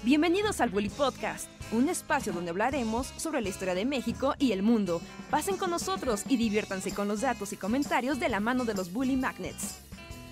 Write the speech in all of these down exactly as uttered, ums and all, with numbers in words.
Bienvenidos al Bully Podcast, un espacio donde hablaremos sobre la historia de México y el mundo. Pasen con nosotros y diviértanse con los datos y comentarios de la mano de los Bully Magnets.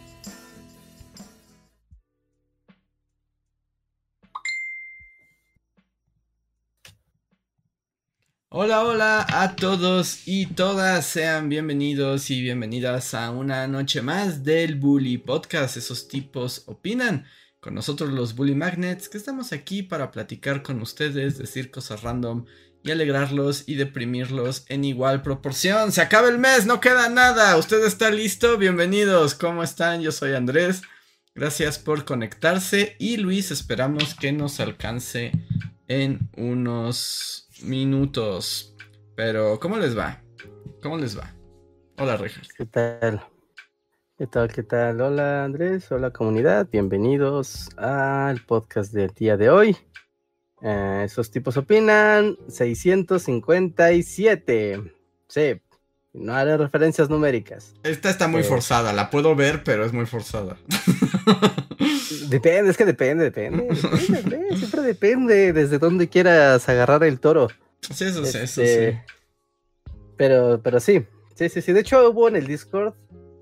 Hola, hola a todos y todas, sean bienvenidos y bienvenidas a una noche más del Bully Podcast. Esos tipos opinan. Con nosotros los Bully Magnets, que estamos aquí para platicar con ustedes, decir cosas random y alegrarlos y deprimirlos en igual proporción. Se acaba el mes, no queda nada. ¿Usted está listo? Bienvenidos. ¿Cómo están? Yo soy Andrés. Gracias por conectarse. Y Luis, esperamos que nos alcance en unos minutos. Pero, ¿cómo les va? ¿Cómo les va? Hola, Rejas. ¿Qué tal? ¿Qué tal? ¿Qué tal? Hola, Andrés. Hola, comunidad. Bienvenidos al podcast del día de hoy. Eh, esos tipos opinan. seiscientos cincuenta y siete. Sí, no haré referencias numéricas. Esta está muy eh... forzada. La puedo ver, pero es muy forzada. Depende, es que depende, depende. depende, depende siempre depende desde dónde quieras agarrar el toro. Sí, eso sí, este, eso sí. Pero, pero sí, sí, sí, sí. De hecho, hubo en el Discord,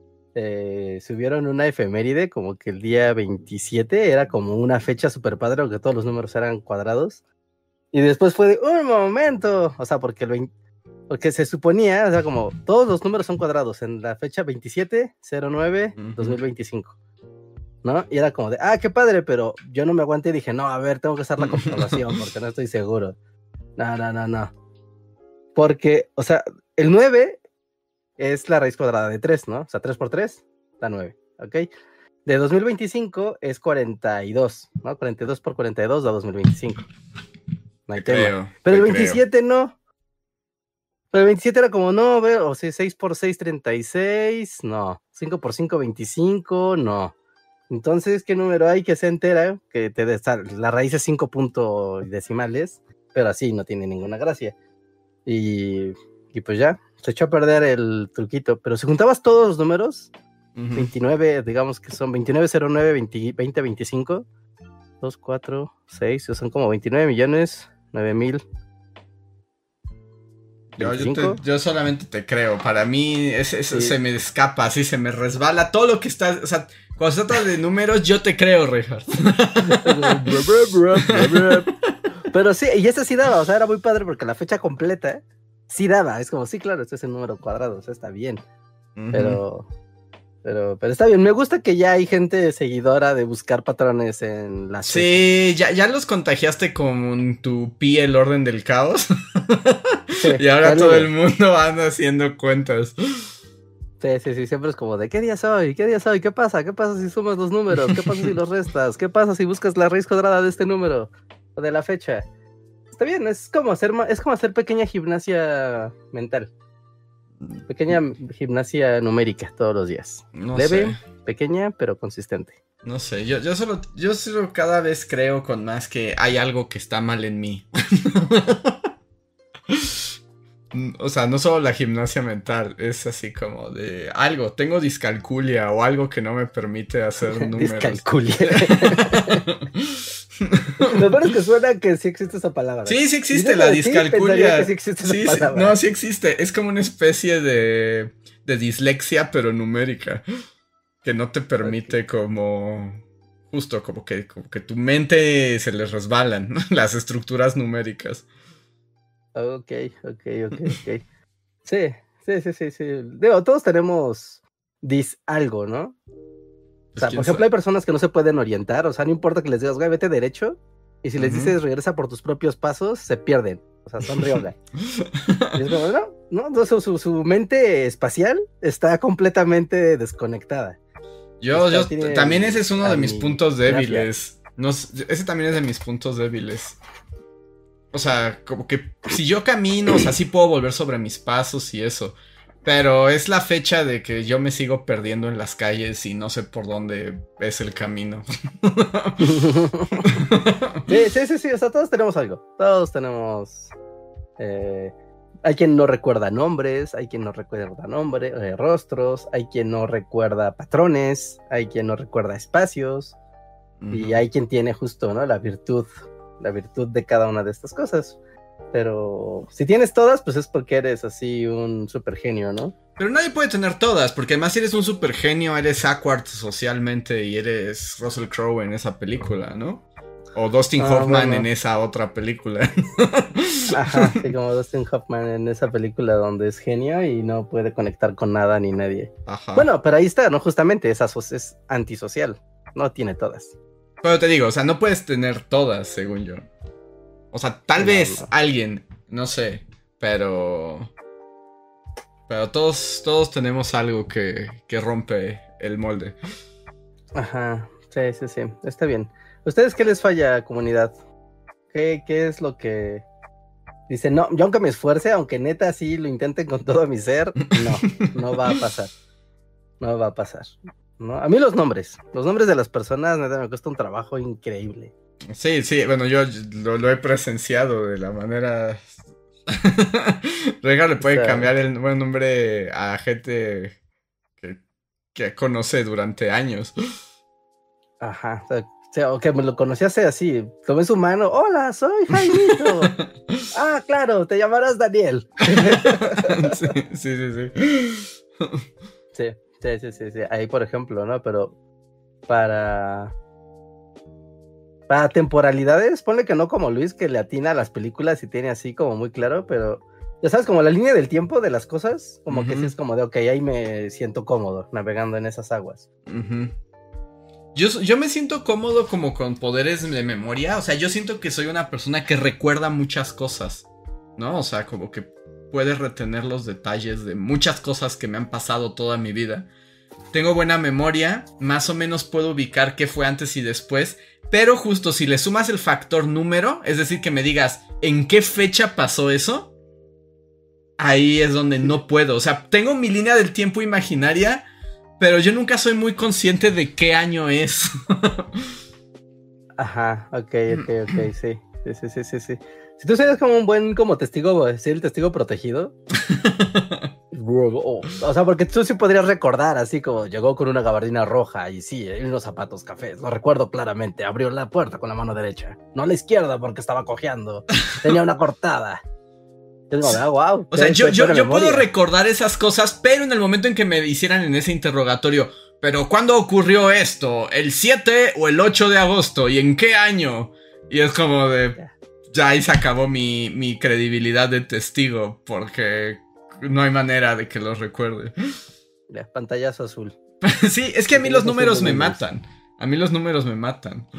eh, subieron una efeméride, como que el día veintisiete era como una fecha super padre, aunque todos los números eran cuadrados. Y después fue de un momento, o sea, porque el veinte, porque se suponía, o sea, como todos los números son cuadrados en la fecha veintisiete cero nueve dos mil veinticinco. ¿No? Y era como de, ah, qué padre, pero yo no me aguanté y dije, no, a ver, tengo que hacer la comprobación porque no estoy seguro. No, no, no, no. Porque, o sea, el nueve es la raíz cuadrada de tres, ¿no? O sea, tres por tres da nueve, ¿ok? De dos mil veinticinco es cuarenta y dos, ¿no? cuarenta y dos por cuarenta y dos da dos mil veinticinco. No hay tema. Creo, pero el creo. veintisiete no. Pero el veintisiete era como, no, ve, o sea, seis por seis, treinta y seis, no. cinco por cinco, veinticinco, no. Entonces, ¿qué número hay que se entera? Que te de, la raíz es cinco puntos decimales, pero así no tiene ninguna gracia. Y, y pues ya, se echó a perder el truquito. Pero si juntabas todos los números, uh-huh. veintinueve, digamos que son veintinueve cero nueve veinte veinticinco, dos, cuatro, seis, son como veintinueve millones, nueve mil. Yo, yo, te, yo solamente te creo. Para mí es, es, sí. se me escapa, así se me resbala todo lo que está. O sea, cuando se trata de números, yo te creo, Richard. Pero sí, y ese sí daba, o sea, era muy padre porque la fecha completa sí daba. Es como, sí, claro, este es el número cuadrado, o sea, está bien. Uh-huh. Pero, pero, pero está bien. Me gusta que ya hay gente seguidora de buscar patrones en las Sí, ya, ya los contagiaste con tu pi el orden del caos. Sí, y ahora todo el mundo anda haciendo cuentas. Sí, sí, sí, siempre es como de ¿qué día soy? ¿Qué día soy? ¿Qué pasa? ¿Qué pasa si sumas los números? ¿Qué pasa si los restas? ¿Qué pasa si buscas la raíz cuadrada de este número? O de la fecha. Está bien, es como hacer, es como hacer pequeña gimnasia mental. Pequeña gimnasia numérica todos los días. No Leve, sé. Pequeña, pero consistente. No sé, yo, yo solo, yo solo cada vez creo con más que hay algo que está mal en mí. O sea, no solo la gimnasia mental, es así como de algo, tengo discalculia o algo que no me permite hacer números. Discalculia. Lo peor es que suena que sí existe esa palabra. Sí, sí existe la discalculia. Sí, sí, existe sí, esa sí, palabra. no, sí existe. Es como una especie de, de dislexia, pero numérica. Que no te permite okay. como... Justo, como que, como que tu mente se les resbalan, ¿no? Las estructuras numéricas. Ok, ok, ok, ok. Sí, sí, sí, sí, sí. Digo, todos tenemos dis algo, ¿no? O sea, por ejemplo, hay personas que no se pueden orientar, o sea, no importa que les digas, güey, vete derecho, y si uh-huh. les dices regresa por tus propios pasos, se pierden. O sea, son rioga. Y es como, no, no, entonces su, su mente espacial está completamente desconectada. Yo, está, yo, también ese es uno de mis puntos débiles. No, ese también es de mis puntos débiles. O sea, como que si yo camino, o sea, sí puedo volver sobre mis pasos y eso. Pero es la fecha de que yo me sigo perdiendo en las calles y no sé por dónde es el camino. Sí, sí, sí, sí, o sea, todos tenemos algo. Todos tenemos... Eh, hay quien no recuerda nombres, hay quien no recuerda nombres, eh, rostros, hay quien no recuerda patrones, hay quien no recuerda espacios. Uh-huh. Y hay quien tiene justo, ¿no? La virtud la virtud de cada una de estas cosas. Pero si tienes todas, pues es porque eres así un super genio, ¿no? Pero nadie puede tener todas, porque además si eres un super genio, eres awkward socialmente y eres Russell Crowe en esa película, ¿no? O Dustin Ah, Hoffman bueno. en esa otra película. Ajá, sí, como Dustin Hoffman en esa película donde es genio y no puede conectar con nada ni nadie. Ajá. Bueno, pero ahí está, ¿no? Justamente, esa so- es antisocial. No tiene todas. Pero te digo, o sea, no puedes tener todas, según yo. O sea, tal No, vez no. alguien, no sé, pero... Pero todos, todos tenemos algo que, que rompe el molde. Ajá, sí, sí, sí, está bien. ¿Ustedes qué les falla, comunidad? ¿Qué, qué es lo que dicen? No, yo aunque me esfuerce, aunque neta sí lo intenten con todo mi ser, no, no va a pasar. No va a pasar. ¿No? A mí los nombres, los nombres de las personas, neta, me cuesta un trabajo increíble. Sí, sí, bueno, yo lo, lo he presenciado de la manera... Rega le puede O sea, cambiar el buen nombre a gente que, que conoce durante años. Ajá, o sea, o sea, o que me lo conocí hace así, tomé su mano, hola, soy Jaimito. Ah, claro, te llamarás Daniel. Sí, sí, sí, sí. Sí, sí, sí, sí, sí, ahí por ejemplo, ¿no? Pero para... Para temporalidades, ponle que no como Luis, que le atina a las películas y tiene así como muy claro, pero ya sabes, como la línea del tiempo de las cosas, como que sí Ujú. es como de, ok, ahí me siento cómodo navegando en esas aguas. Ujú. Yo, yo me siento cómodo como con poderes de memoria. O sea, yo siento que soy una persona que recuerda muchas cosas, ¿no? O sea, como que puede retener los detalles de muchas cosas que me han pasado toda mi vida. Tengo buena memoria, más o menos puedo ubicar qué fue antes y después. Pero justo si le sumas el factor número, es decir, que me digas en qué fecha pasó eso, ahí es donde no puedo. O sea, tengo mi línea del tiempo imaginaria, pero yo nunca soy muy consciente de qué año es. Ajá, ok, ok, ok, sí. Sí, sí, sí, sí, sí. Si tú serías como un buen como testigo, sí, el testigo protegido. O, o sea, porque tú sí podrías recordar, así como llegó con una gabardina roja y sí, y unos zapatos cafés. Lo recuerdo claramente. Abrió la puerta con la mano derecha, no a la izquierda porque estaba cojeando. Tenía una cortada. Tengo, ah, wow. O sea, yo, yo, yo puedo recordar esas cosas, pero en el momento en que me hicieran en ese interrogatorio, ¿pero cuándo ocurrió esto? ¿El siete o el ocho de agosto? ¿Y en qué año? Y es como de... Ya ahí se acabó mi, mi credibilidad de testigo, porque no hay manera de que los recuerde. Ya, pantallazo azul. Sí, es que a mí los números me matan. A mí los números me matan.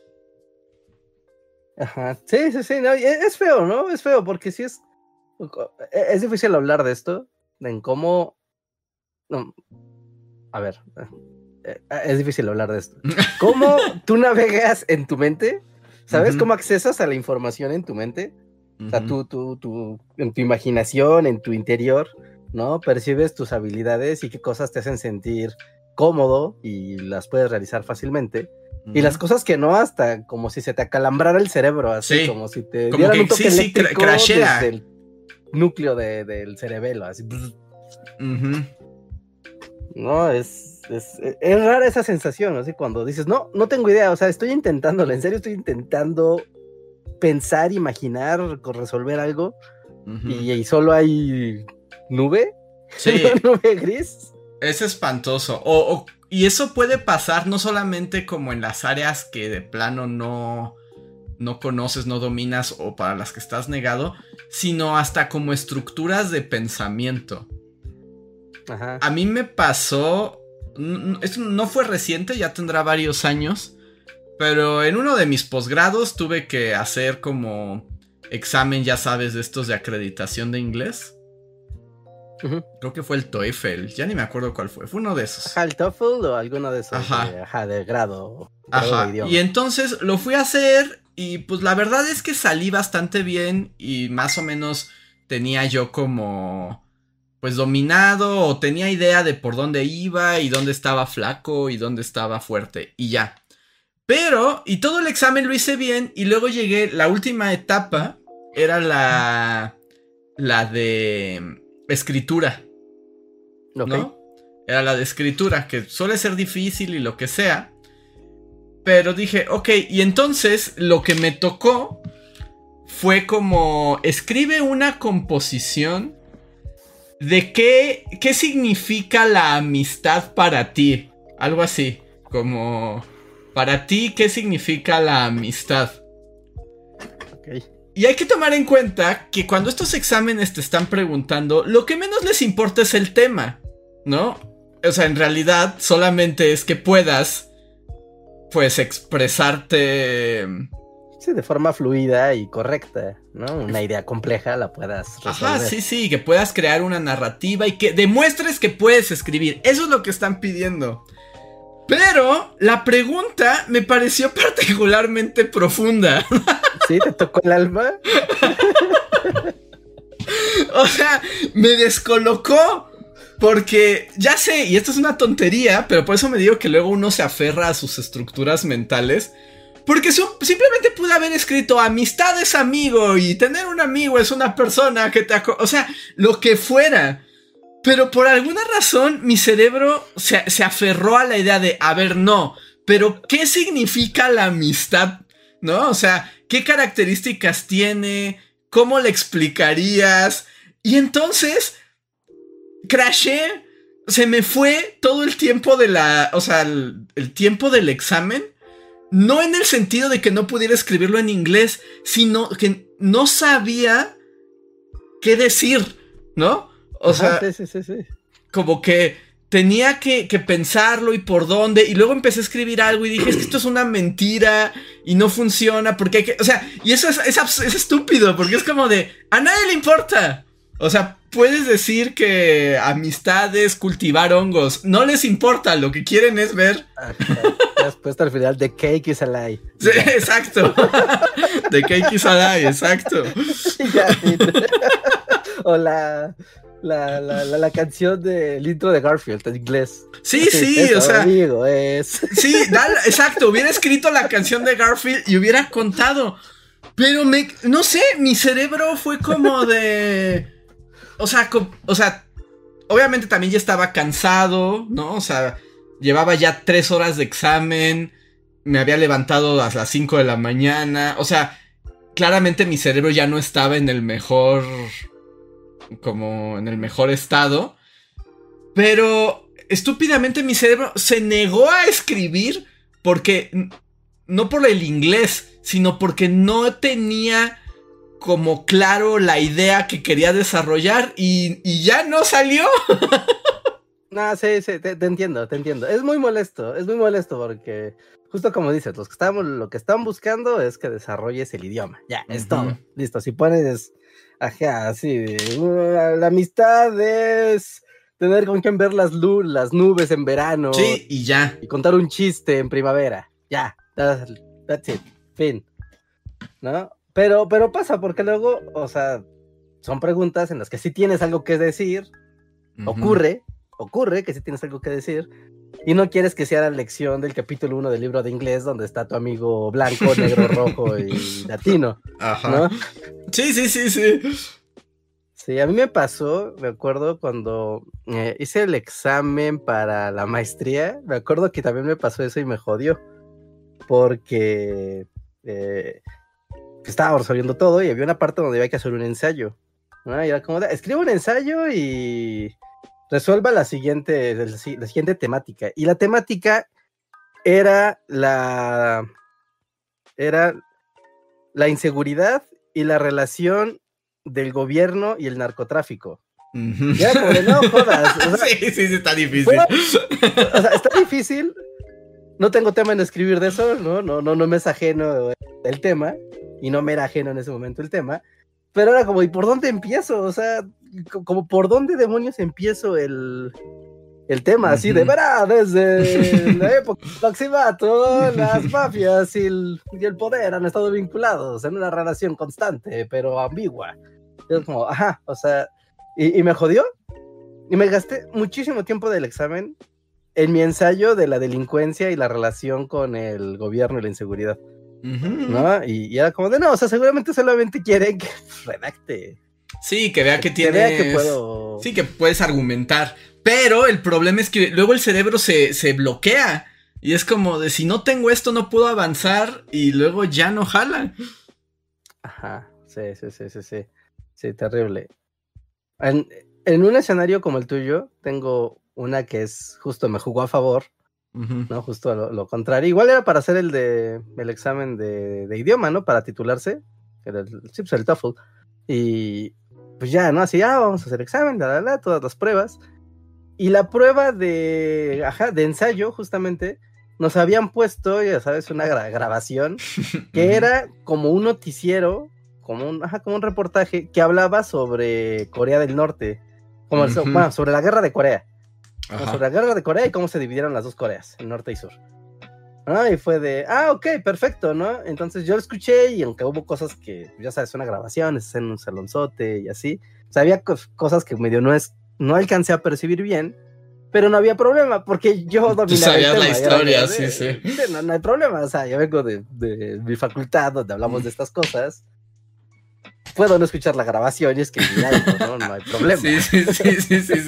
Ajá, sí, sí, sí, no, es feo, ¿no? Es feo porque sí es... Es difícil hablar de esto, en cómo... No, a ver, es difícil hablar de esto. ¿Cómo tú navegas en tu mente? ¿Sabes uh-huh. cómo accesas a la información en tu mente? Uh-huh. O sea, tú, tú, tú, en tu imaginación, en tu interior, ¿no? Percibes tus habilidades y qué cosas te hacen sentir cómodo y las puedes realizar fácilmente. Uh-huh. Y las cosas que no, hasta como si se te acalambrara el cerebro, así sí. como si te como dieran que, un toque sí, eléctrico sí, crashera. desde el núcleo de, del cerebelo, así. Uh-huh. No, es, es, es rara esa sensación, así cuando dices, no, no tengo idea, o sea, estoy intentándolo, en serio estoy intentando pensar, imaginar, resolver algo, uh-huh. y, y solo hay nube, sí. nube gris. Es espantoso, o, o, y eso puede pasar no solamente como en las áreas que de plano no, no conoces, no dominas, o para las que estás negado, sino hasta como estructuras de pensamiento. Ajá. A mí me pasó, esto no fue reciente, ya tendrá varios años, pero en uno de mis posgrados tuve que hacer como examen, ya sabes, de estos de acreditación de inglés. Uh-huh. Creo que fue el TOEFL, ya ni me acuerdo cuál fue, fue uno de esos. Ajá, el TOEFL o alguno de esos. Ajá. De, ajá, de grado. Ajá, de y entonces lo fui a hacer y pues la verdad es que salí bastante bien y más o menos tenía yo como... pues dominado o tenía idea de por dónde iba y dónde estaba flaco y dónde estaba fuerte y ya. Pero, y todo el examen lo hice bien y luego llegué, la última etapa era la, la de escritura, ¿no? Okay. Era la de escritura, que suele ser difícil y lo que sea. pero dije, ok, y entonces lo que me tocó fue como, escribe una composición de qué, qué significa la amistad para ti, algo así, como, para ti, ¿qué significa la amistad? Ok. Y hay que tomar en cuenta que cuando estos exámenes te están preguntando, lo que menos les importa es el tema, ¿no? O sea, en realidad solamente es que puedas, pues, expresarte... Sí, de forma fluida y correcta, ¿no? Una idea compleja la puedas resolver. Ajá, sí, sí, que puedas crear una narrativa y que demuestres que puedes escribir. Eso es lo que están pidiendo. Pero la pregunta me pareció particularmente profunda. ¿Sí? ¿Te tocó el alma? O sea, me descolocó. Porque ya sé, y esto es una tontería, pero por eso me digo que luego uno se aferra a sus estructuras mentales. Porque so- simplemente pude haber escrito amistad es amigo y tener un amigo es una persona que te... aco- o sea, lo que fuera. Pero por alguna razón mi cerebro se, se aferró a la idea de, a ver, no, pero ¿qué significa la amistad? ¿No? O sea, ¿qué características tiene? ¿Cómo le explicarías? Y entonces... crashé, se me fue todo el tiempo de la, o sea, el, el tiempo del examen, no en el sentido de que no pudiera escribirlo en inglés, sino que no sabía qué decir, ¿no? O Ajá, sea, sí, sí, sí, sí. como que tenía que, que pensarlo y por dónde, y luego empecé a escribir algo y dije, es que esto es una mentira y no funciona, porque hay que, o sea, y eso es, es, abs- es estúpido, porque es como de, a nadie le importa. O sea, puedes decir que amistades, cultivar hongos, no les importa, lo que quieren es ver. Ajá. Has puesto al final The Cake is a Lie. Sí, exacto. The Cake is a Lie, exacto. Ya, sí. O la, la, la, la, la canción del intro de Garfield en inglés. Sí, sí, Eso, o sea. amigo, es. Sí, dale, exacto, hubiera escrito la canción de Garfield y hubiera contado. Pero me, no sé, mi cerebro fue como de... O sea, co- o sea, obviamente también ya estaba cansado, ¿no? O sea, llevaba ya tres horas de examen, me había levantado a las cinco de la mañana, o sea, claramente mi cerebro ya no estaba en el mejor, como en el mejor estado, pero estúpidamente mi cerebro se negó a escribir porque, no por el inglés, sino porque no tenía... como claro la idea que quería desarrollar y, y ya no salió. No, sí, sí, te, te entiendo, te entiendo. Es muy molesto, es muy molesto porque justo como dices, los que estamos, lo que están buscando es que desarrolles el idioma. Ya, es Ujú. todo. Listo, si pones, ajá, así, uh, la amistad es tener con quien ver las, lu- las nubes en verano. Sí, y ya. Y contar un chiste en primavera. Ya, that's, that's it, fin. ¿No? Pero, pero pasa porque luego, o sea, son preguntas en las que sí tienes algo que decir, Ujú. ocurre, ocurre que sí tienes algo que decir, y no quieres que sea la lección del capítulo uno del libro de inglés donde está tu amigo blanco, negro, rojo y latino, Ajá. ¿no? Sí, sí, sí, sí. Sí, a mí me pasó, me acuerdo cuando eh, hice el examen para la maestría, me acuerdo que también me pasó eso y me jodió, porque... Eh, estaba resolviendo todo y había una parte donde había que hacer un ensayo, ¿no? Y era como, de, escribe un ensayo y resuelva la siguiente, la siguiente temática. Y la temática era la, era la inseguridad y la relación del gobierno y el narcotráfico. Ujú. Y era como de, no jodas. O sea, sí, sí, sí, está difícil. Bueno, o sea, está difícil. No tengo tema en escribir de eso, ¿no? No, no, no me es ajeno el tema. Y no me era ajeno en ese momento el tema, pero era como, ¿y por dónde empiezo? O sea, como, ¿por dónde demonios empiezo el, el tema? Así de, verá, desde la época del Maximato, las mafias y el, y el poder han estado vinculados en una relación constante, pero ambigua. Y es como, ajá, o sea, y, y me jodió, y me gasté muchísimo tiempo del examen en mi ensayo de la delincuencia y la relación con el gobierno y la inseguridad. Ujú. ¿No? Y, y era como de, no, o sea, seguramente solamente quieren que redacte. Sí, que vea que, Que tienes... vea que puedo... Sí, que puedes argumentar. Pero el problema es que luego el cerebro se, se bloquea. Y es como de si no tengo esto no puedo avanzar y luego ya no jala. Ajá, sí, sí, sí, sí, sí, sí, terrible. En, en un escenario como el tuyo, tengo una que es justo me jugó a favor, uh-huh. ¿no? Justo lo, lo contrario. Igual era para hacer el de el examen de, de idioma, ¿no? Para titularse, era el, sí, pues el TOEFL. Y pues ya, ¿no? Así, ah, vamos a hacer examen, la, la, la, todas las pruebas. Y la prueba de, ajá, de ensayo, justamente, nos habían puesto, ya sabes, una gra- grabación que era como un noticiero, como un, ajá, como un reportaje que hablaba sobre Corea del Norte, como el, uh-huh. bueno, sobre la guerra de Corea, ¿no? Sobre la guerra de Corea y cómo se dividieron las dos Coreas, el norte y sur. ¿No? Y fue de, ah, ok, perfecto, ¿no? Entonces yo lo escuché y aunque hubo cosas que, ya sabes, una grabación, es en un salonzote y así, o sea, había co- cosas que medio no es, no alcancé a percibir bien, pero no había problema, porque yo dominaba Tú sabías el tema, la historia, de, sí, sí. sí no, no hay problema, o sea, yo vengo de, de mi facultad donde hablamos mm. de estas cosas, puedo no escuchar la grabación y es que mira, no, no hay problema. Sí, sí, sí, sí, sí,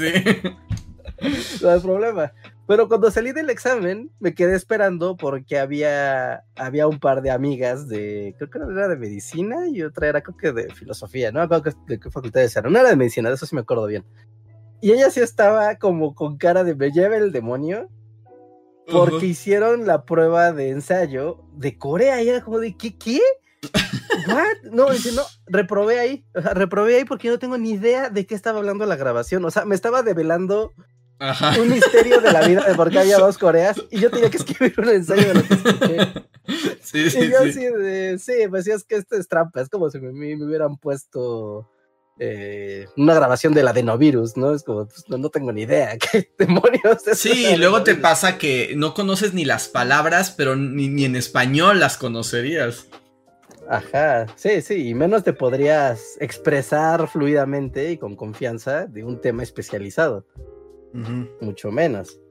sí. No hay problema. Pero cuando salí del examen, me quedé esperando porque había, había un par de amigas de, creo que era de medicina y otra era creo que de filosofía, no me acuerdo de qué facultades eran, una era de medicina, de eso sí me acuerdo bien. Y ella sí estaba como con cara de me lleva el demonio porque uh-huh. hicieron la prueba de ensayo de Corea y era como de, ¿qué? ¿Qué? ¿What? No, dice, no, reprobé ahí, o sea, reprobé ahí porque yo no tengo ni idea de qué estaba hablando la grabación, o sea, me estaba develando Ajá. un misterio de la vida de por qué había dos Coreas y yo tenía que escribir un ensayo de lo que escuché. Sí, sí, y yo sí. así de, sí, pues sí, es que esto es trampa, es como si me, me hubieran puesto eh, una grabación del adenovirus, ¿no? Es como, pues no, no tengo ni idea, ¿qué demonios es? Sí, y luego te pasa que no conoces ni las palabras, pero ni, ni en español las conocerías. Ajá, sí, sí, y menos te podrías expresar fluidamente y con confianza de un tema especializado. Uh-huh. Mucho menos.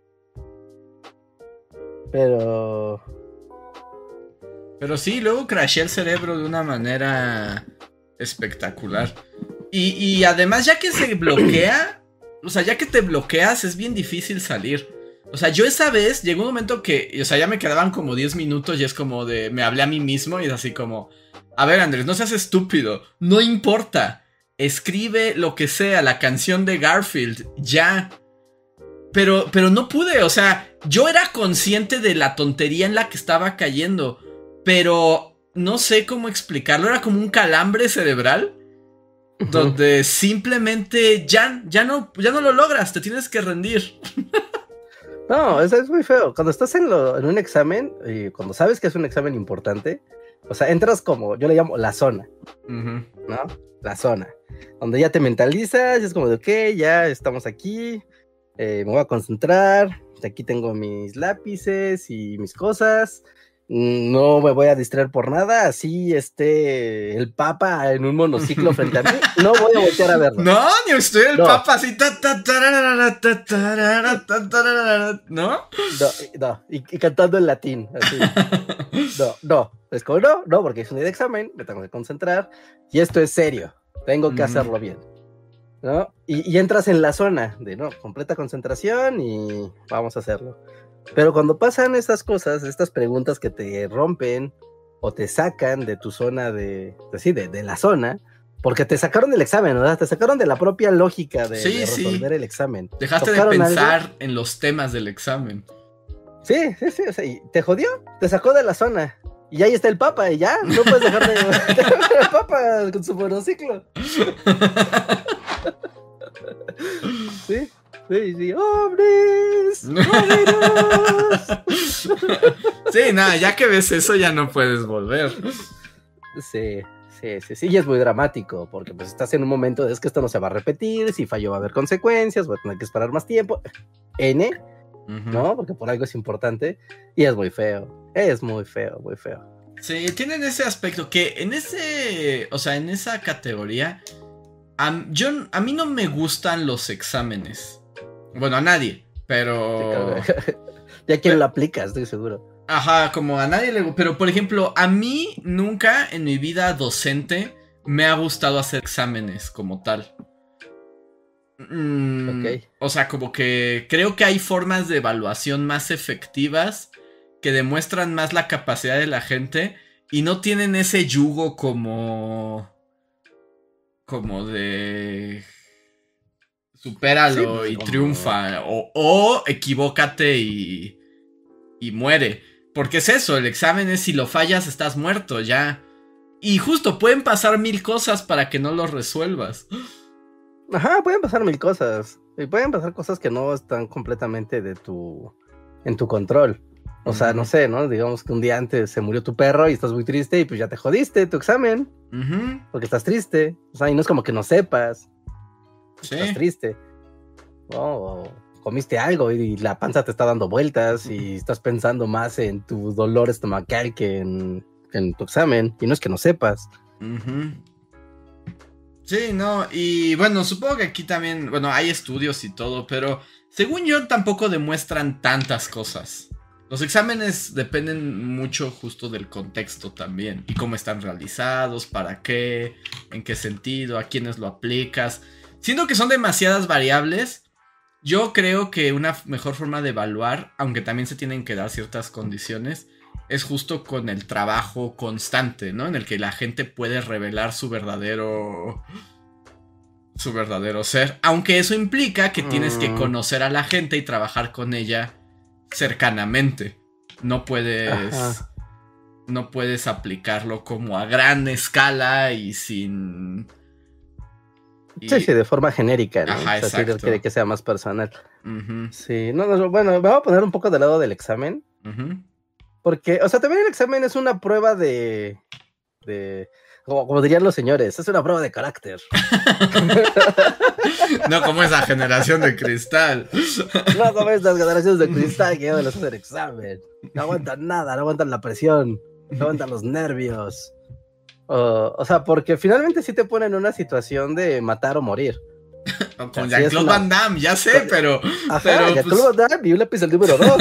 Pero... Pero sí, luego crashea el cerebro de una manera espectacular. Y, y además, ya que se bloquea, o sea, ya que te bloqueas, es bien difícil salir. O sea, yo esa vez llegó un momento que, o sea, ya me quedaban como diez minutos y es como de, me hablé a mí mismo y es así como, a ver, Andrés, no seas estúpido, no importa, escribe lo que sea, la canción de Garfield, ya. Pero, pero no pude, o sea, yo era consciente de la tontería en la que estaba cayendo, pero no sé cómo explicarlo, era como un calambre cerebral. Uh-huh. Donde simplemente ya, ya, no, ya no lo logras, te tienes que rendir. No, eso es muy feo. Cuando estás en, lo, en un examen, y cuando sabes que es un examen importante, o sea, entras como, yo le llamo la zona, uh-huh. ¿no? La zona, donde ya te mentalizas, y es como de, ok, ya estamos aquí, eh, me voy a concentrar, aquí tengo mis lápices y mis cosas, no me voy a distraer por nada, así esté el Papa en un monociclo frente a mí, no voy a voltear a verlo. No, ni estoy el no. Papa así, ta, ta, tarara, ta, tarara, ta, tarara, ¿no? No, no, y, y cantando en latín, así. No, no, es como no, no, porque es un día de examen, me tengo que concentrar, y esto es serio, tengo que mm. hacerlo bien, ¿no? Y, y entras en la zona de, no, completa concentración y vamos a hacerlo. Pero cuando pasan estas cosas, estas preguntas que te rompen o te sacan de tu zona de, de, sí, de, de la zona, porque te sacaron del examen, ¿verdad? Te sacaron de la propia lógica de, sí, de resolver sí. el examen. Dejaste de pensar algo? En los temas del examen. Sí, sí, sí, o sea, y te jodió, te sacó de la zona. Y ahí está el Papa, y ya, no puedes dejar de ver al Papa con su monociclo. Sí. Sí, sí, ¡hombres! ¡Hombres! Sí, nada, ya que ves eso ya no puedes volver. Sí, sí, sí, sí, y es muy dramático, porque pues estás en un momento de es que esto no se va a repetir, si fallo va a haber consecuencias, voy a tener que esperar más tiempo, N, uh-huh. ¿no? Porque por algo es importante, y es muy feo, es muy feo, muy feo. Sí, tienen ese aspecto que en ese, o sea, en esa categoría, a, yo, a mí no me gustan los exámenes. Bueno, a nadie, pero... Ya quien lo aplica, estoy seguro. Ajá, como a nadie le... Pero, por ejemplo, a mí nunca en mi vida docente me ha gustado hacer exámenes como tal. Mm, Ok. O sea, como que creo que hay formas de evaluación más efectivas que demuestran más la capacidad de la gente y no tienen ese yugo como... como de... supéralo Sí, y como- triunfa. O, o equivócate y, y muere. Porque es eso, el examen es si lo fallas estás muerto ya. Y justo pueden pasar mil cosas para que no lo resuelvas. Ajá, pueden pasar mil cosas. Y pueden pasar cosas que no están completamente de tu... en tu control. O sea, no Ujú. sé, ¿no? Digamos que un día antes se murió tu perro y estás muy triste y pues ya te jodiste tu examen. Ujú, Porque estás triste. O sea, y no es como que no sepas. sí. Estás triste. ¿No? O comiste algo y la panza te está dando vueltas y estás pensando más en tu dolor estomacal que en, en tu examen. Y no es que no sepas. Ujú. Sí, no, y bueno, supongo que aquí también, bueno, hay estudios y todo, pero según yo tampoco demuestran tantas cosas. Los exámenes dependen mucho justo del contexto también, y cómo están realizados, para qué, en qué sentido, a quiénes lo aplicas. Siendo que son demasiadas variables, yo creo que una mejor forma de evaluar, aunque también se tienen que dar ciertas condiciones, es justo con el trabajo constante, ¿no? En el que la gente puede revelar su verdadero... su verdadero ser. Aunque eso implica que tienes que Mm. conocer a la gente y trabajar con ella cercanamente. No puedes... Ajá. No puedes aplicarlo como a gran escala y sin... y- Sí, sí, de forma genérica, ¿no? Ajá, O sea, sí exacto. quiere que sea más personal. Ujú, Sí, no, no, bueno, me voy a poner un poco del lado del examen. ujú. Porque, o sea, también el examen es una prueba de. de como, como dirían los señores, es una prueba de carácter. No como esa generación de cristal. No como estas generaciones de cristal que ya no les hacen examen. No aguantan nada, no aguantan la presión, no aguantan los nervios. O, o sea, porque finalmente sí te ponen en una situación de matar o morir. O con Así Jean-Claude es una- Van Damme, ya sé, Con- pero... Ajá, Pero, ya pues- tú lo vas a dar y un lápiz el número dos.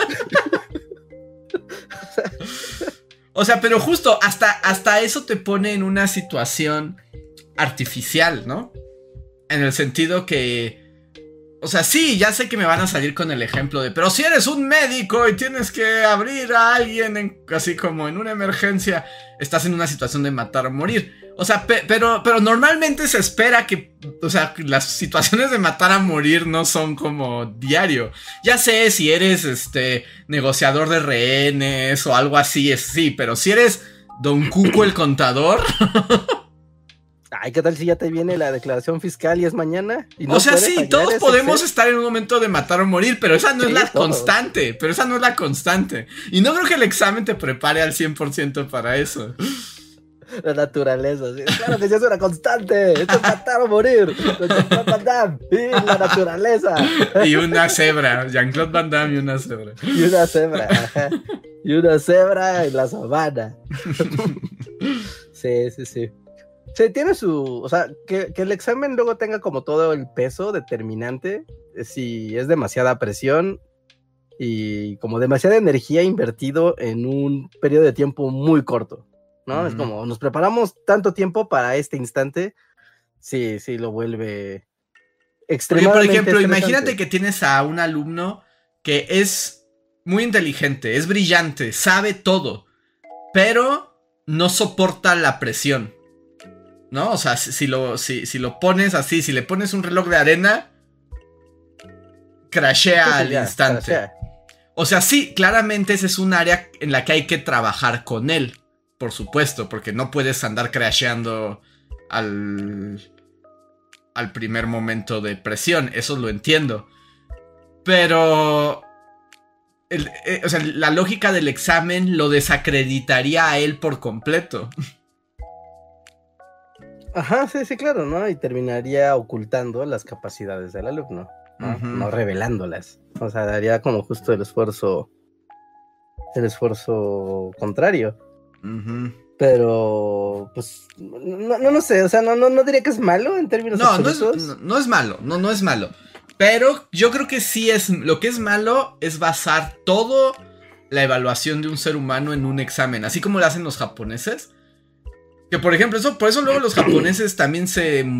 O sea, pero justo hasta, hasta eso te pone en una situación artificial, ¿no? En el sentido que... O sea, sí, ya sé que me van a salir con el ejemplo de... Pero si eres un médico y tienes que abrir a alguien en- así como en una emergencia, estás en una situación de matar o morir. O sea, pe- pero, pero normalmente se espera que... O sea, las situaciones de matar a morir no son como diario. Ya sé, si eres este negociador de rehenes o algo así, es sí. Pero si eres Don Cuco el contador... Ay, ¿qué tal si ya te viene la declaración fiscal y es mañana? Y no o sea, puedes sí, hallar todos ese podemos Excel? estar en un momento de matar o morir, pero esa no Sí, es la todos. constante, pero esa no es la constante. Y no creo que el examen te prepare al cien por ciento para eso. La naturaleza, sí. Claro que sí es una constante. Esto es matar o morir. Con Jean-Claude Van Damme. Y la naturaleza. Y una cebra, Jean-Claude Van Damme y una cebra. Y una cebra. Ajá. Y una cebra en la sabana. Sí, sí, sí. Sí, tiene su... O sea, que, que el examen luego tenga como todo el peso determinante. eh, Si es demasiada presión y como demasiada energía invertido en un periodo de tiempo muy corto, ¿no? Ujú. Es como, nos preparamos tanto tiempo para este instante. Sí, sí, lo vuelve Porque, por extremadamente ejemplo, estresante. imagínate que tienes a un alumno que es muy inteligente, es brillante, sabe todo, pero no soporta la presión. ¿No? O sea, si, si lo, si, si lo pones así, si le pones un reloj de arena, crashea Sí, sí, al ya, instante. crashea. O sea, sí, claramente ese es un área en la que hay que trabajar con él. Por supuesto, porque no puedes andar crasheando al, al primer momento de presión. Eso lo entiendo. Pero... el- eh, o sea, la lógica del examen lo desacreditaría a él por completo. Ajá, sí, sí, claro, ¿no? Y terminaría ocultando las capacidades del alumno, ¿no? Ujú. No revelándolas. O sea, daría como justo el esfuerzo, el esfuerzo contrario. Ujú. Pero, pues, no, no, no sé, o sea, no, no, no diría que es malo en términos No, no es, absolutos. no, no es malo, no, no es malo. Pero yo creo que sí es, lo que es malo es basar todo la evaluación de un ser humano en un examen, así como lo hacen los japoneses. Que por ejemplo, eso, por eso luego los japoneses también se,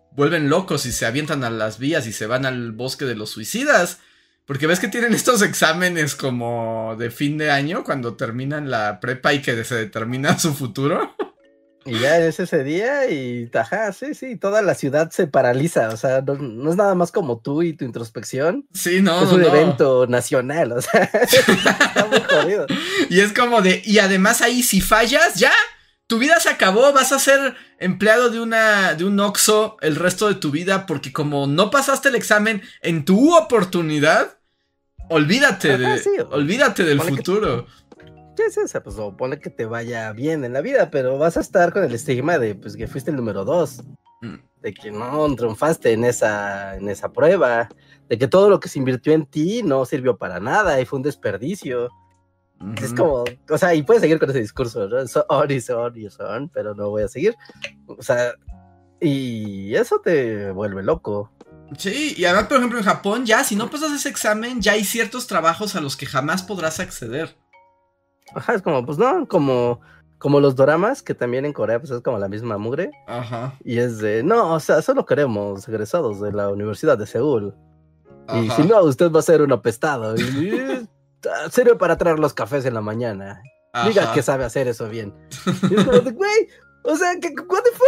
vuelven locos y se avientan a las vías y se van al bosque de los suicidas. Porque ves que tienen estos exámenes como de fin de año cuando terminan la prepa y que se determina su futuro. Y ya es ese día y, ajá, sí, sí, toda la ciudad se paraliza, o sea, no, no es nada más como tú y tu introspección. Sí, no, es no, un no. evento nacional, o sea, está muy jodido. Y es como de, y además ahí si fallas, ya, tu vida se acabó, vas a ser empleado de una, de un Oxxo el resto de tu vida, porque como no pasaste el examen en tu oportunidad, olvídate, Ajá, de, sí, olvídate del ponle futuro. Que, ¿qué es esa? Pues supone que te vaya bien en la vida, pero vas a estar con el estigma de pues que fuiste el número dos, Mm. de que no triunfaste en esa, en esa prueba, de que todo lo que se invirtió en ti no sirvió para nada y fue un desperdicio. Uh-huh. Es como, o sea, y puedes seguir con ese discurso, ¿no? So on y so on y so on, pero no voy a seguir. O sea, y eso te vuelve loco. Sí, y además, por ejemplo, en Japón ya, si no pasas ese examen, ya hay ciertos trabajos a los que jamás podrás acceder. Ajá, es como, pues no, como, como los doramas, que también en Corea pues es como la misma mugre. Ajá. Y es de, no, o sea, solo queremos egresados de la Universidad de Seúl. Ajá. Y si no, usted va a ser un apestado. Y, y, sirve para traer los cafés en la mañana. Ajá. Diga que sabe hacer eso bien. Y es como de, güey, o sea, ¿qué, what the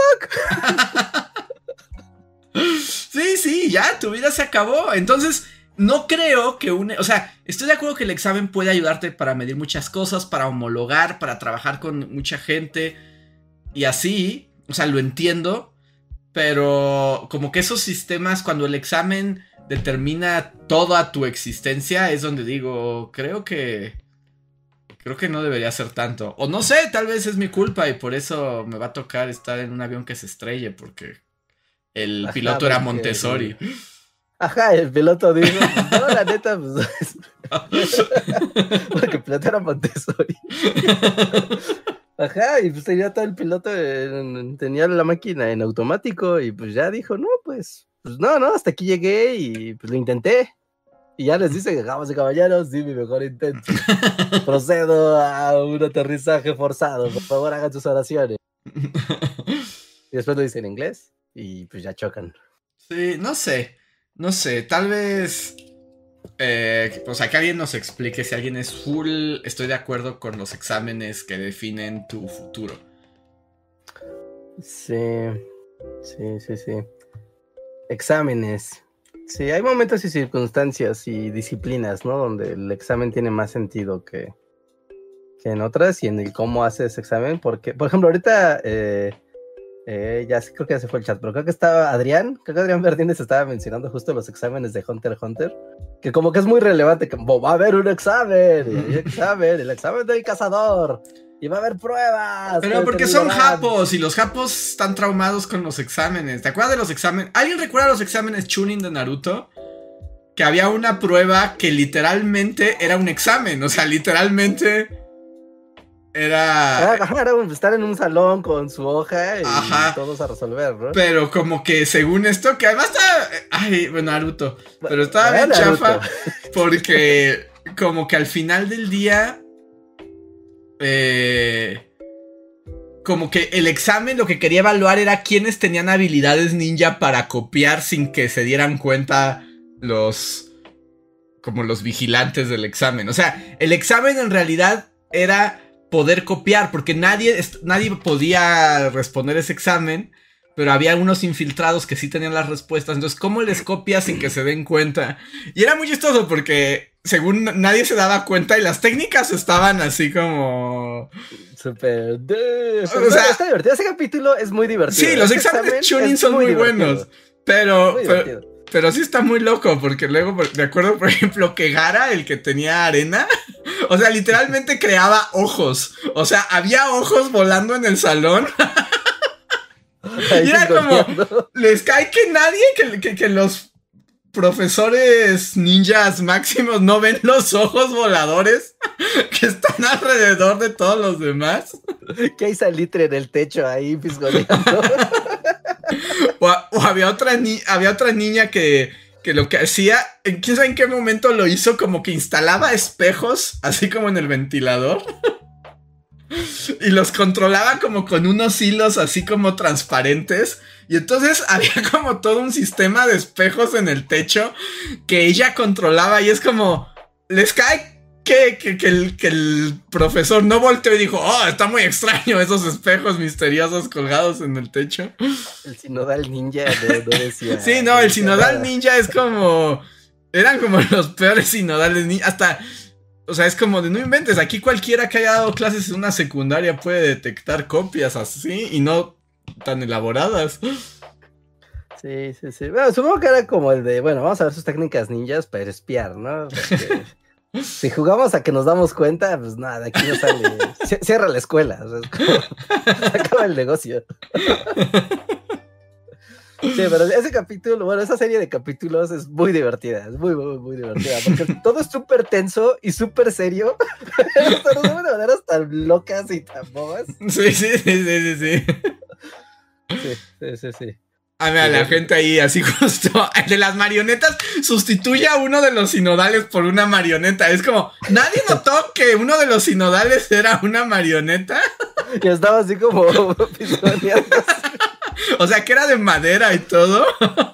fuck? Sí, sí, ya, tu vida se acabó. Entonces, no creo que un... O sea, estoy de acuerdo que el examen puede ayudarte para medir muchas cosas, para homologar, para trabajar con mucha gente y así. O sea, lo entiendo, pero como que esos sistemas, cuando el examen determina toda tu existencia, es donde digo, creo que... Creo que no debería ser tanto. O no sé, tal vez es mi culpa y por eso me va a tocar estar en un avión que se estrelle, porque el Ajá, piloto era porque- Montessori. Ajá, el piloto dijo, no, la neta, pues... porque el piloto era Montessori. Ajá, y pues tenía todo el piloto, en- tenía la máquina en automático y pues ya dijo, no, pues, pues no, no, hasta aquí llegué y pues lo intenté. Y ya les dice, damas y caballeros, sí, mi mejor intento. Procedo a un aterrizaje forzado, por favor hagan sus oraciones. Y después lo dice en inglés y pues ya chocan. Sí, no sé, no sé, tal vez... Eh, o sea, que alguien nos explique si alguien es full, estoy de acuerdo con los exámenes que definen tu futuro. Sí, sí, sí, sí. Exámenes. Sí, hay momentos y circunstancias y disciplinas, ¿no? Donde el examen tiene más sentido que, que en otras y en el cómo haces examen. Porque, por ejemplo, ahorita, eh, eh, ya sé, creo que ya se fue el chat, pero creo que estaba Adrián, creo que Adrián Martínez estaba mencionando justo los exámenes de Hunter x Hunter, que como que es muy relevante, que va a haber un examen, y hay examen, el examen del cazador, y va a haber pruebas. Pero porque son japos y los japos están traumados con los exámenes. ¿Te acuerdas de los exámenes? ¿Alguien recuerda los exámenes Chunin de Naruto? Que había una prueba que literalmente era un examen. O sea, literalmente era... Era, era un- estar en un salón con su hoja y Ajá. todos a resolver, ¿no? Pero como que según esto, que además estaba... Ay, bueno, Naruto. Pero estaba Era bien Naruto. chafa porque como que al final del día... Eh, como que el examen lo que quería evaluar era quiénes tenían habilidades ninja para copiar sin que se dieran cuenta los... como los vigilantes del examen. O sea, el examen en realidad era poder copiar, porque nadie, nadie podía responder ese examen, pero había unos infiltrados que sí tenían las respuestas. Entonces, ¿cómo les copias sin que se den cuenta? Y era muy chistoso porque según nadie se daba cuenta y las técnicas estaban así como... Súper... de- O sea- está divertido. Ese capítulo es muy divertido. Sí, los Ese exámenes examen Chunin es son muy, divertido, buenos. Pero, muy pero, divertido. pero sí está muy loco, porque luego, por- me acuerdo, por ejemplo, que Gara, el que tenía arena, o sea, literalmente creaba ojos. O sea, había ojos volando en el salón. Ahí Y era como, chingoneando. les cae que nadie, que, que, que los profesores ninjas máximos no ven los ojos voladores que están alrededor de todos los demás. Que hay salitre en el techo ahí pisgoneando. O, o había otra ni había otra niña que, que lo que hacía, en quién sabe en qué momento lo hizo, como que instalaba espejos, así como en el ventilador. Y los controlaba como con unos hilos así como transparentes. Y entonces había como todo un sistema de espejos en el techo que ella controlaba. Y es como, les cae que, que, que, el, que el profesor no volteó y dijo, oh, está muy extraño esos espejos misteriosos colgados en el techo. El sinodal ninja no, no decía. Sí, no, el sinodal ninja es como, eran como los peores sinodales ninja. Hasta... O sea, es como de no inventes, aquí cualquiera que haya dado clases en una secundaria puede detectar copias así y no tan elaboradas. Sí, sí, sí. Bueno, supongo que era como el de, bueno, vamos a ver sus técnicas ninjas para espiar, ¿no? Porque si jugamos a que nos damos cuenta, pues nada, aquí no sale. Cierra la escuela, o sea, es como, se acaba el negocio. Sí, pero ese capítulo, bueno, esa serie de capítulos es muy divertida, es muy, muy, muy divertida, porque todo es súper tenso y súper serio, pero de maneras tan locas y tan bobas. Sí, sí, sí, sí, sí. Sí, sí, sí, sí. A ver, a la gente ahí, así justo, el de las marionetas sustituye a uno de los sinodales por una marioneta. Es como, nadie notó que uno de los sinodales era una marioneta. Y estaba así como pisoteando. O sea, que era de madera y todo.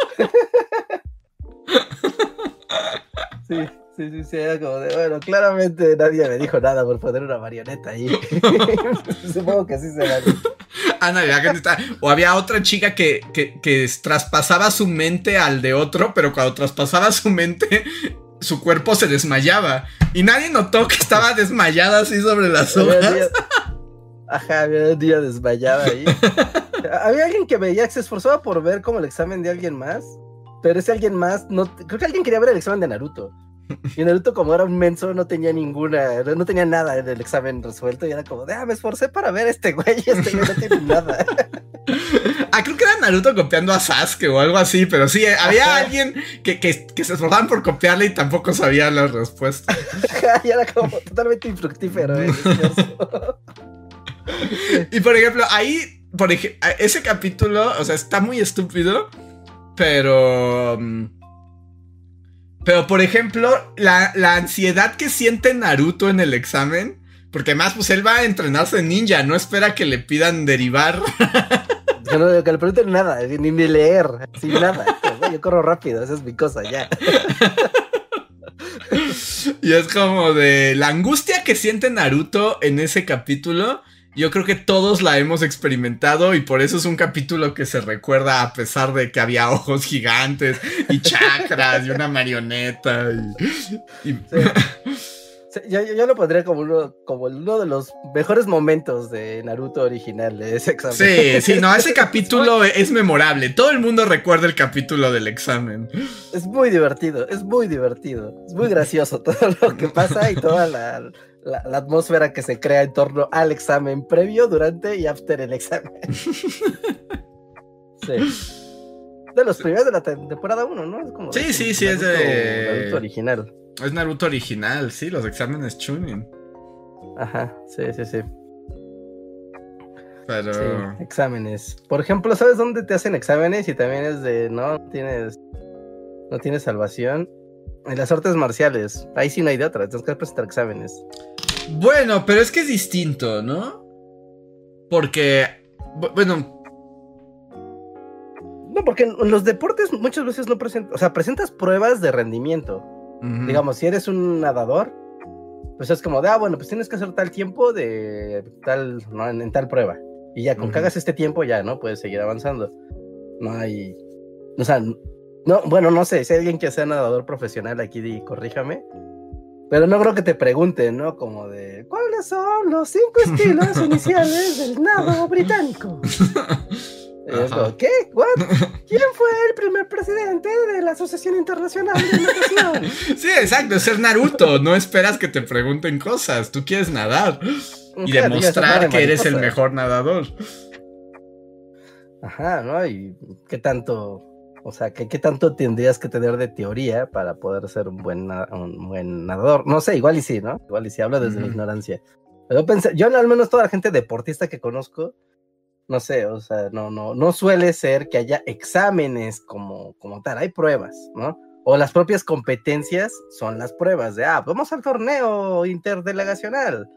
Sí, sí, sí, sí, era como de, bueno, claramente nadie me dijo nada por poner una marioneta ahí. Supongo que así será. Ah, no, la gente está... O había otra chica que, que, que traspasaba su mente al de otro, pero cuando traspasaba su mente, su cuerpo se desmayaba. Y nadie notó que estaba desmayada así sobre las hojas. Día... Ajá, había un día desmayada ahí. Había alguien que veía, que se esforzaba por ver como el examen de alguien más, pero ese alguien más, no, creo que alguien quería ver el examen de Naruto. Y Naruto, como era un menso, no tenía ninguna, no tenía nada en el examen resuelto. Y era como de, ah, me esforcé para ver a este güey, y este güey no tiene nada. Ah, creo que era Naruto copiando a Sasuke o algo así, pero sí, había Ajá. alguien que, que, que se esforzaban por copiarle y tampoco sabía la respuesta. Y era como totalmente infructífero el esfuerzo. Y por ejemplo, ahí, por ej- ese capítulo, o sea, está muy estúpido, pero... Pero, por ejemplo, la, la ansiedad que siente Naruto en el examen, porque además, pues él va a entrenarse ninja, no espera que le pidan derivar. Que, no, que le pregunten nada, ni, ni leer, sin nada. Yo corro rápido, esa es mi cosa, ya. Y es como de la angustia que siente Naruto en ese capítulo. Yo creo que todos la hemos experimentado y por eso es un capítulo que se recuerda a pesar de que había ojos gigantes y chakras y una marioneta. Y, y... Sí. Sí, yo, yo lo pondría como uno, como uno de los mejores momentos de Naruto original, de ese examen. Sí, sí, no, ese capítulo es memorable. Todo el mundo recuerda el capítulo del examen. Es muy divertido, es muy divertido. Es muy gracioso todo lo que pasa y toda la... La, la atmósfera que se crea en torno al examen previo, durante y after el examen. Sí. De los primeros de la te- temporada uno, ¿no? Es como sí, de, sí, sí, Naruto, es de... Naruto original. Es Naruto original, sí, los exámenes Chunin. Ajá, sí, sí, sí. Pero... Sí, exámenes. Por ejemplo, ¿sabes dónde te hacen exámenes? Y también es de, no tienes, no tienes salvación. En las artes marciales, ahí sí no hay de otra, tienes que presentar exámenes. Bueno, pero es que es distinto, ¿no? Porque, bueno... No, porque en los deportes muchas veces no presentas, o sea, presentas pruebas de rendimiento. Uh-huh. Digamos, si eres un nadador, pues es como de, ah, bueno, pues tienes que hacer tal tiempo de tal, ¿no? En, en tal prueba. Y ya, con uh-huh. que hagas este tiempo ya, ¿no? Puedes seguir avanzando. No hay, o sea... No, bueno, no sé, si hay alguien que sea nadador profesional aquí, di, corríjame. Pero no creo que te pregunten, ¿no? Como de, ¿cuáles son los cinco estilos iniciales del nado británico? Es como, ¿qué? ¿What? ¿Quién fue el primer presidente de la Asociación Internacional de Natación? Sí, exacto, es ser Naruto. No esperas que te pregunten cosas. Tú quieres nadar y claro, demostrar que eres el mejor nadador. Ajá, ¿no? Y qué tanto... O sea, ¿qué, ¿qué tanto tendrías que tener de teoría para poder ser un buen, un buen nadador? No sé, igual y sí, ¿no? Igual y sí, hablo desde uh-huh. la ignorancia. Pero pensé, yo al menos toda la gente deportista que conozco, no sé, o sea, no, no, no suele ser que haya exámenes como, como tal, hay pruebas, ¿no? O las propias competencias son las pruebas de, ah, vamos al torneo interdelegacional.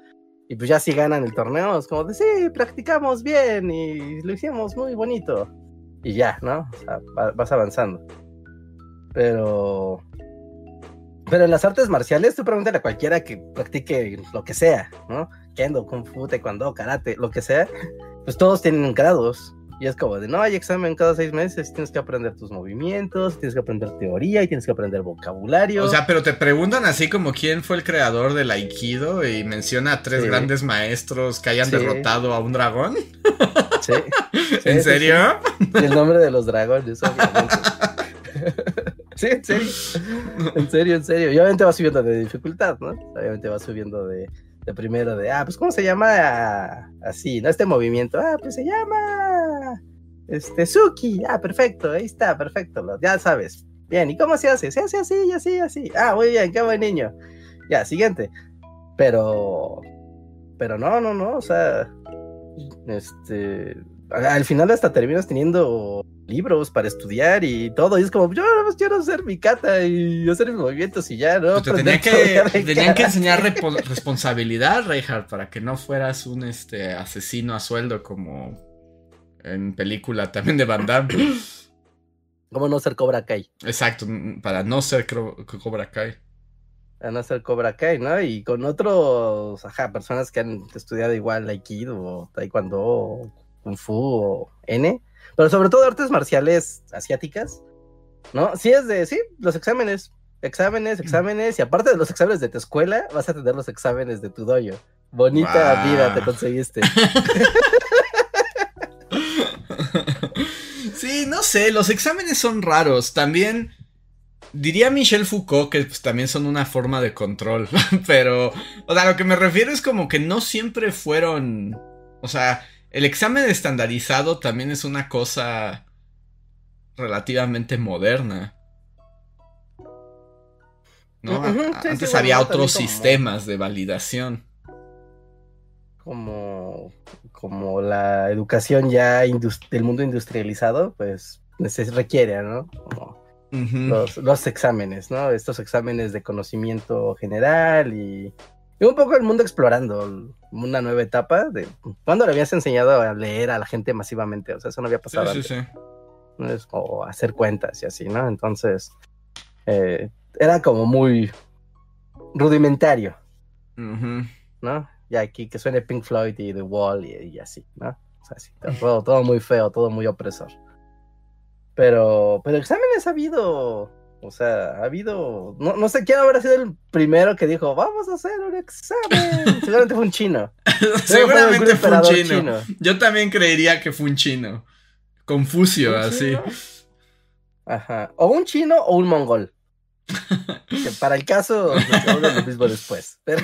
Y pues ya si ganan el torneo, es como de, sí, practicamos bien y lo hicimos muy bonito. Y ya, ¿no? O sea, vas avanzando. Pero... Pero en las artes marciales, tú pregúntale a cualquiera que practique lo que sea, ¿no? Kendo, Kung Fu, Taekwondo, Karate, lo que sea. Pues todos tienen grados. Y es como de, no, hay examen cada seis meses, tienes que aprender tus movimientos, tienes que aprender teoría y tienes que aprender vocabulario. O sea, pero te preguntan así como quién fue el creador del Aikido y menciona a tres sí. grandes maestros que hayan sí. derrotado a un dragón. Sí. ¿En sí, serio? Sí, sí. El nombre de los dragones, obviamente. Sí, en serio. En serio, en serio. Y obviamente va subiendo de dificultad, ¿no? Obviamente va subiendo de, de primero de, ah, pues ¿cómo se llama? Así, ¿no? Este movimiento, ah, pues se llama este Suki. Ah, perfecto, ahí está, perfecto, ya sabes. Bien, ¿y cómo se hace? Se hace así, así, así. Ah, muy bien, qué buen niño. Ya, siguiente. Pero, pero no, no, no, o sea, este, al final hasta terminas teniendo libros para estudiar y todo, y es como, yo no quiero hacer mi kata y hacer mis movimientos y ya, ¿no? Te tenía que, tenían que enseñar repo- responsabilidad, Reinhardt, para que no fueras un este asesino a sueldo como en película también de Van Damme. ¿Cómo no ser Cobra Kai? Exacto, para no ser cro- Cobra Kai. Para no ser Cobra Kai, ¿no? Y con otros, ajá, personas que han estudiado igual Aikido, o Taekwondo, o Kung Fu, o N, pero sobre todo artes marciales asiáticas, ¿no? Sí es de, sí, los exámenes, exámenes, exámenes, y aparte de los exámenes de tu escuela, vas a tener los exámenes de tu dojo. Bonita wow. vida te conseguiste. Sí, no sé, los exámenes son raros, también diría Michel Foucault que pues, también son una forma de control, pero, o sea, lo que me refiero es como que no siempre fueron, o sea, el examen estandarizado también es una cosa relativamente moderna, ¿no? Uh-huh, sí, Antes sí, había bueno, otros sistemas como, de validación. Como, como la educación ya indust- del mundo industrializado, pues se requiere, ¿no? Como uh-huh. los, los exámenes, ¿no? Estos exámenes de conocimiento general y... Y un poco el mundo explorando una nueva etapa de cuando le habías enseñado a leer a la gente masivamente, o sea, eso no había pasado sí, antes. Sí, sí. ¿No? O hacer cuentas y así, ¿no? Entonces, eh, era como muy rudimentario, uh-huh. ¿no? Y aquí que suene Pink Floyd y The Wall y, y así, ¿no? O sea, sí, todo, todo muy feo, todo muy opresor. Pero, pero exámenes ha habido... O sea, ha habido... No, no sé quién habrá sido el primero que dijo, vamos a hacer un examen. Seguramente fue un chino. Seguramente fue un chino. chino. Yo también creería que fue un chino. Confucio, ¿Un así. Chino? Ajá. O un chino o un mongol. Que para el caso, nos lo mismo después. Pero...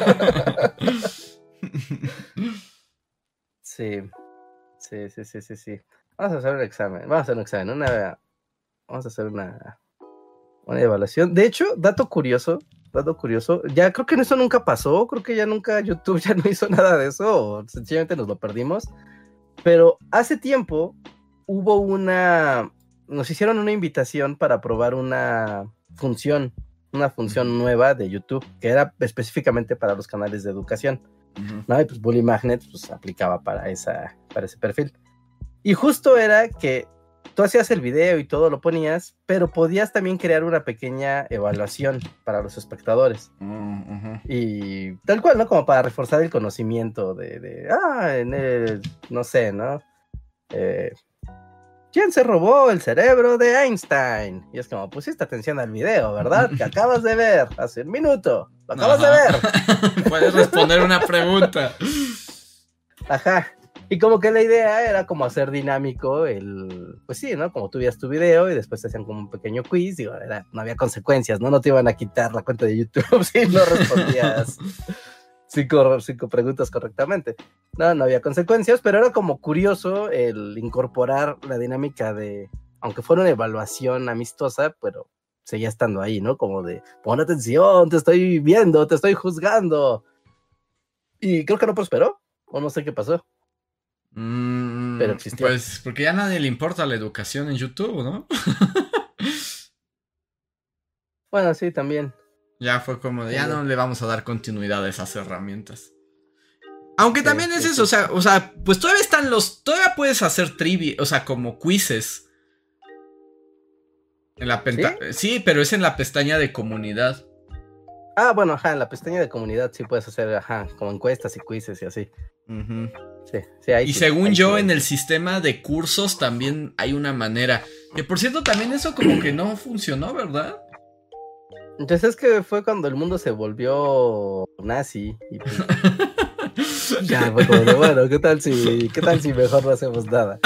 sí. Sí, sí, sí, sí, sí. Vamos a hacer un examen. Vamos a hacer un examen. Una... Vamos a hacer una... Una evaluación. De hecho, dato curioso, dato curioso, ya creo que eso nunca pasó, creo que ya nunca YouTube ya no hizo nada de eso, o sencillamente nos lo perdimos, pero hace tiempo hubo una, nos hicieron una invitación para probar una función, una función uh-huh. nueva de YouTube, que era específicamente para los canales de educación, uh-huh. ¿no? Y pues Bully Magnet pues aplicaba para, esa, para ese perfil. Y justo era que tú hacías el video y todo lo ponías, pero podías también crear una pequeña evaluación para los espectadores. Uh-huh. Y tal cual, ¿no? Como para reforzar el conocimiento de, de ah, en el, no sé, ¿no? Eh, ¿Quién se robó el cerebro de Einstein? Y es como, pusiste atención al video, ¿verdad? Que acabas de ver hace un minuto. Lo acabas Ajá. de ver. Puedes responder una pregunta. Ajá. Y como que la idea era como hacer dinámico el, pues sí, ¿no? Como tú veías tu video y después te hacían como un pequeño quiz, digo, era, no había consecuencias, ¿no? No te iban a quitar la cuenta de YouTube si no respondías cinco, cinco preguntas correctamente. No, no había consecuencias, pero era como curioso el incorporar la dinámica de, aunque fuera una evaluación amistosa, pero seguía estando ahí, ¿no? Como de, pon atención, te estoy viendo, te estoy juzgando. Y creo que no prosperó, o no sé qué pasó. Mm, pero existió. Pues porque ya a nadie le importa la educación en YouTube, ¿no? Bueno, sí, también. Ya fue como de, ya no le vamos a dar continuidad a esas herramientas. Aunque Sí, también es sí, eso, sí. o sea, o sea, pues todavía están los, todavía puedes hacer trivia, o sea, como quizzes. En la penta- ¿Sí? sí, pero es en la pestaña de comunidad. Ah, bueno, ajá, en la pestaña de comunidad sí puedes hacer, ajá, como encuestas y quizzes y así. Ujú. Sí, sí, ahí Y sí, según ahí sí, yo, ahí en el sí. sistema de cursos también hay una manera. Que por cierto, también eso como que no funcionó, ¿verdad? Entonces es que fue cuando el mundo se volvió nazi y pues ya fue como de, bueno, ¿qué tal si, qué tal si mejor no hacemos nada?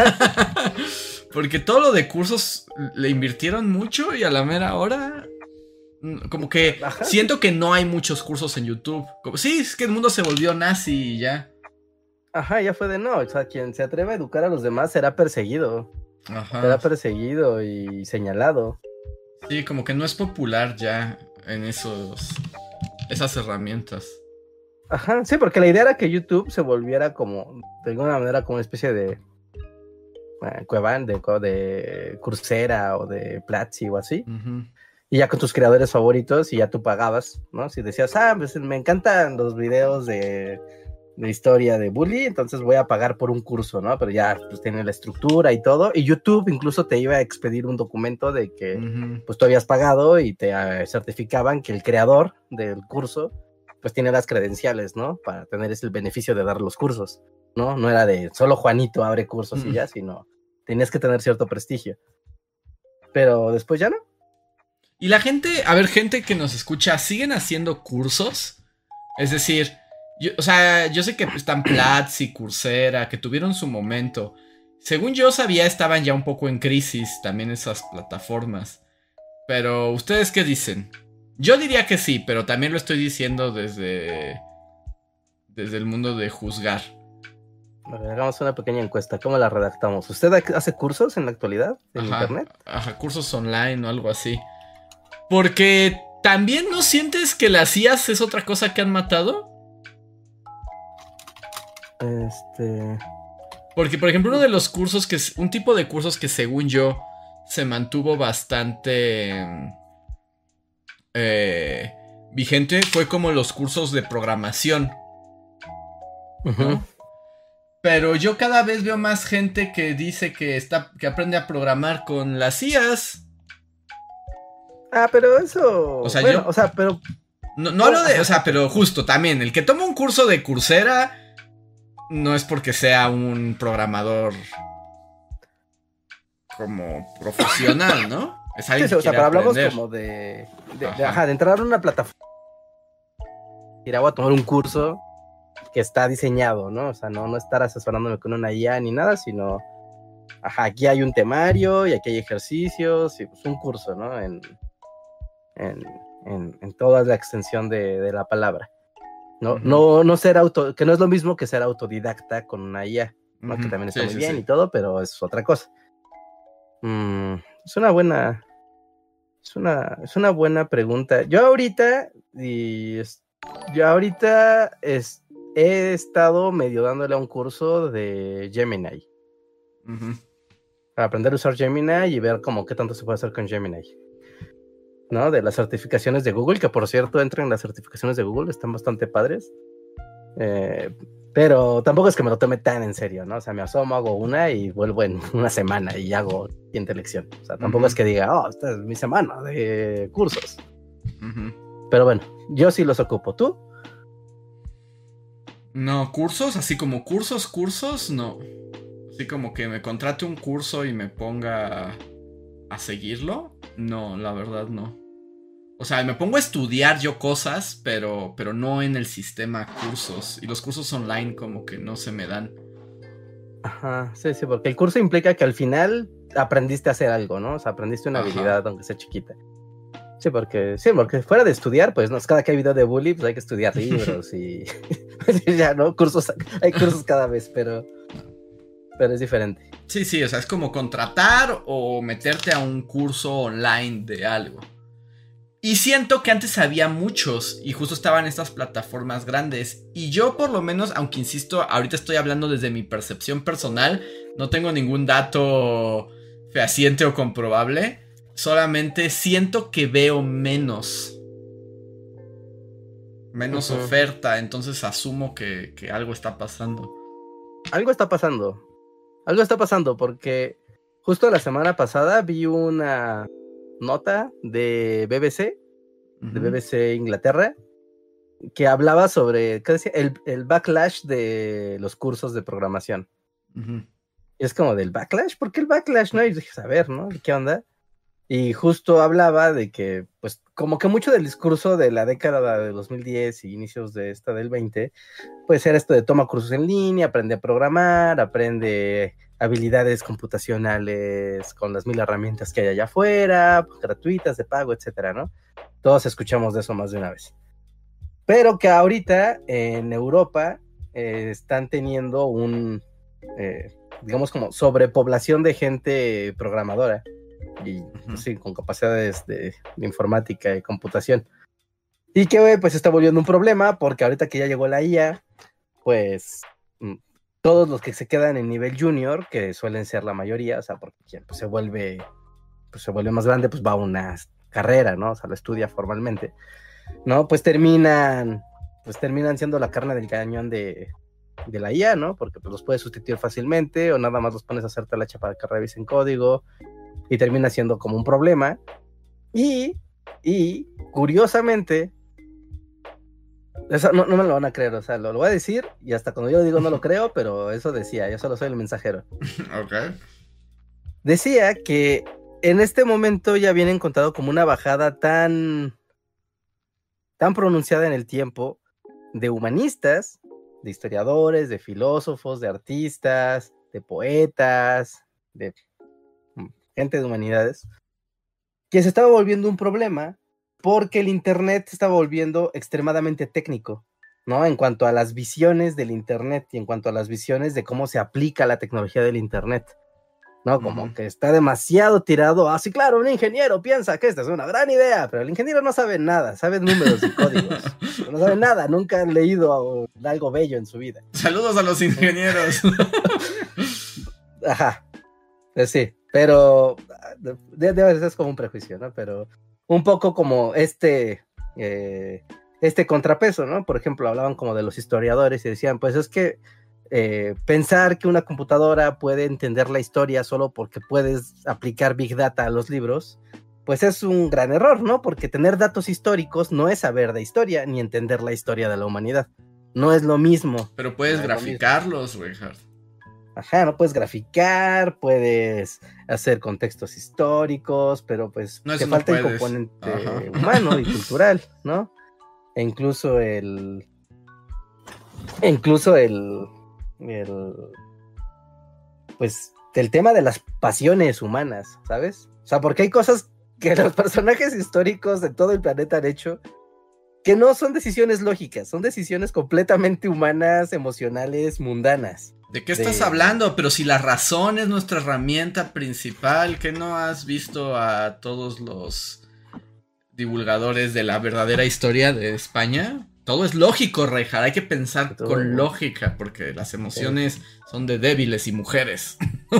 Porque todo lo de cursos le invirtieron mucho y a la mera hora. mm, Como que Ajá, sí. siento que no hay muchos cursos en YouTube. Como, sí, es que el mundo se volvió nazi y ya. Ajá, ya fue de no, o sea, quien se atreve a educar a los demás será perseguido, Ajá. será perseguido y señalado. Sí, como que no es popular ya en esos esas herramientas. Ajá, sí, porque la idea era que YouTube se volviera como, de alguna manera, como una especie de eh, Cuevana, de, co- de Coursera o de Platzi o así. Ujú. Y ya con tus creadores favoritos y ya tú pagabas, ¿no? Si decías, ah, pues me encantan los videos de, de historia de Bully, entonces voy a pagar por un curso, ¿no? Pero ya pues tiene la estructura y todo. Y YouTube incluso te iba a expedir un documento de que Ujú. pues tú habías pagado y te eh, certificaban que el creador del curso pues tiene las credenciales, ¿no? Para tener ese beneficio de dar los cursos, ¿no? No era de solo Juanito abre cursos y ya, sino tenías que tener cierto prestigio. Pero después ya no. Y la gente, a ver, gente que nos escucha, ¿siguen haciendo cursos? Es decir, yo, o sea, yo sé que están Platzi, Coursera, que tuvieron su momento. Según yo sabía, estaban ya un poco en crisis también esas plataformas. Pero, ¿ustedes qué dicen? Yo diría que sí, pero también lo estoy diciendo desde, desde el mundo de juzgar. A ver, hagamos una pequeña encuesta. ¿Cómo la redactamos? ¿Usted hace cursos en la actualidad en Ajá, internet? ajá, cursos online o algo así. Porque también no sientes que las I As es otra cosa que han matado. Este. Porque, por ejemplo, uno de los cursos que es un tipo de cursos que según yo se mantuvo bastante eh, vigente fue como los cursos de programación, Ujú. ¿no? Pero yo cada vez veo más gente que dice que está que aprende a programar con las I As. Ah, pero eso. O sea, bueno, yo o sea, pero. no, no oh, hablo de, ajá, o sea, pero justo también el que toma un curso de Coursera no es porque sea un programador como profesional, ¿no? Es sí, alguien sí, que o sea, quiere pero hablamos aprender. como de. De, de, Ajá. ajá, de entrar a una plataforma. Ir a tomar un curso que está diseñado, ¿no? O sea, no, no estar asesorándome con una I A ni nada, sino. Ajá, aquí hay un temario y aquí hay ejercicios y pues un curso, ¿no? En, en, en, en toda la extensión de, de la palabra. No, Ujú. no, no ser auto, que no es lo mismo que ser autodidacta con una I A, ¿no? Ujú. Que también está Sí, muy sí, bien sí. y todo, pero es otra cosa. Mm, es una buena, es una, es una buena pregunta. Yo ahorita, y es- yo ahorita es, he estado medio dándole a un curso de Gemini, Ujú. para aprender a usar Gemini y ver como qué tanto se puede hacer con Gemini, ¿no? De las certificaciones de Google, que por cierto entran en las certificaciones de Google, están bastante padres. Eh, pero tampoco es que me lo tome tan en serio, ¿no? O sea, me asomo, hago una y vuelvo en una semana y hago siguiente lección. O sea, tampoco Ujú. es que diga, oh, esta es mi semana de cursos. Ujú. Pero bueno, yo sí los ocupo. ¿Tú? No, cursos, así como cursos, cursos, no. Así como que me contrate un curso y me ponga a, a seguirlo. No, la verdad no. O sea, me pongo a estudiar yo cosas, pero, pero no en el sistema cursos. Y los cursos online como que no se me dan. Ajá, sí, sí, porque el curso implica que al final aprendiste a hacer algo, ¿no? O sea, aprendiste una Ajá. habilidad, aunque sea chiquita. Sí, porque, sí, porque fuera de estudiar, pues, no, cada que hay video de bully, pues hay que estudiar libros y ya, ¿no? Cursos, hay cursos cada vez, pero, pero es diferente. Sí, sí, o sea, es como contratar o meterte a un curso online de algo. Y siento que antes había muchos y justo estaban estas plataformas grandes. Y yo por lo menos, aunque insisto, ahorita estoy hablando desde mi percepción personal, no tengo ningún dato fehaciente o comprobable. Solamente siento que veo menos. menos Ujú. oferta, entonces asumo que, que algo está pasando. Algo está pasando. Algo está pasando porque justo la semana pasada vi una nota de B B C, de Ujú. B B C Inglaterra, que hablaba sobre, ¿qué decía? El, el backlash de los cursos de programación. Ujú. Y es como del backlash, ¿por qué el backlash? No, y dije, a ver, ¿no? ¿Qué onda? Y justo hablaba de que, pues, como que mucho del discurso de la década de dos mil diez y inicios de esta del veinte, pues era esto de toma cursos en línea, aprende a programar, aprende habilidades computacionales con las mil herramientas que hay allá afuera, gratuitas, de pago, etcétera, ¿no? Todos escuchamos de eso más de una vez. Pero que ahorita en Europa eh, están teniendo un, eh, digamos, como sobrepoblación de gente programadora y Ujú. pues, sí, con capacidades de, de informática y computación. Y que güey, pues está volviendo un problema porque ahorita que ya llegó la I A, pues mm, todos los que se quedan en nivel junior, que suelen ser la mayoría, o sea, porque quien pues, se vuelve pues se vuelve más grande, pues va a una carrera, ¿no? O sea, lo estudia formalmente, ¿no? Pues terminan, pues terminan siendo la carne del cañón de, de la I A, ¿no? Porque pues los puedes sustituir fácilmente o nada más los pones a hacerte la chapa para que revisen código y termina siendo como un problema. Y, y curiosamente, eso no, no me lo van a creer, o sea, lo, lo voy a decir y hasta cuando yo lo digo no lo creo, pero eso decía, yo solo soy el mensajero. Ok. Decía que en este momento ya viene encontrado como una bajada tan, tan pronunciada en el tiempo de humanistas, de historiadores, de filósofos, de artistas, de poetas, de gente de humanidades, que se estaba volviendo un problema porque el Internet se estaba volviendo extremadamente técnico, ¿no? En cuanto a las visiones del Internet y en cuanto a las visiones de cómo se aplica la tecnología del Internet, ¿no? Como Ujú. que está demasiado tirado. Ah, sí, claro, un ingeniero piensa que esta es una gran idea, pero el ingeniero no sabe nada, sabe números y códigos. No sabe nada, nunca han leído algo bello en su vida. Saludos a los ingenieros. Ajá, pues sí, pero de, de, de veces es como un prejuicio, ¿no? Pero un poco como este, eh, este contrapeso, ¿no? Por ejemplo, hablaban como de los historiadores y decían, pues es que eh, pensar que una computadora puede entender la historia solo porque puedes aplicar Big Data a los libros, pues es un gran error, ¿no? Porque tener datos históricos no es saber de historia ni entender la historia de la humanidad. No es lo mismo. Pero puedes no graficarlos, Reinhardt. Ajá, no puedes graficar, puedes hacer contextos históricos, pero pues No, te eso no falta el puedes. componente Ajá. humano y cultural, ¿no? E incluso el... E incluso el... el pues el tema de las pasiones humanas, ¿sabes? O sea, porque hay cosas que los personajes históricos de todo el planeta han hecho que no son decisiones lógicas, son decisiones completamente humanas, emocionales, mundanas. ¿De qué De- estás hablando? Pero si la razón es nuestra herramienta principal, ¿qué no has visto a todos los divulgadores de la verdadera historia de España? Todo es lógico, Reinhardt. Hay que pensar Todo- con lógica, porque las emociones son de débiles y mujeres.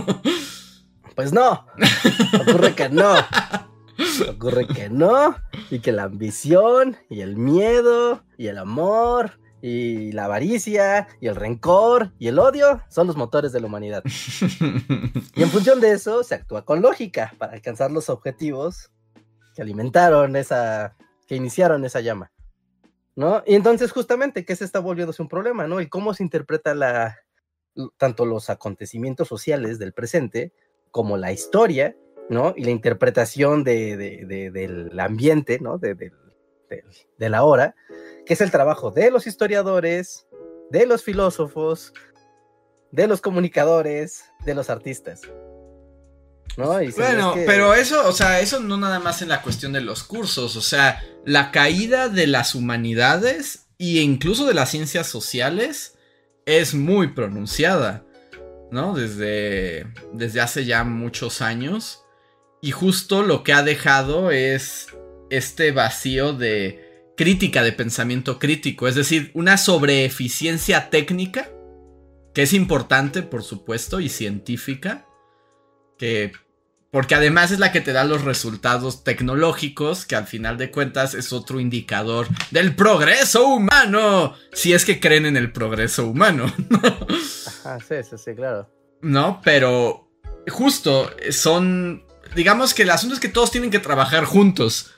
Pues no, ocurre que no. Ocurre que no, y que la ambición, y el miedo, y el amor, y la avaricia, y el rencor, y el odio son los motores de la humanidad. Y en función de eso se actúa con lógica para alcanzar los objetivos que alimentaron esa, que iniciaron esa llama, ¿no? Y entonces justamente, ¿qué se está volviéndose un problema, no? Y cómo se interpreta la, tanto los acontecimientos sociales del presente como la historia, ¿no? Y la interpretación de, de, de, del ambiente, ¿no? De, de, de, de la hora, que es el trabajo de los historiadores, de los filósofos, de los comunicadores, de los artistas, ¿no? Y Bueno, que... pero eso, o sea, eso no nada más en la cuestión de los cursos, o sea, la caída de las humanidades e incluso de las ciencias sociales es muy pronunciada, ¿no? Desde, desde hace ya muchos años. Y justo lo que ha dejado es este vacío de crítica, de pensamiento crítico. Es decir, una sobreeficiencia técnica, que es importante, por supuesto, y científica, que Porque además es la que te da los resultados tecnológicos, que al final de cuentas es otro indicador del progreso humano. Si es que creen en el progreso humano. Ajá, sí, sí, sí, claro. No, pero justo son... Digamos que el asunto es que todos tienen que trabajar juntos.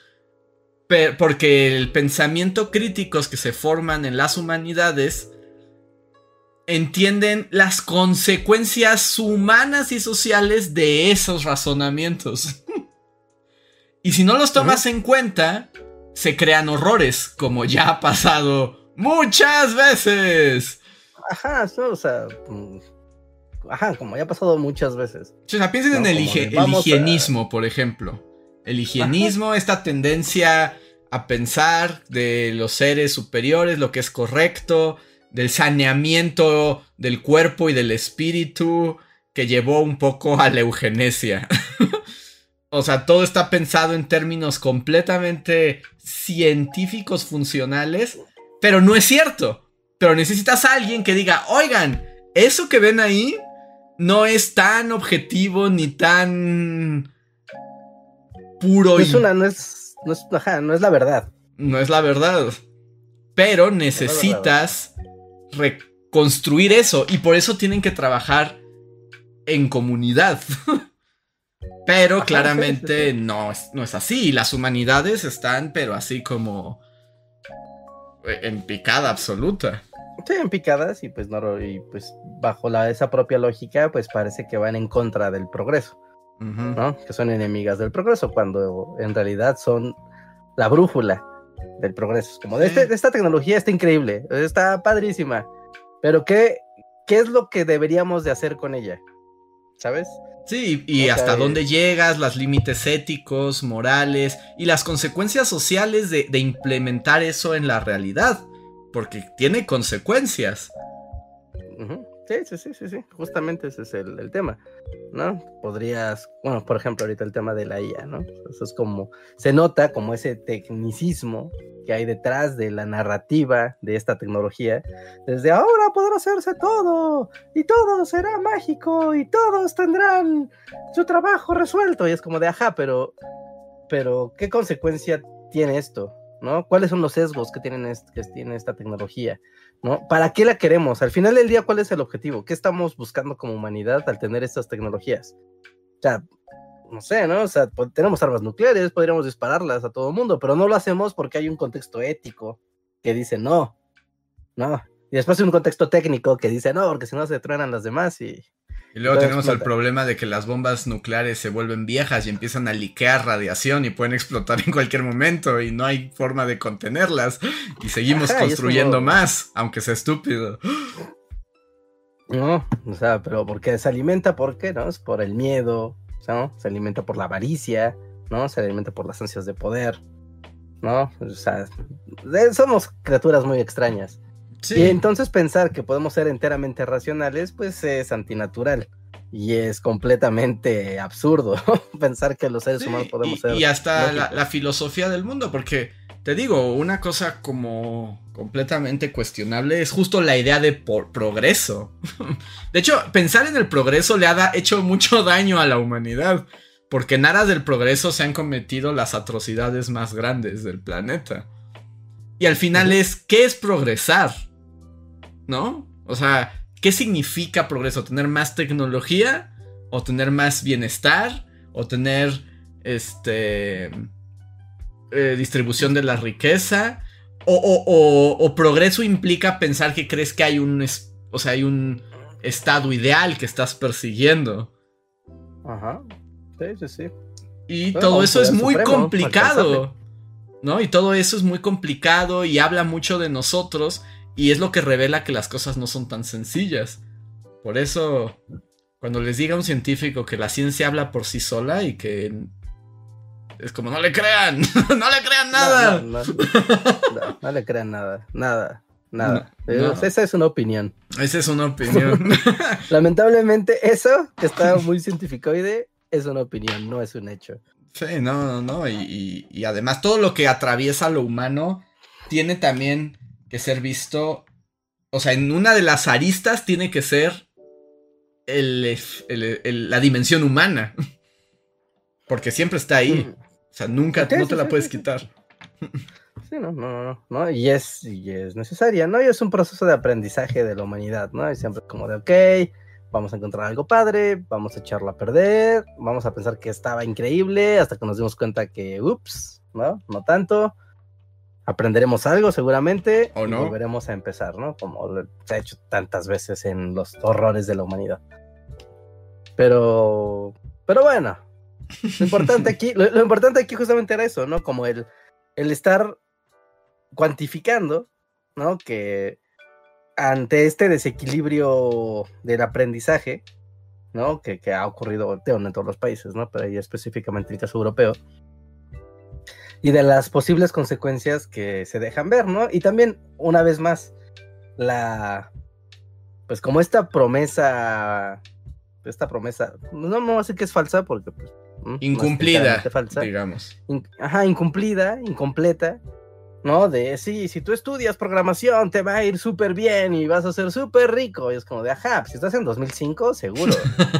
Porque el pensamiento críticos que se forman en las humanidades entienden las consecuencias humanas y sociales de esos razonamientos. Y si no los tomas uh-huh. en cuenta, se crean horrores, como ya ha pasado muchas veces. Ajá, eso, o sea... Ajá, como ya ha pasado muchas veces. O sea, piensen no, en el, hige- el higienismo, a... por ejemplo. El higienismo, ajá. esta tendencia a pensar de los seres superiores, lo que es correcto... del saneamiento del cuerpo y del espíritu que llevó un poco a la eugenesia. O sea, todo está pensado en términos completamente científicos funcionales, pero no es cierto. Pero necesitas a alguien que diga, oigan, eso que ven ahí no es tan objetivo ni tan puro. No es y... una, no es, no es, ajá, no es la verdad. No es la verdad. Pero necesitas... reconstruir eso, y por eso tienen que trabajar en comunidad. Pero ajá, claramente sí, sí, sí. No, es, no es así. Las humanidades están pero así como en picada absoluta. Sí, en picadas y pues no, y pues bajo la, esa propia lógica pues parece que van en contra del progreso, uh-huh. ¿no? Que son enemigas del progreso cuando en realidad son la brújula del progreso. Como de, este, de esta tecnología está increíble, está padrísima, pero ¿qué, qué es lo que deberíamos de hacer con ella? ¿Sabes? Sí, y o hasta sea, dónde llegas, los límites éticos, morales y las consecuencias sociales de, de implementar eso en la realidad, porque tiene consecuencias. Uh-huh. Sí, sí, sí, sí, sí, justamente ese es el, el tema, ¿no? Podrías, bueno, por ejemplo, ahorita el tema de la I A, ¿no? Eso es como, se nota como ese tecnicismo que hay detrás de la narrativa de esta tecnología, desde ahora podrá hacerse todo, y todo será mágico, y todos tendrán su trabajo resuelto, y es como de, ajá, pero, pero, ¿qué consecuencia tiene esto? ¿No? ¿Cuáles son los sesgos que, tienen est- que tiene esta tecnología? ¿No? ¿Para qué la queremos? Al final del día, ¿cuál es el objetivo? ¿Qué estamos buscando como humanidad al tener estas tecnologías? O sea, no sé, ¿no? O sea, tenemos armas nucleares, podríamos dispararlas a todo el mundo, pero no lo hacemos porque hay un contexto ético que dice no, no. Y después hay un contexto técnico que dice no, porque si no se truenan las demás y... Y luego tenemos el problema de que las bombas nucleares se vuelven viejas y empiezan a liquear radiación y pueden explotar en cualquier momento y no hay forma de contenerlas. Y seguimos Ajá, construyendo como... más, aunque sea estúpido. No, o sea, pero porque se alimenta, ¿por qué? ¿No? Es por el miedo, ¿no? Se alimenta por la avaricia, ¿no? Se alimenta por las ansias de poder, ¿no? O sea, somos criaturas muy extrañas. Sí. Y entonces pensar que podemos ser enteramente racionales, pues es antinatural. Y es completamente absurdo pensar que los seres sí, humanos podemos y, ser... Y hasta la, la filosofía del mundo, porque te digo, una cosa como completamente cuestionable es justo la idea de por progreso. De hecho, pensar en el progreso le ha da, hecho mucho daño a la humanidad, porque en aras del progreso se han cometido las atrocidades más grandes del planeta. Y al final uh-huh. es, ¿qué es progresar? ¿No? O sea, ¿qué significa progreso? ¿Tener más tecnología? ¿O tener más bienestar? ¿O tener este eh, distribución de la riqueza? O, o, o, ¿O progreso implica pensar que crees que hay un, o sea, hay un estado ideal que estás persiguiendo? Ajá. Sí, sí, sí. Y bueno, todo eso es muy supremo, complicado, ¿no? Y todo eso es muy complicado y habla mucho de nosotros. Y es lo que revela que las cosas no son tan sencillas. Por eso, cuando les diga a un científico que la ciencia habla por sí sola y que es como, no le crean, no le crean nada. No, no, no, no, no le crean nada, nada, nada. No, no. Esa es una opinión. Esa es una opinión. Lamentablemente eso, que está muy cientificoide, es una opinión, no es un hecho. Sí, no, no, no. Y, y, y además todo lo que atraviesa lo humano tiene también... que ser visto, o sea, en una de las aristas tiene que ser el, el, el, la dimensión humana. Porque siempre está ahí. Mm. O sea, nunca, sí, no te sí, la sí, puedes sí, quitar. Sí, no, no, no, no, y es, y es necesaria, ¿no? Y es un proceso de aprendizaje de la humanidad, ¿no? Y siempre como de, ok, vamos a encontrar algo padre, vamos a echarlo a perder, vamos a pensar que estaba increíble, hasta que nos dimos cuenta que, ups, ¿no? No tanto. Aprenderemos algo seguramente ¿O no? Y volveremos a empezar, ¿no? Como se ha hecho tantas veces en los horrores de la humanidad. Pero, pero bueno, lo importante aquí, lo, lo importante aquí justamente era eso, ¿no? Como el, el estar cuantificando, ¿no? Que ante este desequilibrio del aprendizaje, ¿no? Que, que ha ocurrido en todos los países, ¿no? Pero ahí específicamente en el caso europeo. Y de las posibles consecuencias que se dejan ver, ¿no? Y también, una vez más, la... Pues como esta promesa... Esta promesa... No, no voy a decir que es falsa, porque... Pues, incumplida, no falsa, digamos. In, ajá, incumplida, incompleta, ¿no? De, sí, si tú estudias programación, te va a ir súper bien y vas a ser súper rico. Y es como de, ajá, pues si estás en dos mil cinco, seguro.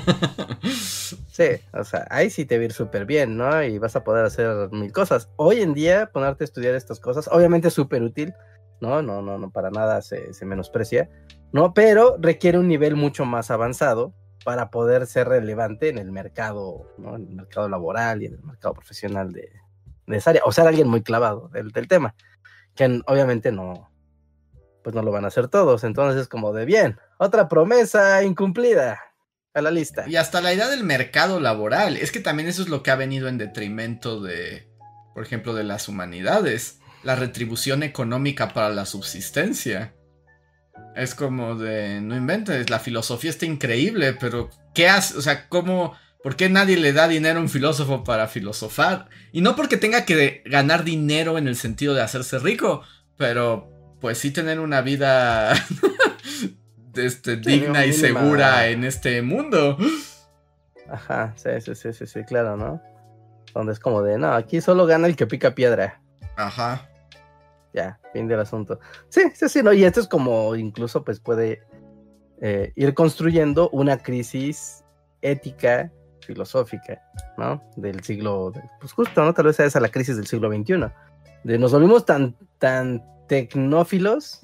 Sí, o sea, ahí sí te va a ir súper bien, ¿no? Y vas a poder hacer mil cosas. Hoy en día, ponerte a estudiar estas cosas, obviamente es súper útil, ¿no? No, no, no, para nada se, se menosprecia, ¿no? Pero requiere un nivel mucho más avanzado para poder ser relevante en el mercado, ¿no? En el mercado laboral y en el mercado profesional de, de esa área. O sea, alguien muy clavado del, del tema, que obviamente no, pues no lo van a hacer todos. Entonces es como de, bien, otra promesa incumplida a la lista. Y hasta la idea del mercado laboral, es que también eso es lo que ha venido en detrimento de, por ejemplo, de las humanidades, la retribución económica para la subsistencia. Es como de, no inventes, la filosofía está increíble, pero ¿qué hace? O sea, ¿cómo, por qué nadie le da dinero a un filósofo para filosofar? Y no porque tenga que ganar dinero en el sentido de hacerse rico, pero pues sí tener una vida este, sí, digna y mínima. Segura en este mundo. Ajá, sí, sí, sí, sí, sí, claro, ¿no? Donde es como de, no, aquí solo gana el que pica piedra. Ajá. Ya, fin del asunto. Sí, sí, sí, no, y esto es como incluso pues puede eh, ir construyendo una crisis ética, filosófica, ¿no? Del siglo, pues justo, ¿no? Tal vez sea esa la crisis del siglo veintiuno. De nos volvimos tan, tan tecnófilos,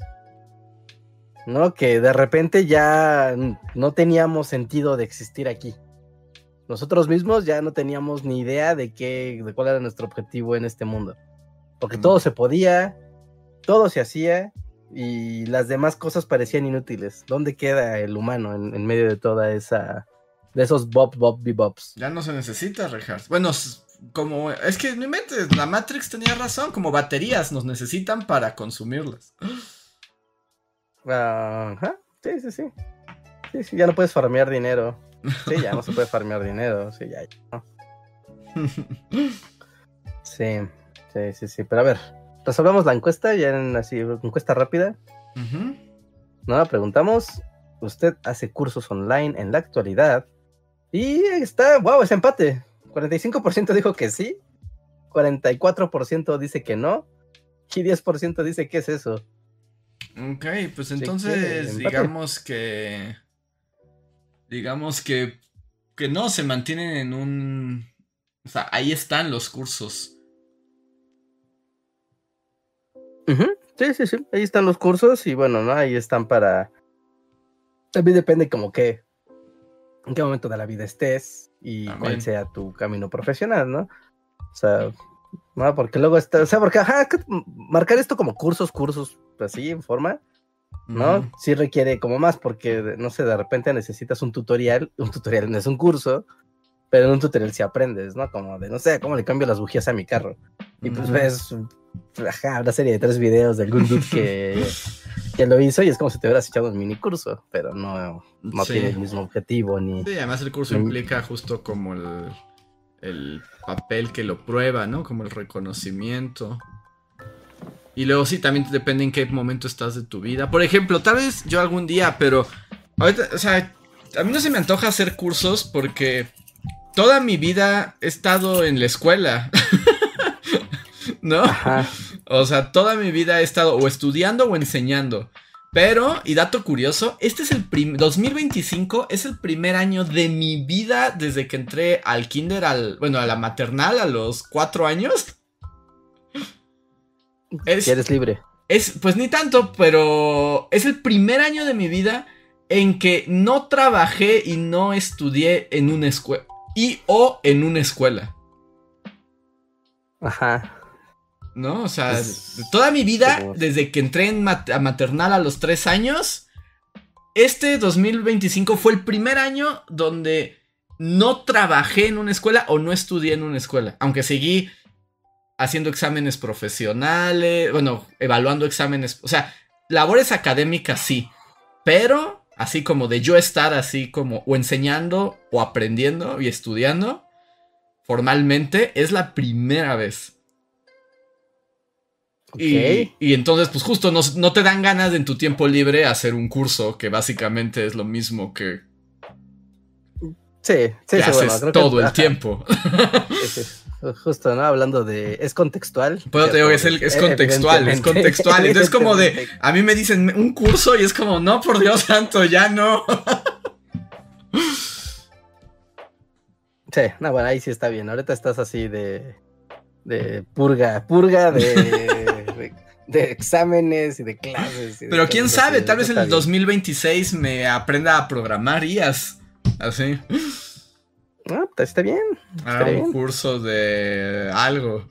¿no? Que de repente ya no teníamos sentido de existir aquí. Nosotros mismos ya no teníamos ni idea de qué, de cuál era nuestro objetivo en este mundo. Porque mm. todo se podía, todo se hacía y las demás cosas parecían inútiles. ¿Dónde queda el humano en, en medio de toda esa, de esos bob, bob, bebops? Ya no se necesita, Reinhardt. Bueno, como, es que no inventes, la Matrix tenía razón, como baterías nos necesitan para consumirlas. Ajá, sí, sí, sí. Sí, sí, ya no puedes farmear dinero. Sí, ya no se puede farmear dinero. Sí, ya, ya no. Sí, sí, sí, sí. Pero a ver, resolvamos la encuesta ya en así, encuesta rápida. Uh-huh. No, preguntamos, ¿usted hace cursos online en la actualidad? Y está, wow, es empate. cuarenta y cinco por ciento dijo que sí, cuarenta y cuatro por ciento dice que no, y diez por ciento dice que es eso. Ok, pues entonces digamos que... Digamos que... Que no, se mantienen en un... O sea, ahí están los cursos. Uh-huh. Sí, sí, sí, ahí están los cursos y bueno, ¿no? Ahí están para... También depende como que... En qué momento de la vida estés y También. Cuál sea tu camino profesional, ¿no? O sea, no, porque luego está... O sea, porque, ajá, marcar esto como cursos, cursos, así, en forma... ¿no? Uh-huh. Sí requiere como más porque, no sé, de repente necesitas un tutorial, un tutorial no es un curso, pero en un tutorial sí aprendes, ¿no? Como de, no sé, cómo le cambio las bujías a mi carro. Y pues uh-huh. ves, ajá, una serie de tres videos de algún dude que, que lo hizo y es como si te hubieras echado un mini curso, pero no, no sí. tiene el mismo objetivo ni... Sí, además el curso ni... implica justo como el, el papel que lo prueba, ¿no? Como el reconocimiento... Y luego sí, también depende en qué momento estás de tu vida. Por ejemplo, tal vez yo algún día, pero... Ahorita, o sea, a mí no se me antoja hacer cursos porque toda mi vida he estado en la escuela. ¿No? Ajá. O sea, toda mi vida he estado o estudiando o enseñando. Pero, y dato curioso, este es el prim- dos mil veinticinco es el primer año de mi vida desde que entré al kinder, al, bueno, a la maternal a los cuatro años. Es, Si eres libre. es, pues ni tanto, pero es el primer año de mi vida en que no trabajé y no estudié en una escuela, y o en una escuela. Ajá. ¿No? O sea, Pues, toda mi vida, como- desde que entré en mat- a maternal a los tres años, este dos mil veinticinco fue el primer año donde no trabajé en una escuela o no estudié en una escuela. Aunque seguí haciendo exámenes profesionales, bueno, evaluando exámenes, o sea, labores académicas sí, pero así como de yo estar así como o enseñando o aprendiendo y estudiando formalmente, es la primera vez. Ok. Y, y entonces, pues justo no, no te dan ganas de en tu tiempo libre hacer un curso que básicamente es lo mismo que, Sí, sí, que sí, haces bueno, creo que- todo el ajá, tiempo. sí, sí. Justo, ¿no? Hablando de... Es contextual. Pero te digo, es, el- es contextual, es Evidentemente, contextual. Entonces, como de, evidentemente. a mí me dicen un curso y es como, no, por Dios santo, ya no. Sí, no, bueno, ahí sí está bien. Ahorita estás así de... De purga, purga de... de, de exámenes y de clases. y de Pero quién cosas sabe, así, tal vez en está el bien. dos mil veintiséis me aprenda a programar I As. Así. Ah, pues está bien. Haga Estaría un bien. curso de algo.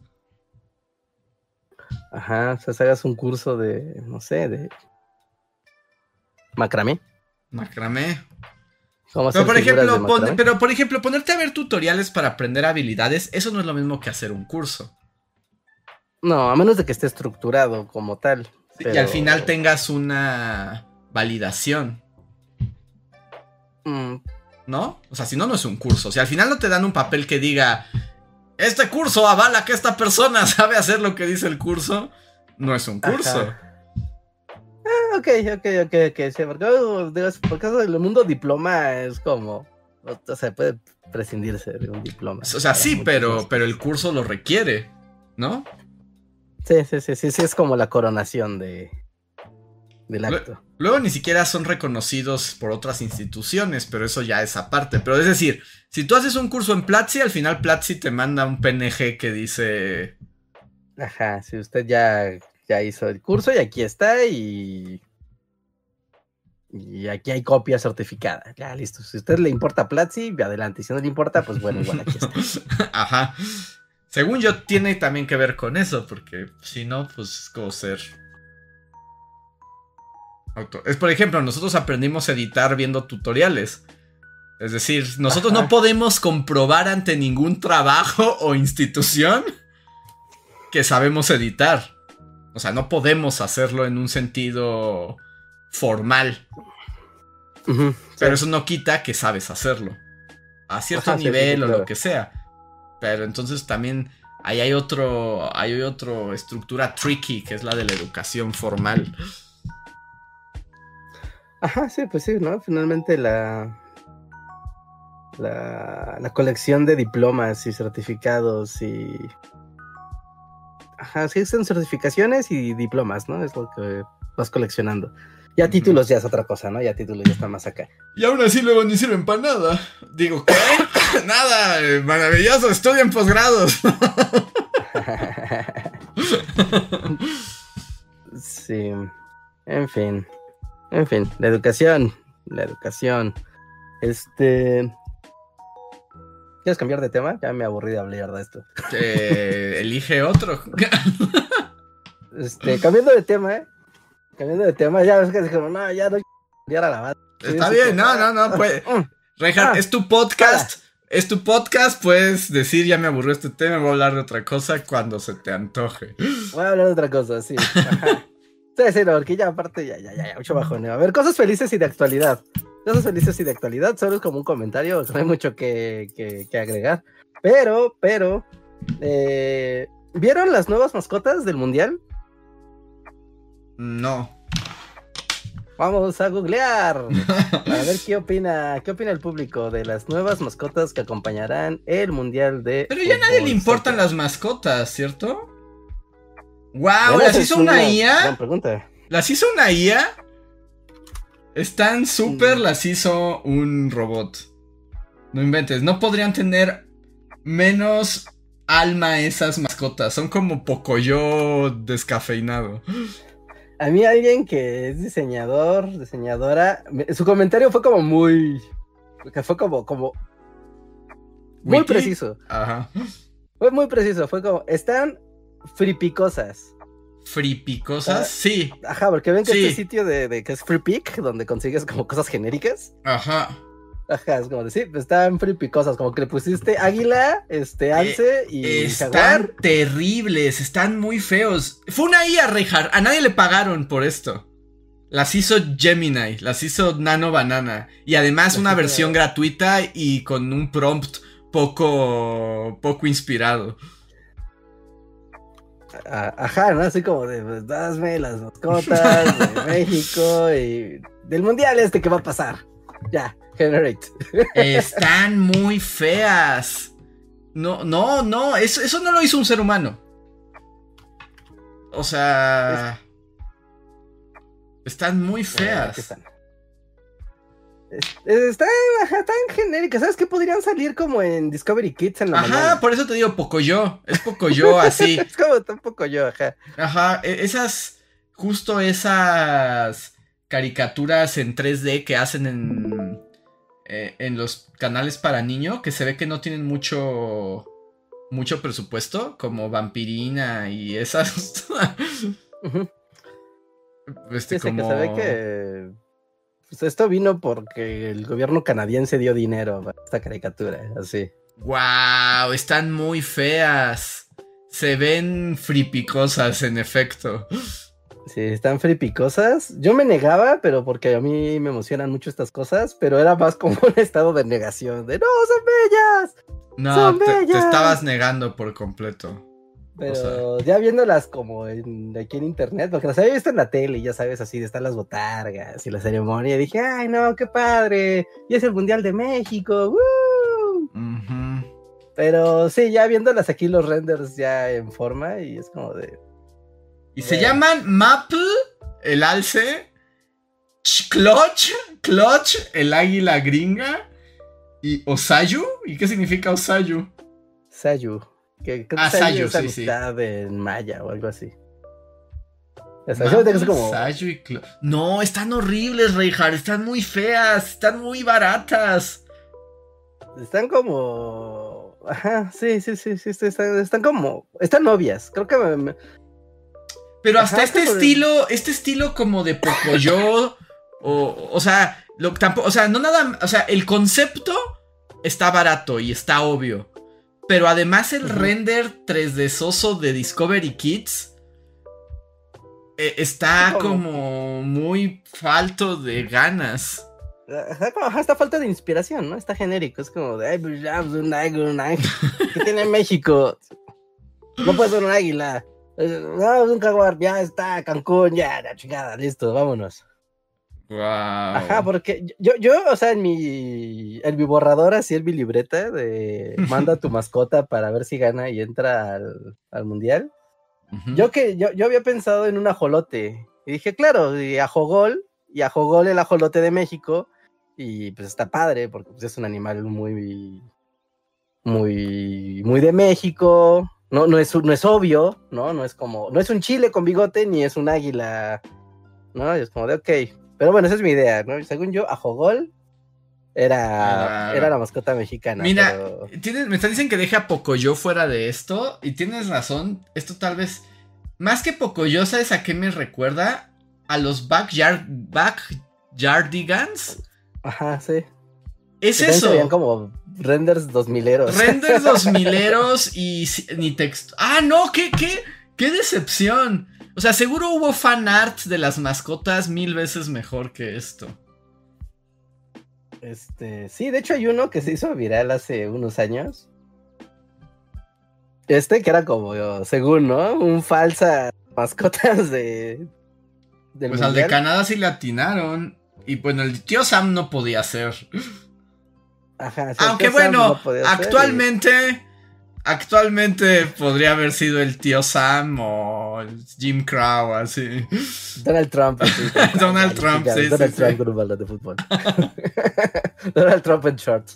Ajá, o sea, hagas un curso de, no sé, de macramé. Macramé. ¿Cómo Pero hacer por figuras de ejemplo, pon- macramé? pero por ejemplo, ponerte a ver tutoriales para aprender habilidades, eso no es lo mismo que hacer un curso. No, a menos de que esté estructurado como tal. Y pero- al final tengas una validación, Mm, ¿no? O sea, si no, no es un curso. Si al final no te dan un papel que diga, este curso avala que esta persona sabe hacer lo que dice el curso, no es un curso. Ajá. Ah, ok, ok, ok, ok. Sí, porque, oh, digo, es- porque eso del mundo diploma es como. O sea, puede prescindirse de un diploma. O sea, para sí, muchas pero, cosas. pero el curso lo requiere, ¿no? Sí, sí, sí, sí, sí, es como la coronación de del Lo- acto. Luego ni siquiera son reconocidos por otras instituciones, pero eso ya es aparte. Pero es decir, si tú haces un curso en Platzi, al final Platzi te manda un P N G que dice... Ajá, si usted ya, ya hizo el curso y aquí está y. Y aquí hay copia certificada. Ya, listo. Si a usted le importa Platzi, adelante. Y si no le importa, pues bueno, igual aquí está. Ajá. Según yo, tiene también que ver con eso, porque si no, pues es como ser... auto- Es, por ejemplo, nosotros aprendimos a editar viendo tutoriales. Es decir, nosotros Ajá. no podemos comprobar ante ningún trabajo o institución que sabemos editar. O sea, no podemos hacerlo en un sentido formal. Ujú, Pero sí. eso no quita que sabes hacerlo. A cierto Ajá, sí, sí, nivel sí, o claro. lo que sea. Pero entonces también ahí hay otro. Hay otra estructura tricky, que es la de la educación formal. Ajá, sí, pues sí, ¿no? Finalmente la, la, la colección de diplomas y certificados y... Ajá, sí, son certificaciones y diplomas, ¿no? Es lo que vas coleccionando. Ya Ujú. títulos ya es otra cosa, ¿no? Ya títulos ya está más acá. Y aún así luego ni sirven para nada. Digo, ¿qué? Nada, eh, maravilloso, estudian posgrados. Sí, en fin, en fin, la educación, la educación. Este... ¿Quieres cambiar de tema? Ya me aburrí de hablar de esto. Que elige otro. Este, cambiando de tema, ¿eh? Cambiando de tema, ya ves que dijeron, no, ya no quiero a la banda. Está bien, no, no, no, pues. Reinhardt, Ah, es tu podcast. Es tu podcast, puedes decir, ya me aburrió este tema, voy a hablar de otra cosa cuando se te antoje. Voy a hablar de otra cosa, sí. Ajá. Sí, sí, no, porque ya aparte, ya, ya, ya, ya, mucho bajoneo. A ver, cosas felices y de actualidad. Cosas felices y de actualidad, solo es como un comentario, no hay mucho que, que, que agregar. Pero, pero, eh, ¿vieron las nuevas mascotas del mundial? No. Vamos a googlear para ver qué opina, qué opina el público de las nuevas mascotas que acompañarán el mundial de. Pero ya a nadie le fútbol importan soccer. las mascotas, ¿cierto? ¡Wow! Bueno, ¿Las esa hizo es una Gran I A? pregunta. las hizo una I A. Están súper, las hizo un robot. No inventes, no podrían tener menos alma esas mascotas. Son como Pocoyo descafeinado. A mí alguien que es diseñador, diseñadora, su comentario fue como muy... que fue como... como muy ¿Wiki? Preciso. Ajá. Fue muy preciso, fue como... Están fripicosas. ¿Fripicosas? Ah, sí. Ajá, porque ven que Sí. este sitio de, de que es Free Pick, donde consigues como cosas genéricas. Ajá. Ajá, es como decir, pues están fripicosas, como que le pusiste águila, este, alce y Están jaguar. terribles, están muy feos. Fue una I A, Reinhardt, a nadie le pagaron por esto. Las hizo Gemini, las hizo Nano Banana. Y además Las una hizo- versión gratuita y con un prompt poco, poco inspirado. A- Ajá, ¿no? Así como de, pues, dasme las mascotas de México y del mundial este que va a pasar. Ya, generate. Están muy feas. No, no, no, eso, eso no lo hizo un ser humano. O sea... Están muy Eh, aquí feas. están. Es- Están, ajá, tan genéricas. ¿Sabes qué? Podrían salir como en Discovery Kids en la Ajá, mañana. por eso te digo Pocoyo. Es Pocoyo así. Es como tampoco yo, ajá. Ajá, e- esas, justo esas caricaturas en tres D que hacen en, eh, en los canales para niño, que se ve que no tienen mucho, mucho presupuesto, como Vampirina y esas. Ujú. este, Sí, sí, como... que se ve que pues esto vino porque el gobierno canadiense dio dinero para esta caricatura, así. ¡Wow! Están muy feas. Se ven fripicosas, en efecto. Sí, están fripicosas. Yo me negaba, pero porque a mí me emocionan mucho estas cosas, pero era más como un estado de negación, de ¡no, son bellas! No, ¡Son te, te bellas! estabas negando por completo. Pero ya viéndolas como en, aquí en internet, porque las había visto en la tele, y ya sabes, así de están las botargas y la ceremonia, dije, ¡ay, no, qué padre! Y es el Mundial de México, ¡woo! Ujú. Pero sí, ya viéndolas aquí los renders ya en forma, y es como de... Y se Bueno. llaman Maple, el alce, Ch- Clutch, Clutch, el águila gringa, y Osayu. ¿Y qué significa Osayu? Sayu. Que, creo Ah, que Sayu, es sí, sí. amistad en maya o algo así. O sea, yo Maple, tengo así como... Osayu y Clutch. No, están horribles, Reinhardt. Están muy feas, están muy baratas. Están como... Ajá, sí, sí, sí, sí, sí, están, están como... Están novias, creo que me... me- Pero hasta Ajá, este como- estilo, este estilo como de Pocoyo, o, o sea, lo, tampoco, o sea, no nada, o sea, el concepto está barato y está obvio, pero además el Ujú. render tres D soso de Discovery Kids eh, está Como- como muy falto de ganas. Ajá, como, ajá, esta falta de inspiración, ¿no? Está genérico, es como de... Ay, pues ya, pues un águila, un águila. ¿Qué tiene México? No puede ser un águila. Eh, No, es un jaguar, ya está, Cancún, ya, la chingada, listo, vámonos. Wow. Ajá, porque yo, yo, o sea, en mi, en mi borrador, así en mi libreta de manda a tu mascota para ver si gana y entra al, al mundial. Ujú. Yo que, yo, yo había pensado en un ajolote. Y dije, claro, y ajogol, y ajogol el ajolote de México, y pues está padre, porque pues, es un animal muy, muy, muy de México. No, no es, no es obvio, ¿no? No es como, no es un chile con bigote, ni es un águila, ¿no? Y es como de, ok. Pero bueno, esa es mi idea, ¿no? Según yo, Ajogol era, Era- era la mascota mexicana. Mira, pero... tienes- me están diciendo que deje a Pocoyo fuera de esto. Y tienes razón. Esto tal vez. Más que Pocoyo, ¿sabes a qué me recuerda? A los Backyard, Backyardigans. Ajá, sí. Es Que también se veían eso. como renders dos mileros. Renders dos mileros y si- ni texto. Ah, no, qué, qué, qué decepción. O sea, seguro hubo fan art de las mascotas mil veces mejor que esto. Este, sí, de hecho hay uno que se hizo viral hace unos años. Este que era como, según, ¿no? Un falsa mascotas de... del Pues al de mundial. Canadá sí le atinaron. Y bueno, el tío Sam no podía ser. Ajá, sí, Aunque el tío Sam bueno, no podía ser, actualmente Actualmente podría haber sido el tío Sam o Jim Crow, así. Donald Trump. Así, Donald Trump, sí, Donald sí, Trump sí. con un balón de fútbol. Donald Trump en shorts.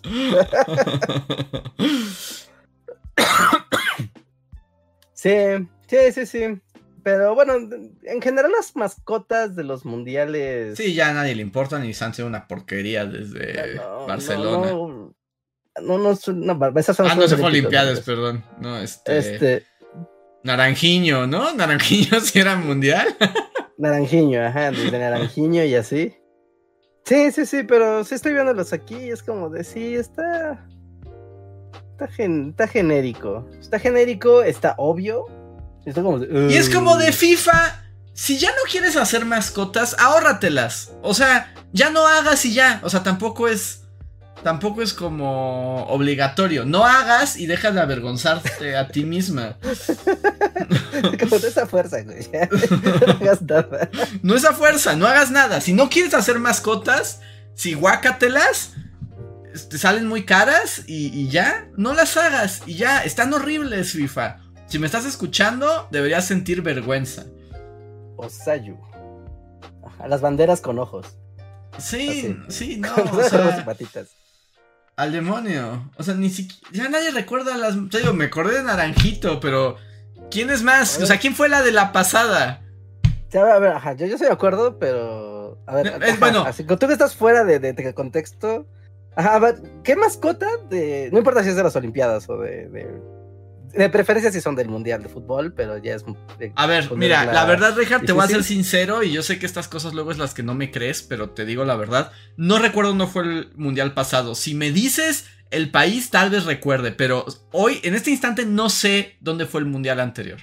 Sí, sí, sí, sí. Pero bueno, en general las mascotas de los mundiales... Sí, ya a nadie le importa ni se han sido una porquería desde no, Barcelona. No, no, no, no, no esas son Ah, no, se fue Olimpiadas, olímpicos. perdón. No, este... Este... Naranjiño, ¿no? Naranjiño sí era mundial. Naranjiño, ajá, desde Naranjiño y así. Sí, sí, sí, pero sí estoy viéndolos aquí y es como de sí, está... Está, gen... está genérico. Está genérico, está obvio. Está como de, uh... Y es como de FIFA. Si ya no quieres hacer mascotas, ahórratelas. O sea, ya no hagas y ya. O sea, tampoco es... Tampoco es como obligatorio. No hagas y deja de avergonzarte a ti misma. Como de esa fuerza, güey. No hagas nada. No esa fuerza, no hagas nada. Si no quieres hacer mascotas, si guácatelas, te salen muy caras y, y ya, no las hagas. Y ya, están horribles, FIFA. Si me estás escuchando, deberías sentir vergüenza. Osayu. Ajá, las banderas con ojos. Sí, así. sí, no. Con O sea, y patitas. al demonio. O sea, ni siquiera. Ya nadie recuerda las. Te digo, me acordé de Naranjito, pero. ¿Quién es más? O sea, ¿quién fue la de la pasada? Sí, a ver, ajá, yo, yo estoy de acuerdo, pero. A ver, Es ajá, bueno. Así, tú que estás fuera de, de, de contexto. Ajá, a ver, ¿qué mascota de. No importa si es de las Olimpiadas o de. De, de preferencia si son del Mundial de Fútbol, pero ya es. De, A ver, mira, la verdad, Richard, te voy a ser sincero y yo sé que estas cosas luego es las que no me crees, pero te digo la verdad. No recuerdo dónde fue el Mundial pasado. Si me dices el país, tal vez recuerde, pero hoy, en este instante, no sé dónde fue el Mundial anterior.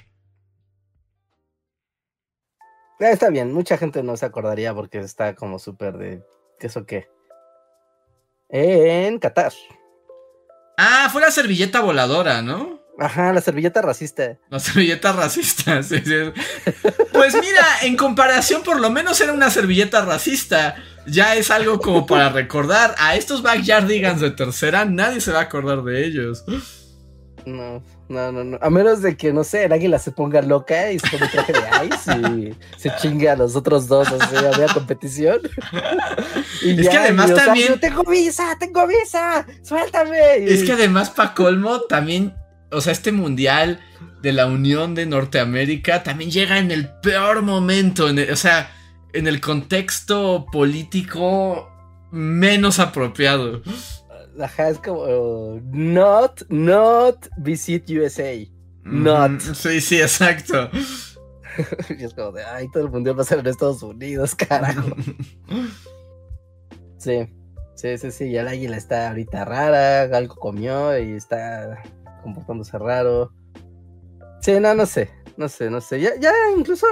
Ah, está bien, mucha gente no se acordaría porque está como súper de... ¿Qué eso qué? En Qatar. Ah, fue la servilleta voladora, ¿no? Ajá, la servilleta racista. La servilleta racista, sí, sí. Pues mira, en comparación por lo menos era una servilleta racista. Ya es algo como para recordar. A estos backyardigans de tercera nadie se va a acordar de ellos. No, no, no, no. A menos de que, no sé, el águila se ponga loca y se ponga traje de ice y se chingue a los otros dos, o sea, había competición. Y es ya, que además y, también... sea, tengo visa, tengo visa, suéltame. Es que además pa' colmo también... O sea, este mundial de la Unión de Norteamérica también llega en el peor momento. En el, o sea, en el contexto político menos apropiado. Ajá, es como not, not visit U S A. Not. Mm, sí, sí, exacto. Y es como de, ay, todo el mundial va a ser en Estados Unidos, carajo. Sí, sí, sí, sí. Y el águila está ahorita rara, algo comió y está comportándose raro. Sí, no, no sé, no sé, no sé. Ya, ya incluso...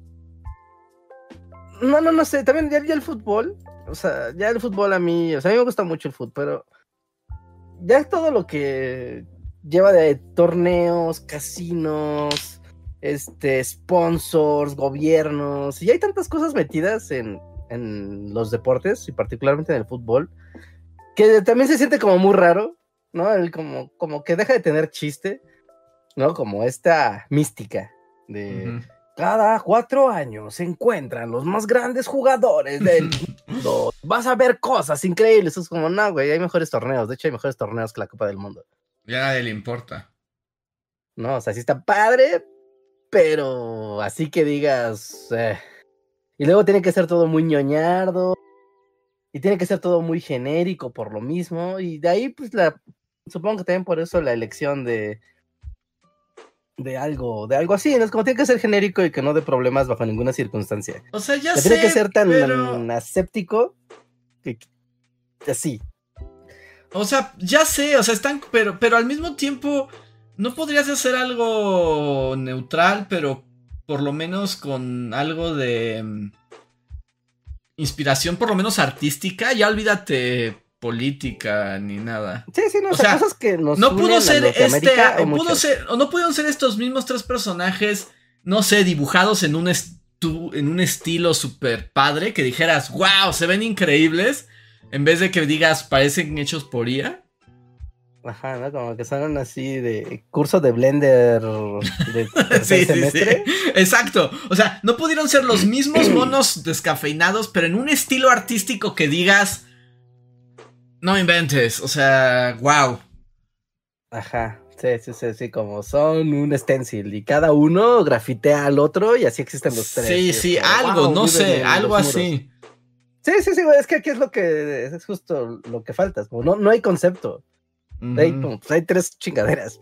No, no, no sé. También ya, ya el fútbol, o sea, ya el fútbol a mí, o sea, a mí me gusta mucho el fútbol, pero ya todo lo que lleva de torneos, casinos, este, sponsors, gobiernos, y hay tantas cosas metidas en, en los deportes, y particularmente en el fútbol, que también se siente como muy raro, ¿no? El como, como que deja de tener chiste, ¿no? Como esta mística de... Uh-huh. Cada cuatro años se encuentran los más grandes jugadores del mundo. Vas a ver cosas increíbles. Eso es como, no, güey, hay mejores torneos. De hecho, hay mejores torneos que la Copa del Mundo. Ya a nadie le importa. No, o sea, sí está padre, pero así que digas... Eh. Y luego tiene que ser todo muy ñoñardo. Y tiene que ser todo muy genérico por lo mismo. Y de ahí, pues, la supongo que también por eso la elección de... de algo, de algo así, ¿no? Es como tiene que ser genérico y que no dé problemas bajo ninguna circunstancia. O sea, ya o sea, sé, tiene que ser tan pero... aséptico que así. O sea, ya sé, o sea, están, pero, pero al mismo tiempo, ¿no podrías hacer algo neutral, pero por lo menos con algo de um, inspiración, por lo menos artística? Ya olvídate política ni nada. Sí, sí, no, o o sea, sea, cosas que nos no pudo ser este, o pudo muchas. ser, o no pudieron ser estos mismos tres personajes, no sé, dibujados en un estu, en un estilo súper padre, que dijeras, wow, se ven increíbles, en vez de que digas, parecen hechos por I A. Ajá, ¿no? Como que son así de curso de Blender de tercer sí, sí, semestre. sí. Exacto. O sea, no pudieron ser los mismos monos descafeinados, pero en un estilo artístico que digas, no inventes. O sea, wow. Ajá, sí, sí, sí, sí, como son un stencil y cada uno grafitea al otro y así existen los tres. Sí, sí, como, algo, wow, no sé, algo los así. Sí, sí, sí, es que aquí es lo que es justo lo que falta, como no, no hay concepto. Uh-huh. Hay, como, pues hay tres chingaderas.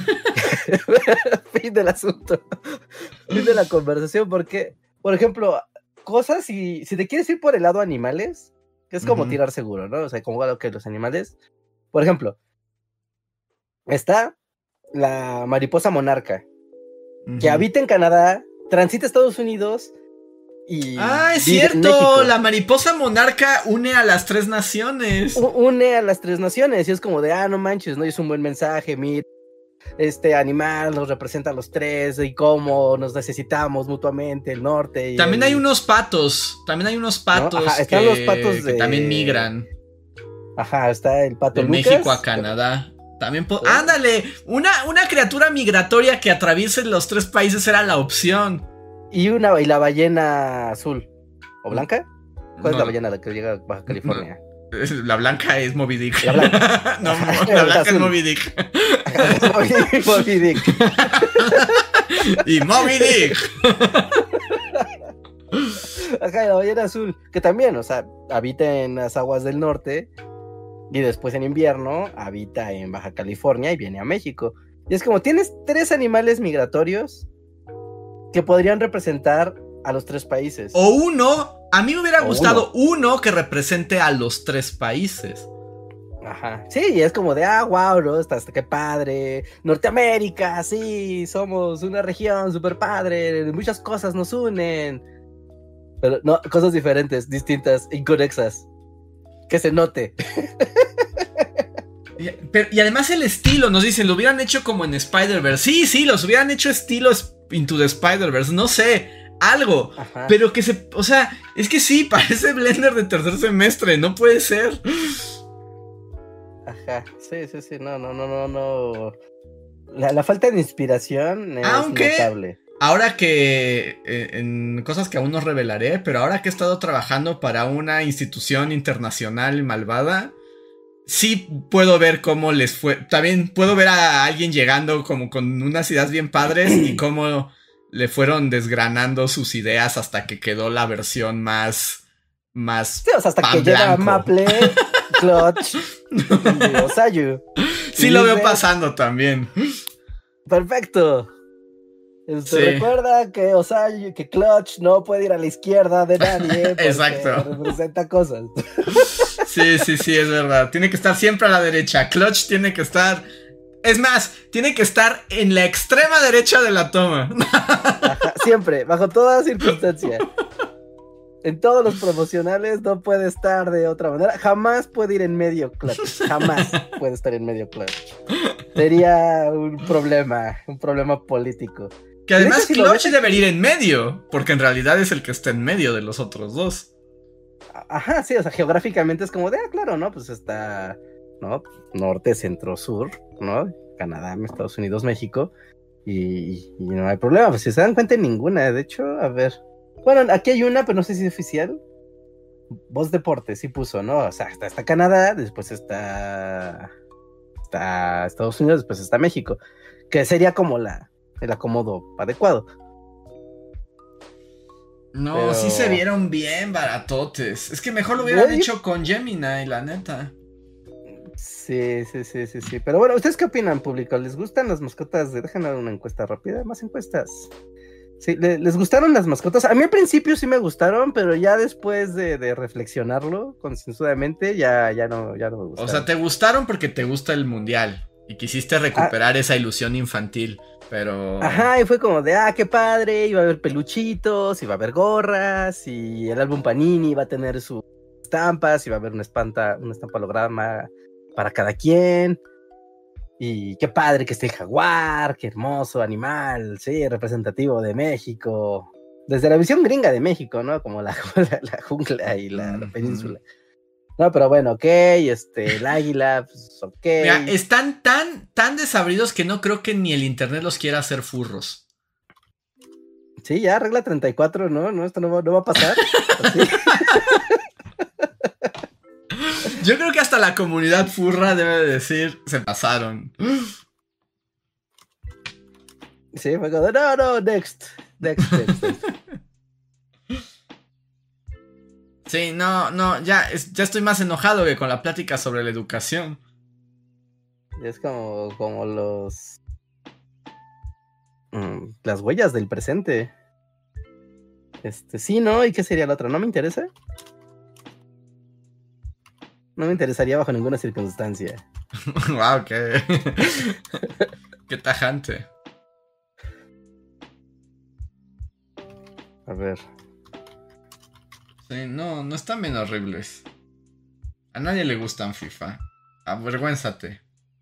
Fin del asunto. Fin de la conversación, porque, por ejemplo, cosas, si, si te quieres ir por el lado animales, que es como uh-huh. tirar seguro, ¿no? O sea, como lo que los animales. Por ejemplo, está la mariposa monarca, uh-huh. que habita en Canadá, transita a Estados Unidos. Y ah, es cierto, la mariposa monarca une a las tres naciones. U- une a las tres naciones y es como de, ah, no manches, no, es un buen mensaje, mira, este animal nos representa a los tres y cómo nos necesitamos mutuamente, el norte. Y también el... hay unos patos, también hay unos patos, ¿no? Ajá, están que, los patos de... que también migran. Ajá, está el pato de Lucas, México a Canadá. También po- ¿sí? Ándale, una, una criatura migratoria que atraviese los tres países era la opción. Y una y la ballena azul o blanca. ¿Cuál no, es la ballena la que llega a Baja California? No, la blanca es Moby Dick. La blanca. no, la blanca es Moby Dick. Moby Dick. y Moby Dick. Ajá, la ballena azul, que también, o sea, habita en las aguas del norte y después en invierno habita en Baja California y viene a México. Y es como, tienes tres animales migratorios que podrían representar a los tres países. O uno, a mí me hubiera o gustado uno. uno que represente a los tres países. Ajá, sí, y es como de, ah, wow, ¿no? Hasta, hasta qué padre, Norteamérica, sí, somos una región súper padre, muchas cosas nos unen, pero no, cosas diferentes, distintas, inconexas, que se note. Y, pero, y además el estilo, nos dicen, lo hubieran hecho como en Spider-Verse. Sí, sí, los hubieran hecho estilo Into the Spider-Verse, no sé, algo. Ajá. Pero que se, o sea, es que sí, parece Blender de tercer semestre, no puede ser. Ajá, sí, sí, sí, no, no, no, no, no. La, la falta de inspiración es Aunque, notable. Ahora que, eh, en cosas que aún no revelaré, pero ahora que he estado trabajando para una institución internacional malvada, sí puedo ver cómo les fue. También puedo ver a alguien llegando como con unas ideas bien padres y cómo le fueron desgranando sus ideas hasta que quedó la versión más... más sí, o sea, hasta que blanco. Llega Maple, Clutch y Osayu. Sí, y lo veo pasando también. Perfecto. Este, sí. Recuerda que Osayu, que Clutch no puede ir a la izquierda de nadie porque exacto. representa cosas. Sí, sí, sí, es verdad. Tiene que estar siempre a la derecha. Clutch tiene que estar... Es más, tiene que estar en la extrema derecha de la toma. Ajá, siempre, bajo toda circunstancia. En todos los promocionales no puede estar de otra manera. Jamás puede ir en medio Clutch. Jamás puede estar en medio Clutch. Sería un problema, un problema político. Que además si Clutch ves... debería ir en medio, porque en realidad es el que está en medio de los otros dos. Ajá, sí, o sea, geográficamente es como de, ah, claro, ¿no? Pues está, ¿no? Norte, centro, sur, ¿no? Canadá, Estados Unidos, México. Y, y no hay problema, pues si se dan cuenta en ninguna. De hecho, a ver. Bueno, aquí hay una, pero no sé si es oficial. Voz Deportes sí puso, ¿no? O sea, está, está Canadá, después está... Está Estados Unidos, después está México. Que sería como la el acomodo adecuado. No, pero... sí se vieron bien baratotes. Es que mejor lo hubieran ¿Eh? hecho con Gemini, la neta. Sí, sí, sí, sí, sí. Pero bueno, ¿ustedes qué opinan, público? ¿Les gustan las mascotas? Déjenme dar una encuesta rápida. Más encuestas. Sí, ¿le, ¿les gustaron las mascotas? A mí al principio sí me gustaron, pero ya después de, de reflexionarlo concienzudamente, ya, ya, no, ya no me gustaron. O sea, te gustaron porque te gusta el mundial y quisiste recuperar ah, esa ilusión infantil, pero... Ajá, y fue como de, ah, qué padre, iba a haber peluchitos, iba a haber gorras, y el álbum Panini iba a tener sus estampas, iba a haber una, espanta, una estampa holograma para cada quien... Y qué padre que esté el jaguar, qué hermoso animal, sí, representativo de México. Desde la visión gringa de México, ¿no? Como la, la, la jungla y la, la península. No, pero bueno, ok, este, el águila, pues ok. Mira, están tan, tan desabridos que no creo que ni el internet los quiera hacer furros. Sí, ya, regla treinta y cuatro, ¿no? No, esto no va, no va a pasar. ¿Sí? Yo creo que hasta la comunidad furra debe de decir, se pasaron. Sí, fue como, no, no, next, next, next, next. Sí, no, no, ya, es, ya estoy más enojado que con la plática sobre la educación. Es como, como los... Mm, las huellas del presente. Este, sí, ¿no? ¿Y qué sería la otra? ¿No me interesa? No me interesaría bajo ninguna circunstancia. Wow, qué... qué tajante. A ver. Sí, no, no están bien horribles. A nadie le gustan FIFA. Avergüénzate.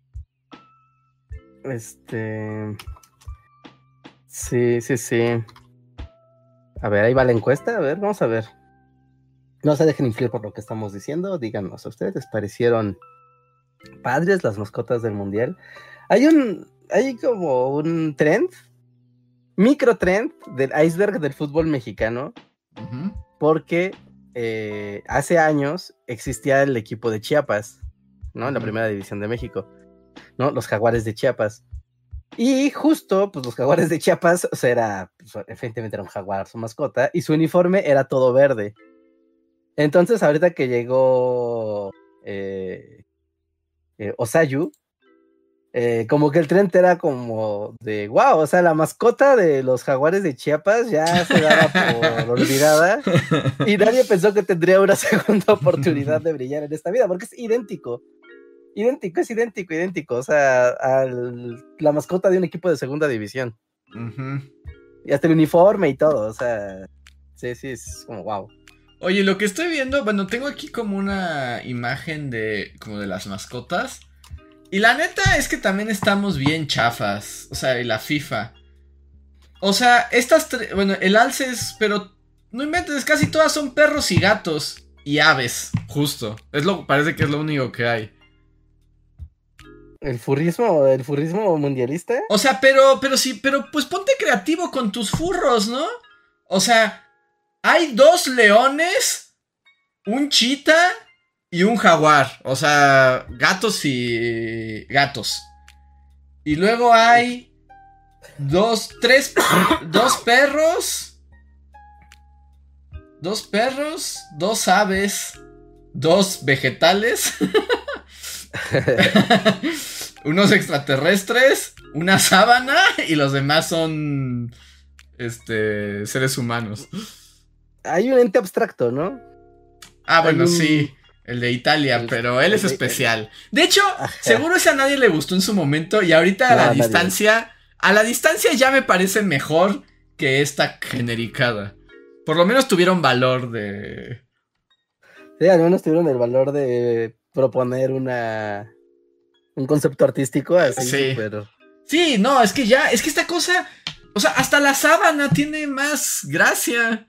Este... Sí, sí, sí. A ver, ahí va la encuesta. A ver, vamos a ver. No se dejen influir por lo que estamos diciendo. Díganos, ¿a ustedes les parecieron padres las mascotas del mundial? Hay un... Hay como un trend, micro trend del iceberg del fútbol mexicano. Uh-huh. Porque eh, hace años existía el equipo de Chiapas, ¿no? Uh-huh. En la primera división de México, ¿no? Los Jaguares de Chiapas. Y justo, pues los Jaguares de Chiapas, o sea, era, pues, efectivamente era un jaguar su mascota, y su uniforme era todo verde. Entonces, ahorita que llegó eh, eh, Osayu, Eh, como que el trend era como de wow, o sea, la mascota de los Jaguares de Chiapas ya se daba por olvidada y nadie pensó que tendría una segunda oportunidad de brillar en esta vida, porque es idéntico, idéntico, es idéntico, idéntico, o sea, a la mascota de un equipo de segunda división. Uh-huh. Y hasta el uniforme y todo, o sea, sí, sí, es como wow. Oye, lo que estoy viendo, bueno, tengo aquí como una imagen de, como de las mascotas. Y la neta es que también estamos bien chafas. O sea, y la FIFA. O sea, estas tres... Bueno, el alce es... Pero no inventes, casi todas son perros y gatos. Y aves, justo. Es lo, parece que es lo único que hay. ¿El furrismo, el furrismo mundialista? O sea, pero, pero sí, pero pues ponte creativo con tus furros, ¿no? O sea, hay dos leones, un chita... y un jaguar, o sea, gatos y gatos. Y luego hay dos, tres, dos perros, dos perros, dos aves, dos vegetales, unos extraterrestres, una sábana y los demás son, este, seres humanos. Hay un ente abstracto, ¿no? Ah, bueno, hay un... sí. El de Italia, el, pero él es de, especial. De hecho, ajá. Seguro ese a nadie le gustó en su momento. Y ahorita a no, la a distancia, nadie. A la distancia ya me parece mejor que esta genericada. Por lo menos tuvieron valor de... Sí, al menos tuvieron el valor de proponer una... un concepto artístico así. Sí. Super... Sí, no, es que ya, es que esta cosa... O sea, hasta la sábana tiene más gracia.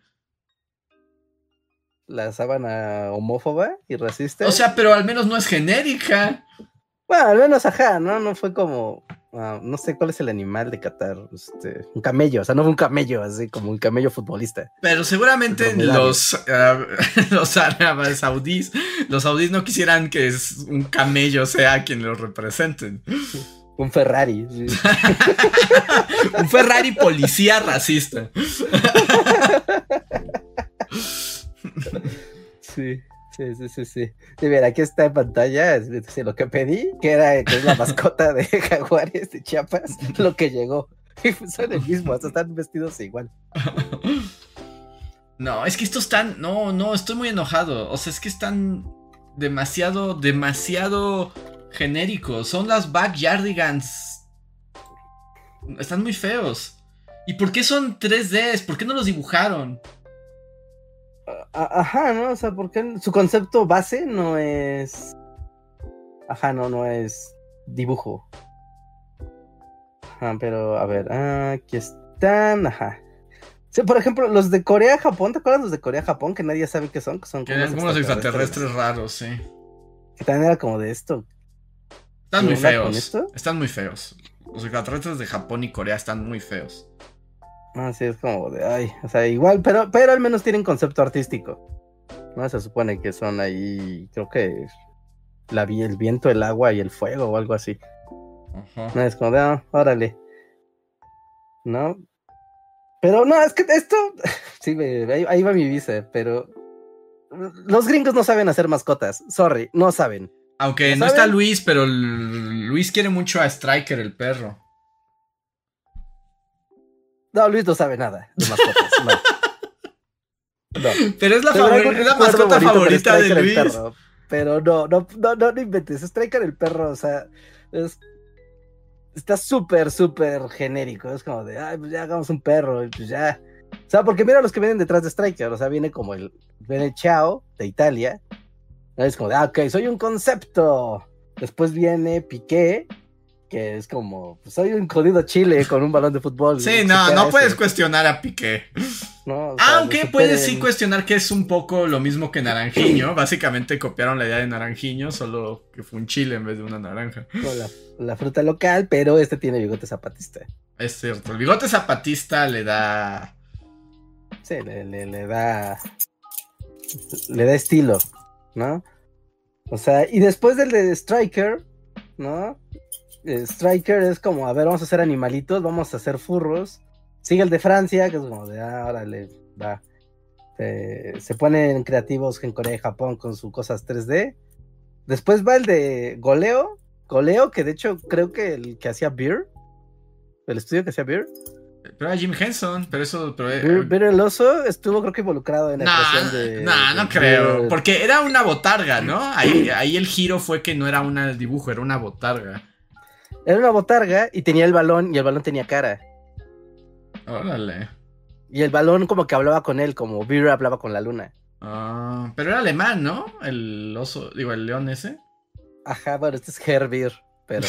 La sábana homófoba y racista. O sea, pero al menos no es genérica. Bueno, al menos ajá, ¿no? No fue como... Uh, no sé cuál es el animal de Qatar. Este, un camello, o sea, no fue un camello, así como un camello futbolista. Pero seguramente los, uh, los árabes saudíes, los saudíes no quisieran que un camello sea quien los representen. Un Ferrari. Sí. Un Ferrari policía racista. Sí, sí, sí, sí, sí. Sí, mira, aquí está en pantalla es, es lo que pedí, que era que es la mascota de Jaguares de Chiapas, lo que llegó. Y son el mismo, hasta están vestidos igual. No, es que estos están... No, no, estoy muy enojado. O sea, es que están demasiado, demasiado genéricos. Son las Backyardigans. Están muy feos. ¿Y por qué son tres D? ¿Por qué no los dibujaron? Ajá, ¿no? O sea, porque su concepto base no es... Ajá, no, no es dibujo. Ajá, pero a ver, aquí están, ajá. Sí, por ejemplo, los de Corea-Japón, ¿te acuerdas los de Corea-Japón que nadie sabe qué son? Que son Que eran como unos extraterrestres raros, sí. Que también era como de esto. Están muy feos. Están muy feos. Los extraterrestres de Japón y Corea están muy feos. No, sí, es como de, ay, o sea, igual, pero, pero al menos tienen concepto artístico. No, se supone que son ahí, creo que la, el viento, el agua y el fuego o algo así. Uh-huh. No, es como de, ah, órale. No. Pero no, es que esto, sí, ahí, ahí va mi visa, pero los gringos no saben hacer mascotas, sorry, no saben. Aunque no, no está Luis, pero Luis quiere mucho a Striker, el perro. No, Luis no sabe nada de mascotas, no. No. Pero es la, favor- es la mascota favorita de Luis. Perro, pero no, no, no, no, no inventes. Striker el perro, o sea, es, está súper, súper genérico. Es como de, ay, pues ya hagamos un perro, y pues ya. O sea, porque mira los que vienen detrás de Striker, o sea, viene como el, viene Chao, de Italia. Es como de, ah, ok, soy un concepto. Después viene Piqué, que es como, pues soy un jodido chile con un balón de fútbol. Sí, no, no puedes cuestionar a Piqué. No, o sea, aunque puedes sí cuestionar que es un poco lo mismo que Naranjiño. Básicamente copiaron la idea de Naranjiño, solo que fue un chile en vez de una naranja. Con la, la fruta local, pero este tiene bigote zapatista. Es cierto, el bigote zapatista le da... Sí, le, le, le da... Le da estilo, ¿no? O sea, y después del de Striker, ¿no? Striker es como, a ver, vamos a hacer animalitos, vamos a hacer furros. Sigue el de Francia, que es como de, ah, órale, va. Eh, se ponen creativos en Corea y Japón con sus cosas tres D. Después va el de Goleo, Goleo, que de hecho creo que el que hacía Beer, el estudio que hacía Beer. Pero era Jim Henson, pero eso... Pero, Beer, Beer el oso estuvo creo que involucrado en la nah, creación de... No, nah, no creo, Beer. Porque era una botarga, ¿no? Ahí, ahí el giro fue que no era un dibujo, era una botarga. Era una botarga y tenía el balón y el balón tenía cara. Órale. Y el balón como que hablaba con él, como Beer hablaba con la luna. Ah, pero era alemán, ¿no? El oso, digo, el león ese. Ajá, bueno, este es Herr Beer, pero...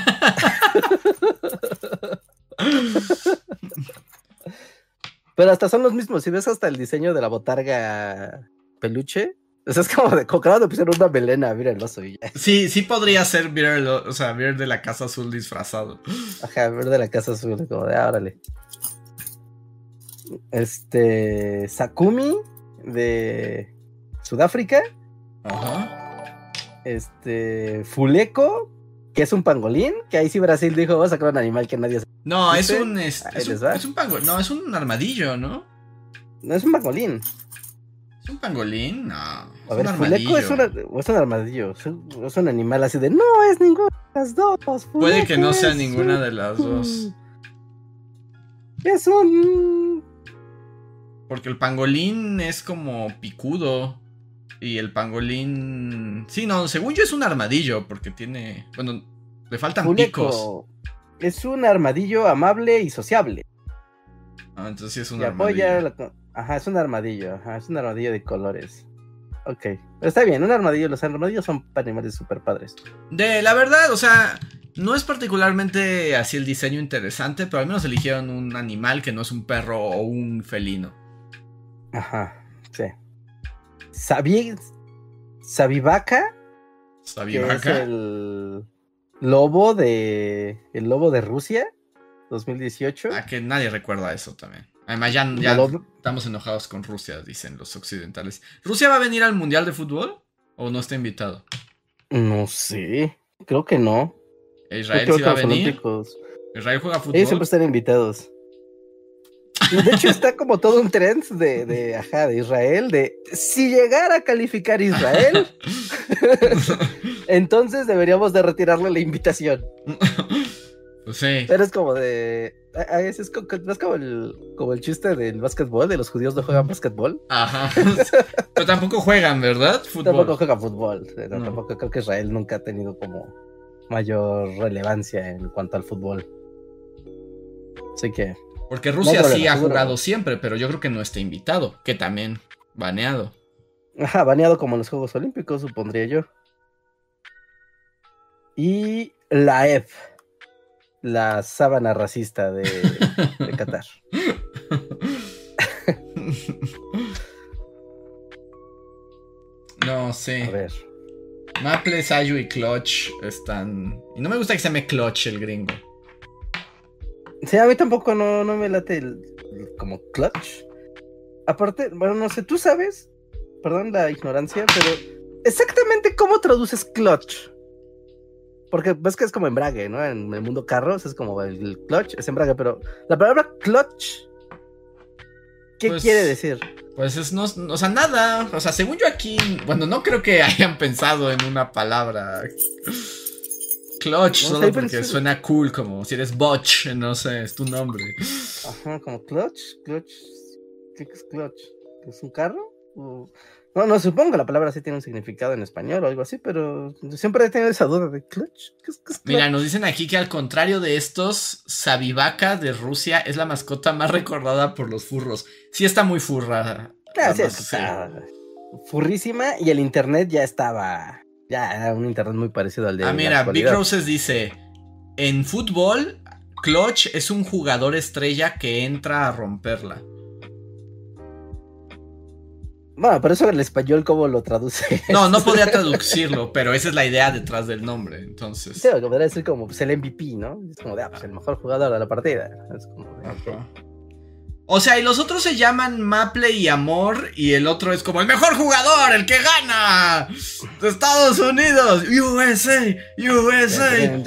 Pero hasta son los mismos, si ves hasta el diseño de la botarga peluche, o sea, es como de cocado de pusieron una melena, mira el oso y ya. Sí, sí podría ser Beer, o sea, Beer de la Casa Azul disfrazado. Ajá, Beer de la Casa Azul, como de, ah, órale. Este, Sakumi de Sudáfrica. Ajá. Este, Fuleko, que es un pangolín, que ahí sí Brasil dijo, vamos a sacar un animal que nadie sabe. No, es un, es, es un, es un pangolín, no, es un armadillo, ¿no? No, es un pangolín. ¿Es un pangolín? No. A ver, Fuleko es, una, es un armadillo, es un, es un animal así de, no, es ninguna de las dos. Fuleko puede que no sea ninguna un, de las dos. Es un... Porque el pangolín es como picudo. Y el pangolín... Sí, no, según yo es un armadillo, porque tiene... Bueno, le faltan Fuleko picos. Es un armadillo amable y sociable. Ah, entonces sí es un y armadillo. Apoya la... Ajá, es un armadillo. Ajá, es un armadillo de colores. Ok. Pero está bien, un armadillo. Los armadillos son animales súper padres. De la verdad, o sea... No es particularmente así el diseño interesante, pero al menos eligieron un animal que no es un perro o un felino. Ajá, sí. Sabi... Sabivaca. Sabivaca. Que es el lobo de... El lobo de Rusia. dos mil dieciocho. Ah, que nadie recuerda eso también. Además ya, ya lo... estamos enojados con Rusia, dicen los occidentales. ¿Rusia va a venir al Mundial de Fútbol? ¿O no está invitado? No sé. Creo que no. ¿Israel sí va a venir? Olímpicos. ¿Israel juega fútbol? Ellos siempre están invitados. De hecho está como todo un trend de, de, ajá, de Israel, de si llegara a calificar Israel, entonces deberíamos de retirarle la invitación. Pues sí. Pero es como de, es, es, como, es como, el, como el chiste del básquetbol, de los judíos no juegan básquetbol. Ajá. Pero tampoco juegan, ¿verdad? Fútbol. Tampoco juegan fútbol. No, no. Tampoco creo que Israel nunca ha tenido como mayor relevancia en cuanto al fútbol. Así que... Porque Rusia no, sí ha jugado siempre, pero yo creo que no está invitado, que también baneado. Ajá, baneado como en los Juegos Olímpicos, supondría yo. Y la E F, la sábana racista de, de Qatar. no sé. A ver. Maple, Sayu y Clutch están... Y no me gusta que se llame Clutch el gringo. Sí, a mí tampoco no, no me late el, el- como clutch. Aparte, bueno, no sé, tú sabes, perdón la ignorancia, pero exactamente cómo traduces clutch. Porque ves que es como embrague, ¿no? En el mundo carros es como el clutch, es embrague, pero la palabra clutch, ¿qué Pues- quiere decir? Pues es no, o sea, nada. O sea, según yo aquí, bueno, no creo que hayan pensado en una palabra clutch, No solo sé, porque pensé- suena cool, como si eres Botch, no sé, es tu nombre. Ajá, como clutch, clutch, ¿qué es clutch? ¿Es un carro? O- No, no, supongo que la palabra sí tiene un significado en español o algo así, pero siempre he tenido esa duda de clutch. ¿Qué es, qué es clutch? Mira, nos dicen aquí que al contrario de estos, Sabivaca de Rusia es la mascota más recordada por los furros. Sí está muy furra. Ah, sí, no es que sé. está furrísima y el internet ya estaba, ya era un internet muy parecido al de Ah, la mira, Big actualidad. Roses dice, en fútbol, Clutch es un jugador estrella que entra a romperla. Bueno, pero eso en el español, ¿cómo lo traduce? No, no podía traducirlo, pero esa es la idea detrás del nombre, entonces. Sí, lo que podría decir como pues, el M V P, ¿no? Es como de, ah, pues el mejor jugador de la partida. Es como de, ok. Ajá. O sea, y los otros se llaman Maple y Amor, y el otro es como el mejor jugador, el que gana de Estados Unidos, U S A, U S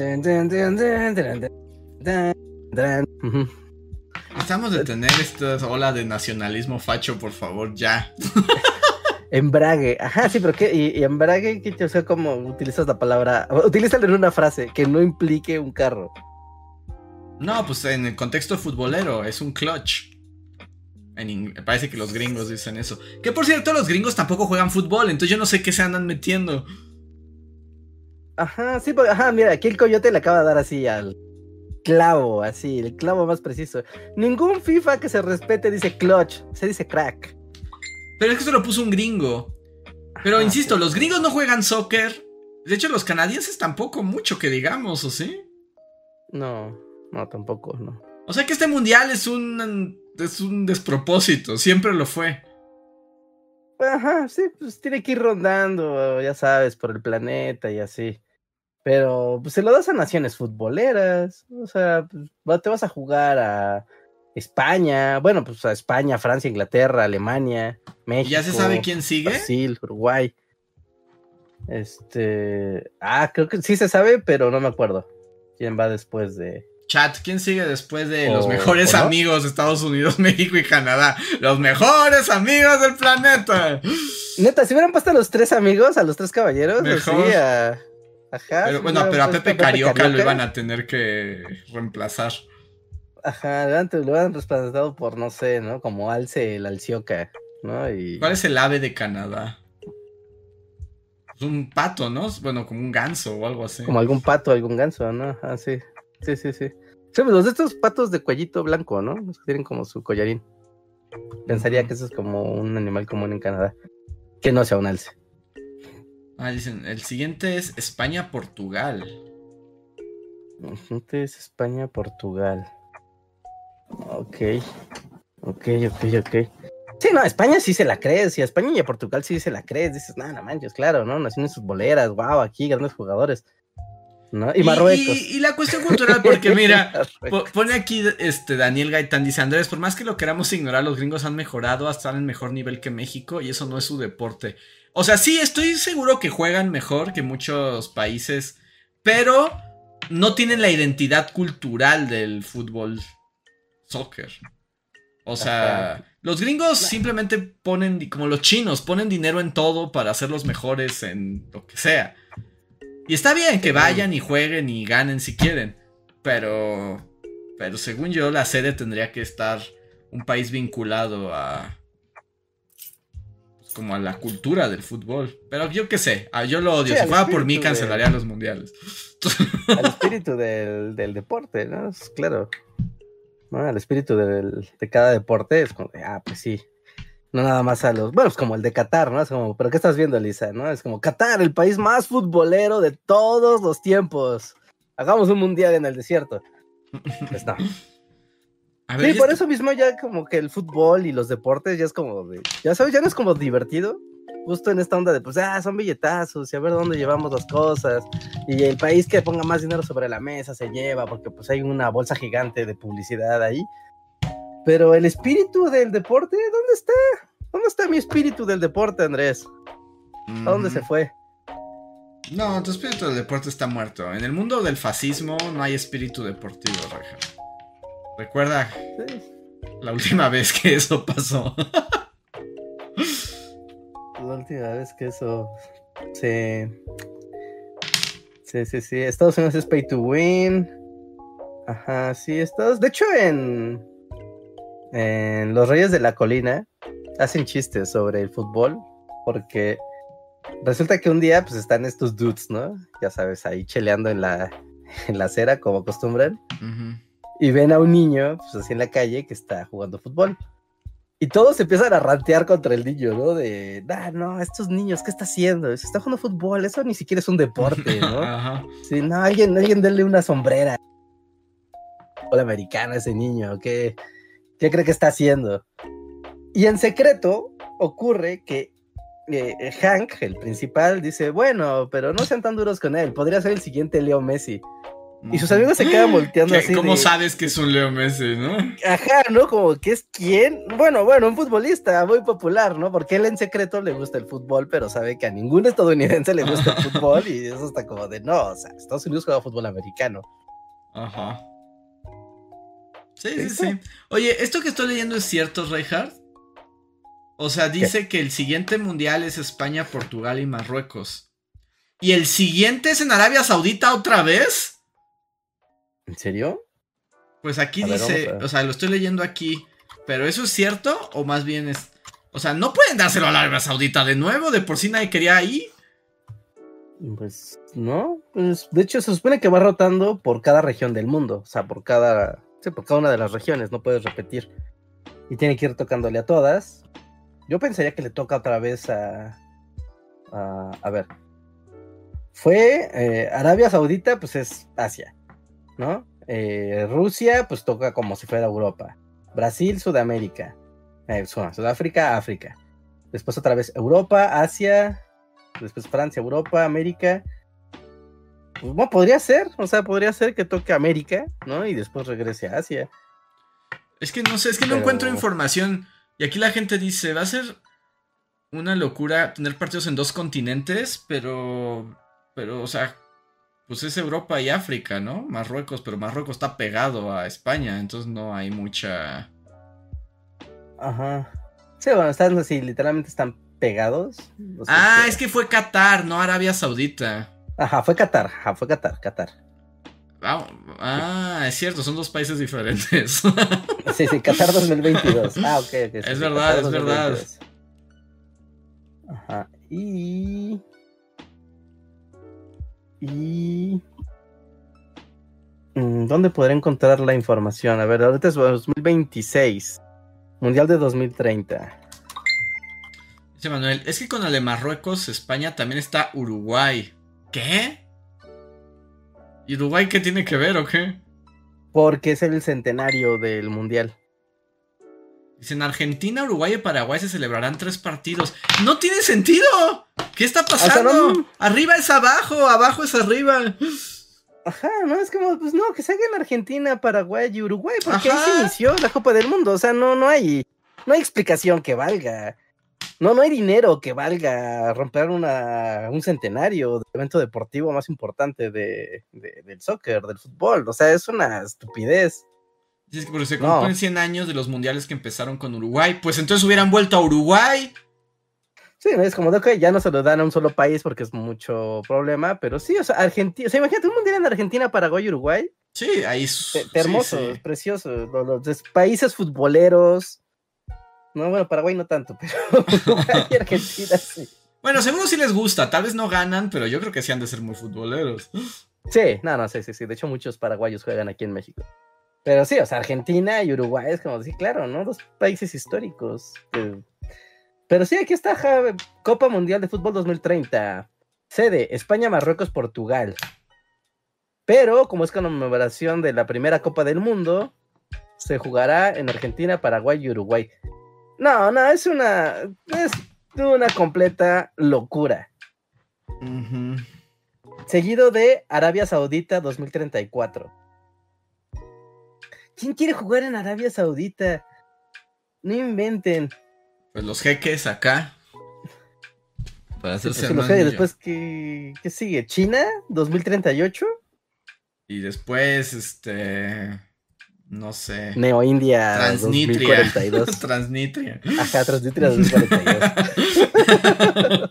A. Ujú. Necesitamos detener esta ola de nacionalismo facho, por favor, ya. Embrague, ajá, sí, pero ¿qué? Y, y embrague, ¿qué? O sea, ¿cómo utilizas la palabra? Utilízalo en una frase que no implique un carro. No, pues en el contexto futbolero es un clutch. En ing- parece que los gringos dicen eso. Que por cierto, los gringos tampoco juegan fútbol, entonces yo no sé qué se andan metiendo. Ajá, sí, porque, ajá, mira, aquí el coyote le acaba de dar así al clavo, así, el clavo más preciso. Ningún FIFA que se respete dice clutch, se dice crack. Pero es que esto lo puso un gringo. Pero Ajá, insisto, sí. los gringos no juegan soccer. De hecho, los canadienses tampoco mucho que digamos, ¿o sí? No, no, tampoco, no. O sea que este mundial es un, es un despropósito, siempre lo fue. Ajá, sí, pues tiene que ir rondando, ya sabes, por el planeta y así. Pero pues se lo das a naciones futboleras. O sea, pues, va- te vas a jugar a España, bueno, pues a España, Francia, Inglaterra, Alemania, México. ¿Y ya se sabe quién sigue? Brasil, Uruguay. Este. Ah, creo que sí se sabe, pero no me acuerdo. ¿Quién va después de.? Chat, ¿quién sigue después de O- los mejores ¿o no? amigos de Estados Unidos, México y Canadá? Los mejores amigos del planeta. Neta, si hubieran puesto a los tres amigos, a los tres caballeros, Mejor. así a. Ajá. Pero si bueno, hubieran pero a puesto Pepe Carioca lo iban a tener que reemplazar. Ajá, lo han, lo han respaldado por, no sé, ¿no? Como Alce el Alcioca, ¿no? Y... ¿Cuál es el ave de Canadá? Es un pato, ¿no? Bueno, como un ganso o algo así. Como algún pato, algún ganso, ¿no? Ah, sí. Sí, sí, sí. Sí, pues los de estos patos de cuellito blanco, ¿no? Los que tienen como su collarín. Pensaría Ujú. que eso es como un animal común en Canadá. Que no sea un alce. Ah, dicen, el siguiente es España-Portugal. Entonces, España, Portugal. Ok. Ok, ok, ok. Sí, no, a España sí se la crees. Sí, a España y a Portugal sí se la crees. Dices, no, no manches, claro, ¿no? Naciones futboleras, wow, aquí grandes jugadores. ¿No? Y, Y, Marruecos. y- y la cuestión cultural, porque mira, po- Marruecos. pone aquí este Daniel Gaitán, dice Andrés, por más que lo queramos ignorar, los gringos han mejorado, hasta están en mejor nivel que México y eso no es su deporte. O sea, sí, estoy seguro que juegan mejor que muchos países, pero no tienen la identidad cultural del fútbol soccer. O sea, Ajá. los gringos simplemente ponen, di- como los chinos, ponen dinero en todo para ser los mejores en lo que sea. Y está bien que vayan y jueguen y ganen si quieren. Pero. Pero según yo, la sede tendría que estar un país vinculado a. Pues como a la cultura del fútbol. Pero yo qué sé, ah, yo lo odio. Sí, Si al fuera por mí, espíritu de- cancelaría los mundiales. Al espíritu del, del deporte, ¿no? Es claro. ¿No? Al espíritu del- de cada deporte es como, de, ah, pues sí. No nada más a los, bueno, es como el de Qatar, ¿no? Es como, ¿pero qué estás viendo, Lisa? ¿No? Es como Qatar, el país más futbolero de todos los tiempos. Hagamos un mundial en el desierto. Pues no. A ver, Sí, y por este- eso mismo ya como que el fútbol y los deportes ya es como de, ya sabes, ya no es como divertido, justo en esta onda de, pues, ah, son billetazos, y a ver dónde llevamos las cosas, y el país que ponga más dinero sobre la mesa se lleva, porque pues hay una bolsa gigante de publicidad ahí. Pero el espíritu del deporte, ¿dónde está? ¿Dónde está mi espíritu del deporte, Andrés? ¿A dónde se fue? No, tu espíritu del deporte está muerto. En el mundo del fascismo no hay espíritu deportivo, Reja. Recuerda sí. la última vez que eso pasó. La última vez que eso se... Sí, sí, sí. Estados Unidos es pay to win. Ajá, sí, Estados... De hecho, en... En Los Reyes de la Colina hacen chistes sobre el fútbol, porque resulta que un día pues están estos dudes, ¿no? Ya sabes, ahí cheleando en la, en la acera, como acostumbran, uh-huh. y ven a un niño, pues así en la calle, que está jugando fútbol. Y todos empiezan a rantear contra el niño, ¿no? De, ah, no, estos niños, ¿qué está haciendo? Se está jugando fútbol, eso ni siquiera es un deporte, ¿no? uh-huh. Sí, no, alguien, alguien denle una sombrera. Fútbol americano a ese niño, ¿qué, qué cree que está haciendo? Y en secreto ocurre que eh, Hank, el principal, dice, bueno, pero no sean tan duros con él, podría ser el siguiente Leo Messi. Y sus amigos se quedan volteando así. ¿Cómo de, sabes que es un Leo Messi, no? Ajá, ¿no? Como que es quién. Bueno, bueno, un futbolista muy popular, ¿no? Porque él en secreto le gusta el fútbol, pero sabe que a ningún estadounidense le gusta el fútbol. Y eso está como de, no, o sea, Estados Unidos juega fútbol americano. Ajá. Sí, sí, sí. Oye, ¿esto que estoy leyendo es cierto, Reinhardt? O sea, dice ¿Qué? que el siguiente mundial es España, Portugal y Marruecos. ¿Y el siguiente es en Arabia Saudita otra vez? ¿En serio? Pues aquí a dice, ver, o sea, lo estoy leyendo aquí. ¿Pero eso es cierto? ¿O más bien es...? O sea, ¿no pueden dárselo a la Arabia Saudita de nuevo? ¿De por sí nadie quería ahí? Pues, no. Pues, de hecho, se supone que va rotando por cada región del mundo. O sea, por cada... Sí, por cada una de las regiones. No puedes repetir. Y tiene que ir tocándole a todas. Yo pensaría que le toca otra vez a... A, a ver. Fue... Eh, Arabia Saudita, pues es Asia, ¿no? Eh, Rusia, pues toca como si fuera Europa. Brasil, Sudamérica. Eh, Sudáfrica, África. Después otra vez Europa, Asia. Después Francia, Europa, América. Pues, bueno, podría ser. O sea, podría ser que toque América, ¿no? Y después regrese a Asia. Es que no sé, es que Pero... no encuentro información. Y aquí la gente dice, va a ser una locura tener partidos en dos continentes, pero... Pero, o sea... Pues es Europa y África, ¿no? Marruecos, pero Marruecos está pegado a España, entonces no hay mucha... Ajá. Sí, bueno, están así, literalmente están pegados. No sé ah, qué. Es que fue Qatar, no Arabia Saudita. Ajá, fue Qatar, ajá, fue Qatar, Qatar. Ah, ah sí. Es cierto, son dos países diferentes. Sí, sí, Qatar dos mil veintidós. Ah, ok, ok. Sí, es sí, verdad, es verdad. Ajá, y... Y... ¿Dónde podré encontrar la información? A ver, ahorita es dos mil veintiséis. Mundial de dos mil treinta. Dice Manuel, es que con el de Marruecos, España también está Uruguay. ¿Qué? ¿Y Uruguay qué tiene que ver o qué? Porque es el centenario del Mundial. Dice, en Argentina, Uruguay y Paraguay se celebrarán tres partidos. ¡No tiene sentido! ¿Qué está pasando? O sea, no... Arriba es abajo, abajo es arriba. Ajá, no, es como, pues no, que se haga en Argentina, Paraguay y Uruguay, porque Ajá. ahí se inició la Copa del Mundo. O sea, no, no hay, no hay explicación que valga. No, no hay dinero que valga romper una, un centenario del evento deportivo más importante de, de, del soccer, del fútbol. O sea, es una estupidez. Es que porque se cumplen no. cien años de los mundiales que empezaron con Uruguay. Pues entonces hubieran vuelto a Uruguay. Sí, es como de que ya no se lo dan a un solo país porque es mucho problema. Pero sí, o sea, Argentina. O sea, imagínate un mundial en Argentina, Paraguay y Uruguay. Sí, ahí es. Te, te hermoso, sí, sí. Precioso. Los, los países futboleros. No, bueno, Paraguay no tanto, pero Uruguay y Argentina sí. Bueno, seguro sí les gusta. Tal vez no ganan, pero yo creo que sí han de ser muy futboleros. Sí, no, no, sí, sí, sí. De hecho, muchos paraguayos juegan aquí en México. Pero sí, o sea, Argentina y Uruguay es como, sí, claro, ¿no? Dos países históricos. Pero sí, aquí está ja, Copa Mundial de Fútbol dos mil treinta. Sede, España, Marruecos, Portugal. Pero, como es conmemoración de la primera Copa del Mundo, se jugará en Argentina, Paraguay y Uruguay. No, no, es una... Es, Una completa locura. Uh-huh. Seguido de Arabia Saudita dos mil treinta y cuatro. ¿Quién quiere jugar en Arabia Saudita? No inventen. Pues los jeques acá. Para hacerse Sí, pues, más. Después, ¿qué, ¿qué sigue? ¿China? ¿dos mil treinta y ocho? Y después, este. No sé. Neo India Transnistria. dos mil cuarenta y dos. Transnistria. Ajá, Transnistria dos mil cuarenta y dos.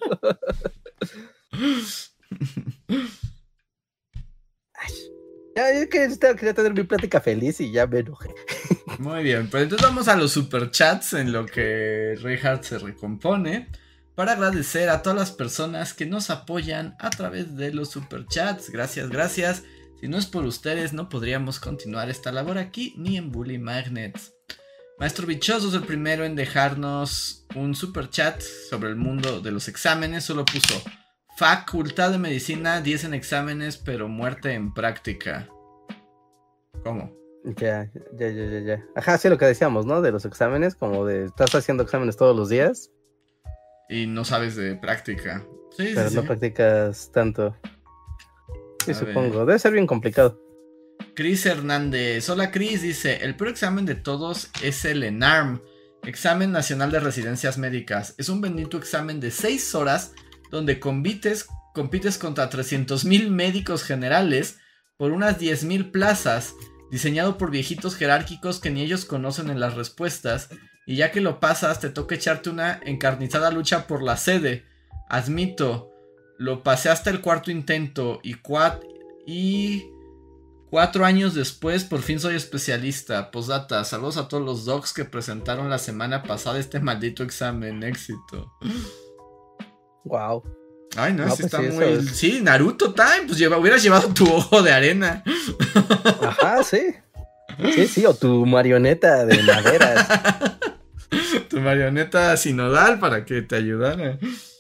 Ay, ya, yo que estaba, quería tener mi plática feliz y ya me enojé. Muy bien, pues entonces vamos a los superchats en lo que Reinhardt se recompone. Para agradecer a todas las personas que nos apoyan a través de los superchats. Gracias, gracias. Si no es por ustedes, no podríamos continuar esta labor aquí ni en Bully Magnets. Maestro Bichoso es el primero en dejarnos un superchat sobre el mundo de los exámenes. Solo puso: Facultad de Medicina, diez en exámenes, pero muerte en práctica. ¿Cómo? Ya, ya, ya, ya, ya. Ajá, sí, lo que decíamos, ¿no? De los exámenes, como de estás haciendo exámenes todos los días. Y no sabes de práctica. Sí, pero sí, no sí. practicas tanto. Sí, A supongo. ver. Debe ser bien complicado. Cris Hernández. Hola Cris, dice: el peor examen de todos es el ENARM, Examen Nacional de Residencias Médicas. Es un bendito examen de seis horas donde compites, compites contra trescientos mil médicos generales por unas diez mil plazas, diseñado por viejitos jerárquicos que ni ellos conocen en las respuestas, y ya que lo pasas te toca echarte una encarnizada lucha por la sede. Admito, lo pasé hasta el cuarto intento y, cuat y cuatro años después por fin soy especialista. Postdata, saludos a todos los docs que presentaron la semana pasada este maldito examen. Éxito. Wow. Ay, no, No, sí pues está sí, muy... eso es- Sí, Naruto Time, pues lleva... hubieras llevado tu ojo de arena. Ajá, sí. Sí, sí, o tu marioneta de maderas. Tu marioneta sinodal para que te ayudara.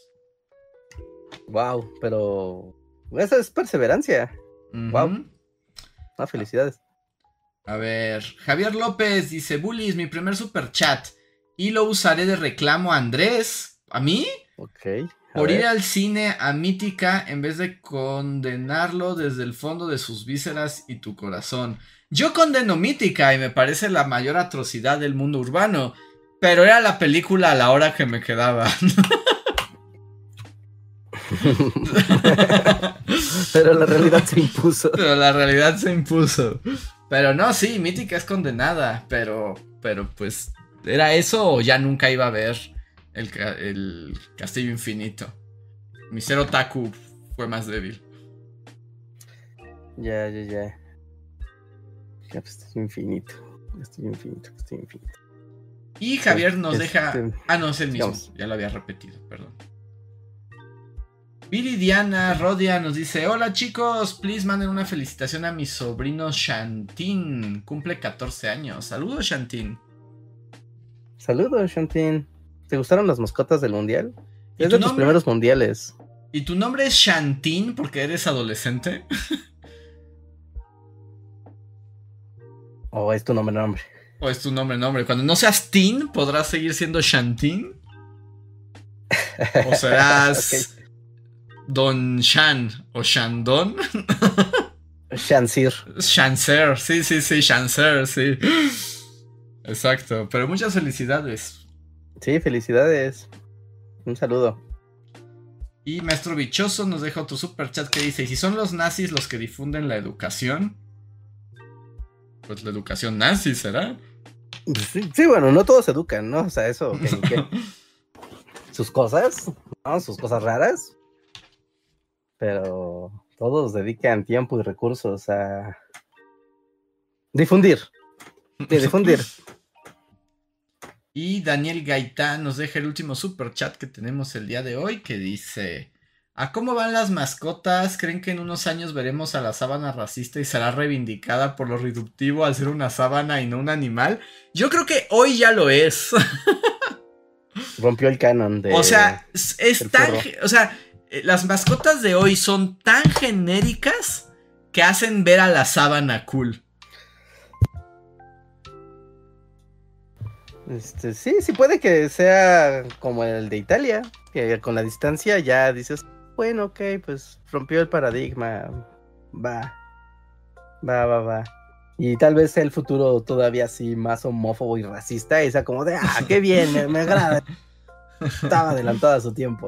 Wow, pero eso es perseverancia. Ujú. Wow. Ah, felicidades. A ver, Javier López dice: Bullies, mi primer super chat. Y lo usaré de reclamo a Andrés. ¿A mí? Ok. a Por ir ver. al cine a Mítica en vez de condenarlo desde el fondo de sus vísceras y tu corazón. Yo condeno Mítica y me parece la mayor atrocidad del mundo urbano, pero era la película a la hora que me quedaba. Pero la realidad se impuso. Pero la realidad se impuso. Pero no, sí, Mítica es condenada, pero, pero pues, ¿era eso o ya nunca iba a ver el, ca- el Castillo Infinito? Mi ser otaku fue más débil. Ya, ya, ya. Ya, pues estoy infinito. Estoy infinito, estoy infinito. Y Javier nos Este, deja... Ah, no, es el mismo. sigamos. Ya lo había repetido, perdón. Viridiana Rodia nos dice: hola chicos, please manden una felicitación a mi sobrino Shantin. Cumple catorce años. Saludos, Shantin. Saludos, Shantin. ¿Te gustaron las mascotas del mundial? ¿Y Es tu de tus nombre? primeros mundiales. ¿Y tu nombre es Shantin porque eres adolescente? ¿O es tu nombre, nombre? ¿O es tu nombre, nombre? Cuando no seas Tin, ¿podrás seguir siendo Shantin? ¿O serás Don Shan o Shandon? Shansir. Shanser, sí, sí, sí, Shanser, sí. Exacto, pero muchas felicidades. Sí, felicidades. Un saludo. Y Maestro Bichoso nos deja otro super chat que dice: ¿y si son los nazis los que difunden la educación? Pues la educación nazi, ¿será? Sí, sí, bueno, no todos se educan, ¿no? O sea, eso, que ni qué. Sus cosas, ¿no? Sus cosas raras. Pero todos dedican tiempo y recursos a difundir. Sí, difundir. Y Daniel Gaitán nos deja el último super chat que tenemos el día de hoy, que dice: ¿a cómo van las mascotas? ¿Creen que en unos años veremos a la sábana racista y será reivindicada por lo reductivo al ser una sábana y no un animal? Yo creo que hoy ya lo es. Rompió el canon de... O sea, es, es el tan... furro. ge- O sea, eh, las mascotas de hoy son tan genéricas que hacen ver a la sábana cool. Este, sí, sí puede que sea como el de Italia, que con la distancia ya dices, bueno, ok, pues rompió el paradigma, va, va, va, va. Y tal vez sea el futuro todavía así más homófobo y racista, y sea como de, ah, qué bien, me, me agrada. Estaba adelantada a su tiempo.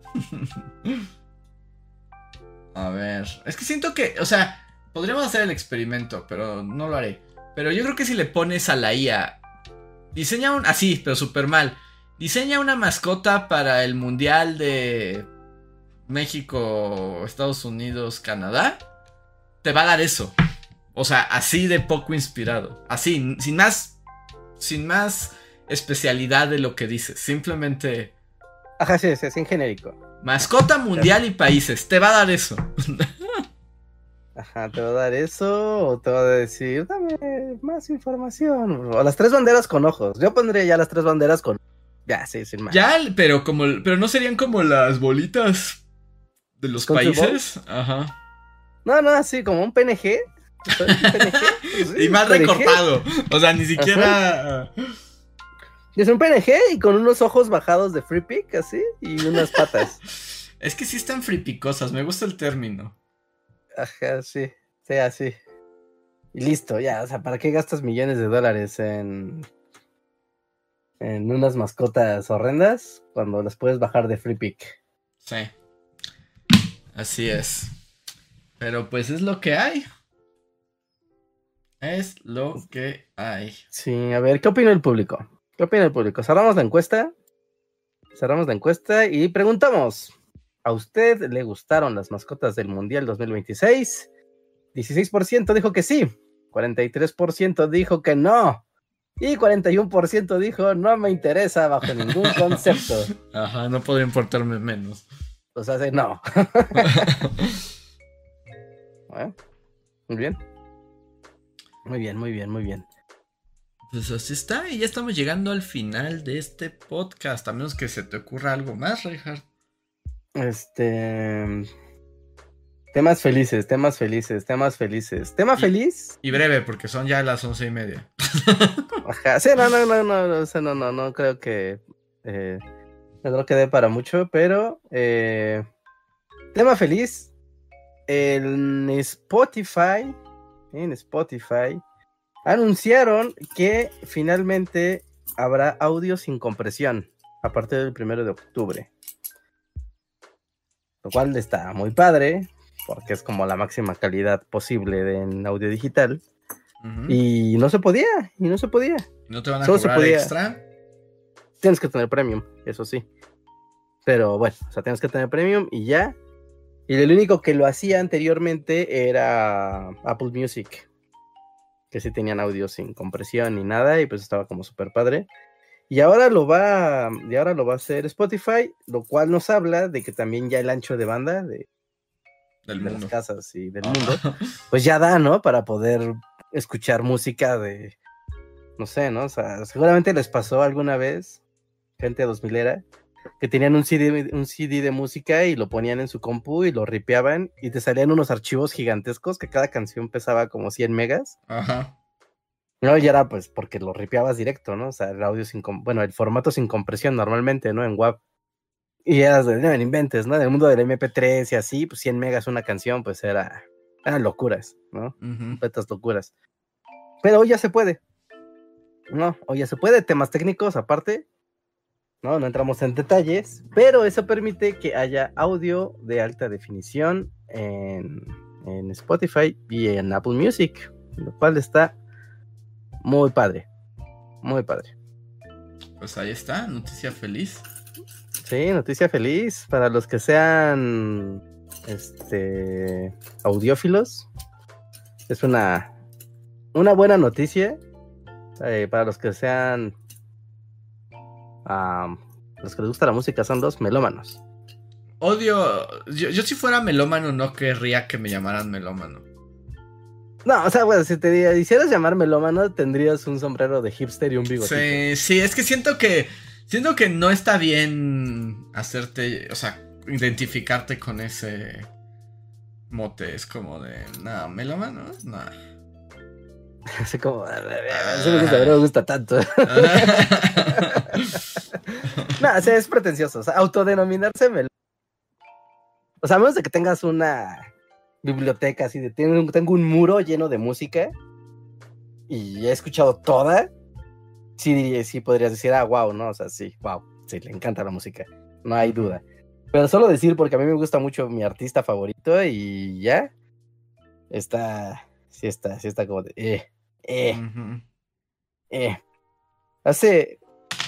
A ver, es que siento que, o sea, podríamos hacer el experimento, pero no lo haré. Pero yo creo que si le pones a la I A, diseña un, así, pero súper mal, diseña una mascota para el Mundial de México, Estados Unidos, Canadá, te va a dar eso. O sea, así de poco inspirado, así, sin más, sin más especialidad de lo que dices, simplemente... Ajá, sí, sí, es en genérico. Mascota mundial y países, te va a dar eso. Ajá, te va a dar eso, o te va a decir, dame más información. O las tres banderas con ojos. Yo pondría ya las tres banderas con... Ya, sí, sin más. Ya, pero como, pero no serían como las bolitas de los países. Ajá. No, no, así como un P N G. ¿Un P N G? Sí, y más P N G. recortado. O sea, ni siquiera... Ajá. Es un P N G y con unos ojos bajados de Free Pick, así, y unas patas. Es que sí están fripicosas, me gusta el término. Ajá, sí, sí, así. Y listo, ya, o sea, ¿para qué gastas millones de dólares en, en unas mascotas horrendas cuando las puedes bajar de Free Pick? Sí, así es. Pero pues es lo que hay. Es lo que hay. Sí, a ver, ¿qué opina el público? ¿Qué opina el público? Cerramos la encuesta. Cerramos la encuesta y preguntamos, ¿a usted le gustaron las mascotas del Mundial dos mil veintiséis? dieciséis por ciento dijo que sí, cuarenta y tres por ciento dijo que no, y cuarenta y uno por ciento dijo no me interesa bajo ningún concepto. Ajá, no podría importarme menos. O sea, no. ¿Eh? Muy bien. Muy bien, muy bien, muy bien. Pues así está, y ya estamos llegando al final de este podcast, a menos que se te ocurra algo más, Reinhardt. Este... Temas felices, temas felices, temas felices. ¿Tema y, feliz? Y breve, porque son ya las once y media. Ajá, sí, no, no, no, no, no, no, no, no, no creo que... Eh, no quede para mucho, pero... Eh, tema feliz. En Spotify, en Spotify, anunciaron que finalmente habrá audio sin compresión a partir del primero de octubre. Lo cual está muy padre, porque es como la máxima calidad posible de, en audio digital. Uh-huh. Y no se podía, y no se podía. ¿No te van a Solo cobrar extra? Tienes que tener premium, eso sí. Pero bueno, o sea, tienes que tener premium y ya. Y el único que lo hacía anteriormente era Apple Music, que sí tenían audio sin compresión ni nada, y pues estaba como súper padre. Y ahora lo va, y ahora lo va a hacer Spotify, lo cual nos habla de que también ya el ancho de banda de, del de mundo. las casas y del ah. mundo, pues ya da, ¿no? Para poder escuchar música de, no sé, ¿no? O sea, seguramente les pasó alguna vez, gente dos milera, que tenían un C D, un C D de música y lo ponían en su compu y lo ripeaban y te salían unos archivos gigantescos que cada canción pesaba como cien megas. Ajá. No, ya era pues porque lo ripeabas directo, ¿no? O sea, el audio sin, bueno, el formato sin compresión normalmente, ¿no? En W A V. Y eras de, no, en inventes, ¿no? En el mundo del eme pe tres y así, pues cien megas una canción, pues era, eran locuras, ¿no? Uh-huh. Completas locuras. Pero hoy ya se puede. No, hoy ya se puede, temas técnicos aparte. No, no entramos en detalles, pero eso permite que haya audio de alta definición en, en Spotify y en Apple Music, lo cual está muy padre, muy padre. Pues ahí está, noticia feliz. Sí, noticia feliz para los que sean este audiófilos. Es una, una buena noticia eh, para los que sean Um, los que les gusta la música son los melómanos. Odio, yo, yo si fuera melómano no querría que me llamaran melómano. No, o sea, bueno, si te hicieras llamar melómano tendrías un sombrero de hipster y un bigotito. Sí, sí, es que siento que siento que no está bien hacerte, o sea, identificarte con ese mote, es como de, no, melómano, no. Así como, eso me gusta, pero no me gusta tanto. No, o sea, es pretencioso. O sea, autodenominarse me... O sea, a menos de que tengas una biblioteca así de... Tengo, tengo un muro lleno de música y he escuchado toda, sí, diría, sí podrías decir, ah, wow, ¿no? O sea, sí, wow, sí, le encanta la música, no hay duda. Pero solo decir, porque a mí me gusta mucho mi artista favorito y ya, está, sí está, sí está como de, eh, eh, uh-huh. eh. Hace,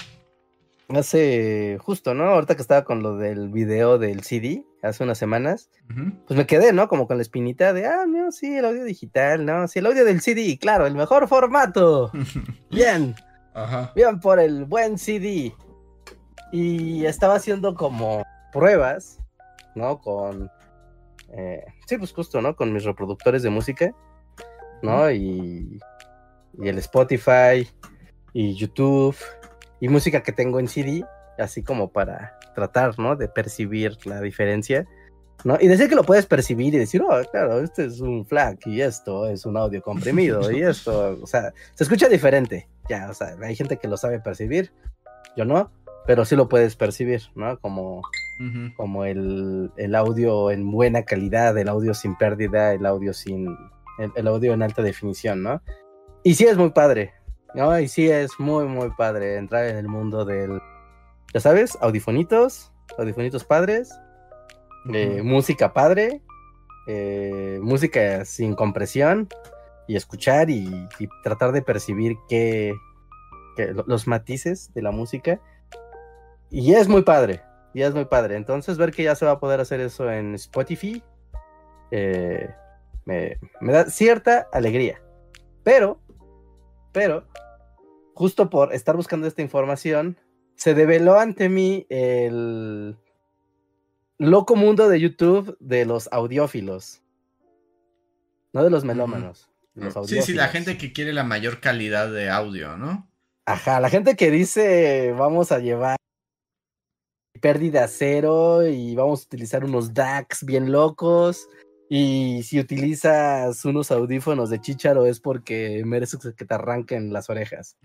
hace, justo, ¿no? Ahorita que estaba con lo del video del C D, hace unas semanas, uh-huh. Pues me quedé, ¿no? Como con la espinita de, ah, no, sí, el audio digital, ¿no? Sí, el audio del C D, claro, el mejor formato. Bien. Ajá. Bien por el buen C D. Y estaba haciendo como pruebas, ¿no? Con, eh, sí, pues justo, ¿no? Con mis reproductores de música, ¿no? Y, y el Spotify, y YouTube, y música que tengo en C D, así como para tratar, ¿no? De percibir la diferencia, ¿no? Y decir que lo puedes percibir y decir, oh, claro, este es un FLAC y esto es un audio comprimido y esto, o sea, se escucha diferente, ya, o sea, hay gente que lo sabe percibir, yo no, pero sí lo puedes percibir, ¿no? Como, uh-huh. como el, el audio en buena calidad, el audio sin pérdida, el audio sin, el, el audio en alta definición, ¿no? Y sí es muy padre, ¿no? Y sí es muy, muy padre entrar en el mundo del, ya sabes, audifonitos, audifonitos padres, Eh, uh-huh. música padre, eh, música sin compresión y escuchar y, y tratar de percibir que, que los matices de la música y es muy padre, y es muy padre. Entonces ver que ya se va a poder hacer eso en Spotify eh, me, me da cierta alegría, pero pero justo por estar buscando esta información se develó ante mí el loco mundo de YouTube de los audiófilos, no de los melómanos, uh-huh. los audiófilos. Sí, sí, la gente que quiere la mayor calidad de audio, ¿no? Ajá, la gente que dice vamos a llevar pérdida cero y vamos a utilizar unos D A Cs bien locos y si utilizas unos audífonos de chícharo es porque mereces que te arranquen las orejas.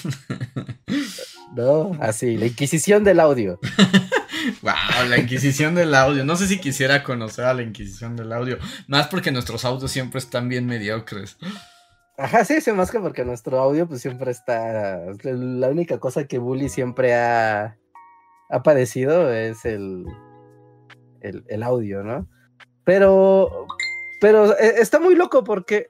¿No? Así, la Inquisición del audio. Wow, la Inquisición del audio. No sé si quisiera conocer a la Inquisición del audio. Más porque nuestros audios siempre están bien mediocres. Ajá, sí, sí, más que porque nuestro audio pues siempre está... La única cosa que Bully siempre ha, ha padecido es el, el, el audio, ¿no? Pero, pero está muy loco porque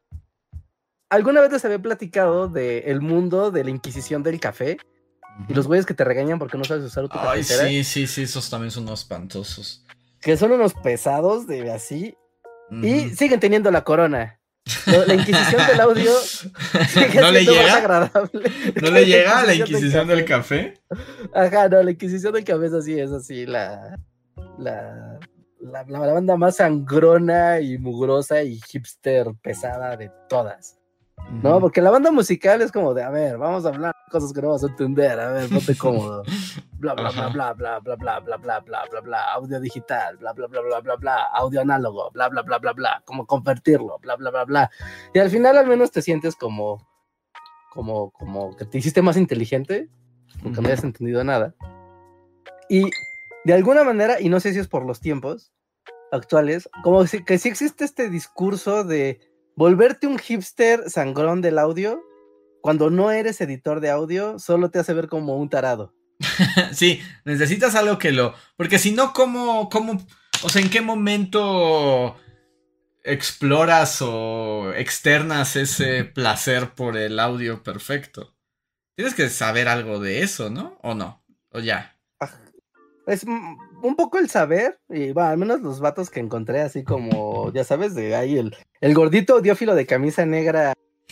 alguna vez les había platicado del mundo de la Inquisición del café. Y los güeyes que te regañan porque no sabes usar tu cafetera. Ay, sí, sí, sí, esos también son unos espantosos. Que son unos pesados de así. Uh-huh. Y siguen teniendo la corona. Lo, la Inquisición del audio sigue ¿No le llega? Más agradable. ¿No le llega a la Inquisición del café? del café? Ajá, no, la Inquisición del café es así, es así, la... La, la, la, la banda más sangrona y mugrosa y hipster pesada de todas. No, porque la banda musical es como de, a ver, vamos a hablar de cosas que no vas a entender, a ver, ponte cómodo, bla, bla, bla, bla, bla, bla, bla, bla, bla, bla, bla, bla, audio digital, bla, bla, bla, bla, bla, bla, audio análogo, bla, bla, bla, bla, bla, cómo convertirlo, bla, bla, bla, bla, y al final al menos te sientes como, como, como que te hiciste más inteligente, porque no hayas entendido nada, y de alguna manera, y no sé si es por los tiempos actuales, como si, que sí existe este discurso de volverte un hipster sangrón del audio, cuando no eres editor de audio, solo te hace ver como un tarado. Sí, necesitas algo que lo... Porque si no, ¿cómo, cómo... O sea, ¿en qué momento exploras o externas ese placer por el audio perfecto? Tienes que saber algo de eso, ¿no? ¿O no? ¿O ya? Es un poco el saber, y bueno, al menos los vatos que encontré, así como, ya sabes, de ahí el, el gordito audiófilo de camisa negra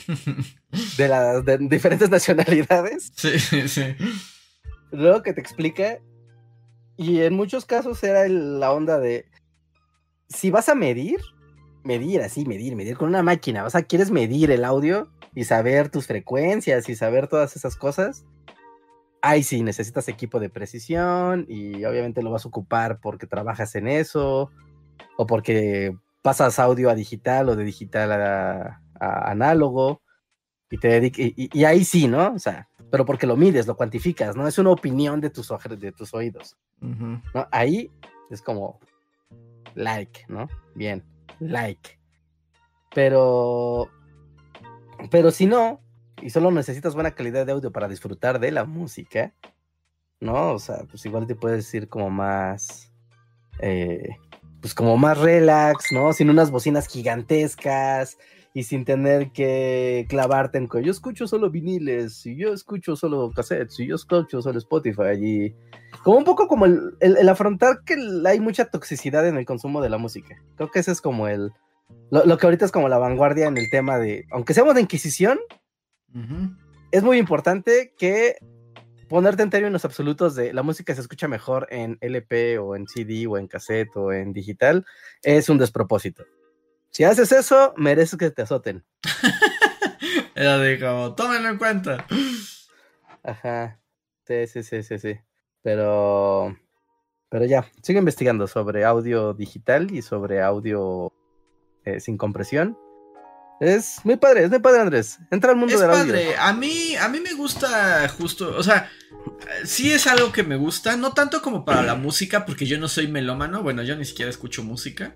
de las de diferentes nacionalidades. Sí, sí, sí. Luego que te explica, y en muchos casos era el, la onda de, si vas a medir, medir así, medir, medir con una máquina, o sea, quieres medir el audio y saber tus frecuencias y saber todas esas cosas. Ay, sí, necesitas equipo de precisión y obviamente lo vas a ocupar porque trabajas en eso o porque pasas audio a digital o de digital a, a análogo, y te dedica, y, y, y ahí sí, ¿no? O sea, pero porque lo mides, lo cuantificas, ¿no? Es una opinión de tus, de tus oídos, uh-huh. ¿no? Ahí es como like, ¿no? Bien, like. Pero, pero si no, y solo necesitas buena calidad de audio para disfrutar de la música, ¿no? O sea, pues igual te puedes ir como más, eh, pues como más relax, ¿no? Sin unas bocinas gigantescas y sin tener que clavarte en que yo escucho solo viniles, y yo escucho solo cassettes, y yo escucho solo Spotify, y como un poco como el, el, el afrontar que hay mucha toxicidad en el consumo de la música. Creo que ese es como el, lo, lo que ahorita es como la vanguardia en el tema de, aunque seamos de Inquisición, uh-huh. es muy importante que ponerte en términos absolutos de la música se escucha mejor en L P o en C D o en cassette o en digital, es un despropósito. Si haces eso, mereces que te azoten. Era de como, tómenlo en cuenta. Ajá, sí, sí, sí, sí, sí. Pero, pero ya, sigo investigando sobre audio digital y sobre audio eh, sin compresión. Es muy padre, es muy padre, Andrés. Entra al mundo es del padre. audio. Es padre, a mí, a mí me gusta justo, o sea, sí es algo que me gusta, no tanto como para la música, porque yo no soy melómano, bueno, yo ni siquiera escucho música.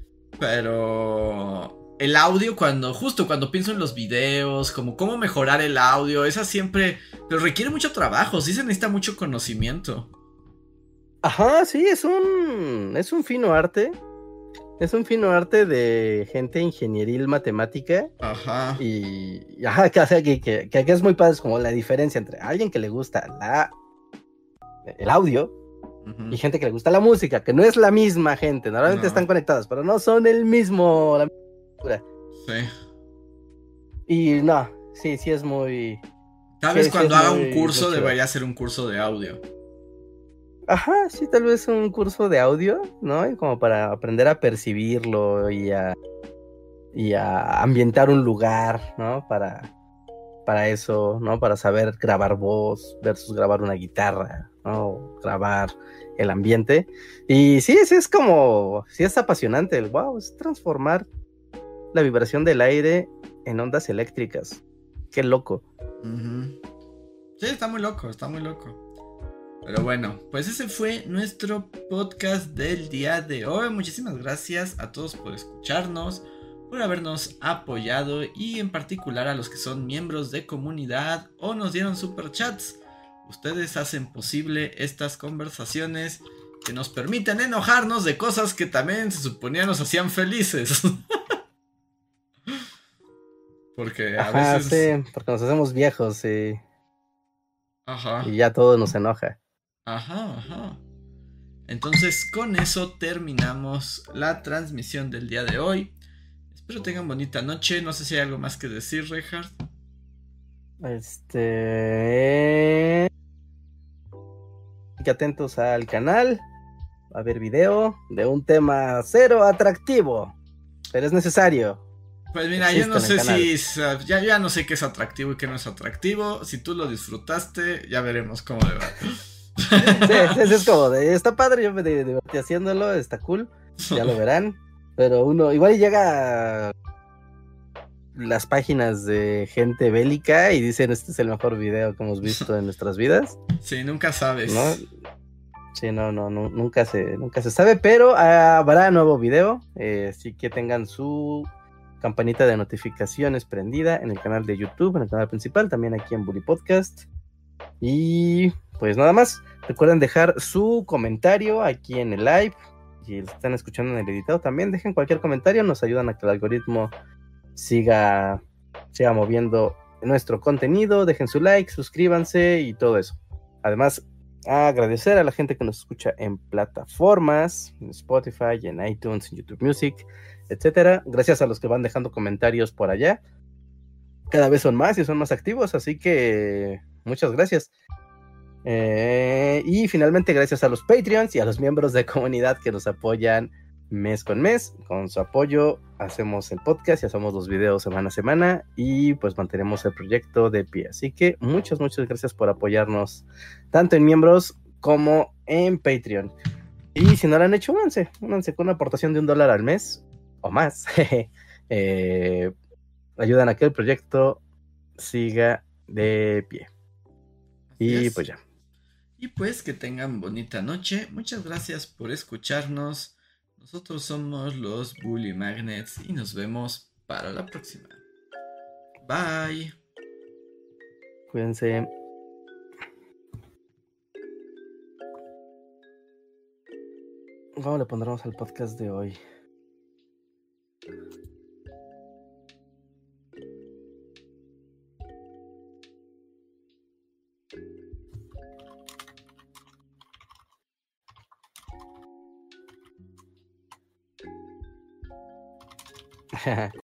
Pero el audio, cuando justo cuando pienso en los videos, como cómo mejorar el audio, esa siempre, pero requiere mucho trabajo, sí se necesita mucho conocimiento. Ajá, sí, es un es un fino arte. Es un fino arte de gente ingenieril matemática. Ajá. Y ajá, que, o sea, que, que, que es muy padre, es como la diferencia entre alguien que le gusta la el audio uh-huh. y gente que le gusta la música, que no es la misma gente, normalmente no. están conectadas, pero no son el mismo, la misma sí. Y no, sí, sí es muy... Tal vez sí, cuando sí haga muy, un curso debería ser un curso de audio. Ajá, sí, tal vez un curso de audio, ¿no? Y como para aprender a percibirlo y a, y a ambientar un lugar, ¿no? Para, para eso, ¿no? Para saber grabar voz versus grabar una guitarra, ¿no? Grabar el ambiente. Y sí, sí es como, sí es apasionante. El wow, es transformar la vibración del aire en ondas eléctricas. Qué loco. Uh-huh. Sí, está muy loco, está muy loco. Pero bueno, pues ese fue nuestro podcast del día de hoy. Muchísimas gracias a todos por escucharnos, por habernos apoyado y en particular a los que son miembros de comunidad o nos dieron superchats. Ustedes hacen posible estas conversaciones que nos permiten enojarnos de cosas que también se suponía nos hacían felices. Porque a Ajá, veces... sí, porque nos hacemos viejos y... Ajá. y ya todo nos enoja. Ajá, ajá. Entonces con eso terminamos la transmisión del día de hoy. Espero tengan bonita noche. No sé si hay algo más que decir, Reinhardt. Este... atentos al canal. Va a haber video de un tema cero atractivo, pero es necesario. Pues mira, yo no sé si ya, ya no sé qué es atractivo y qué no es atractivo. Si tú lo disfrutaste, ya veremos cómo le va. Sí, sí, es como de, está padre, yo me divertí haciéndolo, está cool, ya lo verán, pero uno igual llega a las páginas de gente bélica y dicen este es el mejor video que hemos visto en nuestras vidas. Sí, nunca sabes. ¿No? Sí, no, no, no, nunca se, nunca se sabe, pero uh, habrá nuevo video, eh, así que tengan su campanita de notificaciones prendida en el canal de YouTube, en el canal principal, también aquí en Bully Podcast. Y pues nada más, recuerden dejar su comentario aquí en el live. Si lo están escuchando en el editado también, dejen cualquier comentario, nos ayudan a que el algoritmo siga, siga moviendo nuestro contenido. Dejen su like, suscríbanse y todo eso. Además, agradecer a la gente que nos escucha en plataformas, en Spotify, en iTunes, en YouTube Music, etcétera. Gracias a los que van dejando comentarios por allá. Cada vez son más y son más activos, así que muchas gracias. Eh, y finalmente gracias a los Patreons y a los miembros de comunidad que nos apoyan mes con mes. Con su apoyo hacemos el podcast y hacemos los videos semana a semana y pues mantenemos el proyecto de pie. Así que muchas, muchas gracias por apoyarnos tanto en miembros como en Patreon. Y si no lo han hecho, únanse, únanse con una aportación de un dólar al mes o más. eh, ayudan a que el proyecto siga de pie. Así Y es. pues ya. Y pues que tengan bonita noche. Muchas gracias por escucharnos. Nosotros somos los Bully Magnets y nos vemos para la próxima. Bye. Cuídense. ¿Cómo le pondremos al podcast de hoy?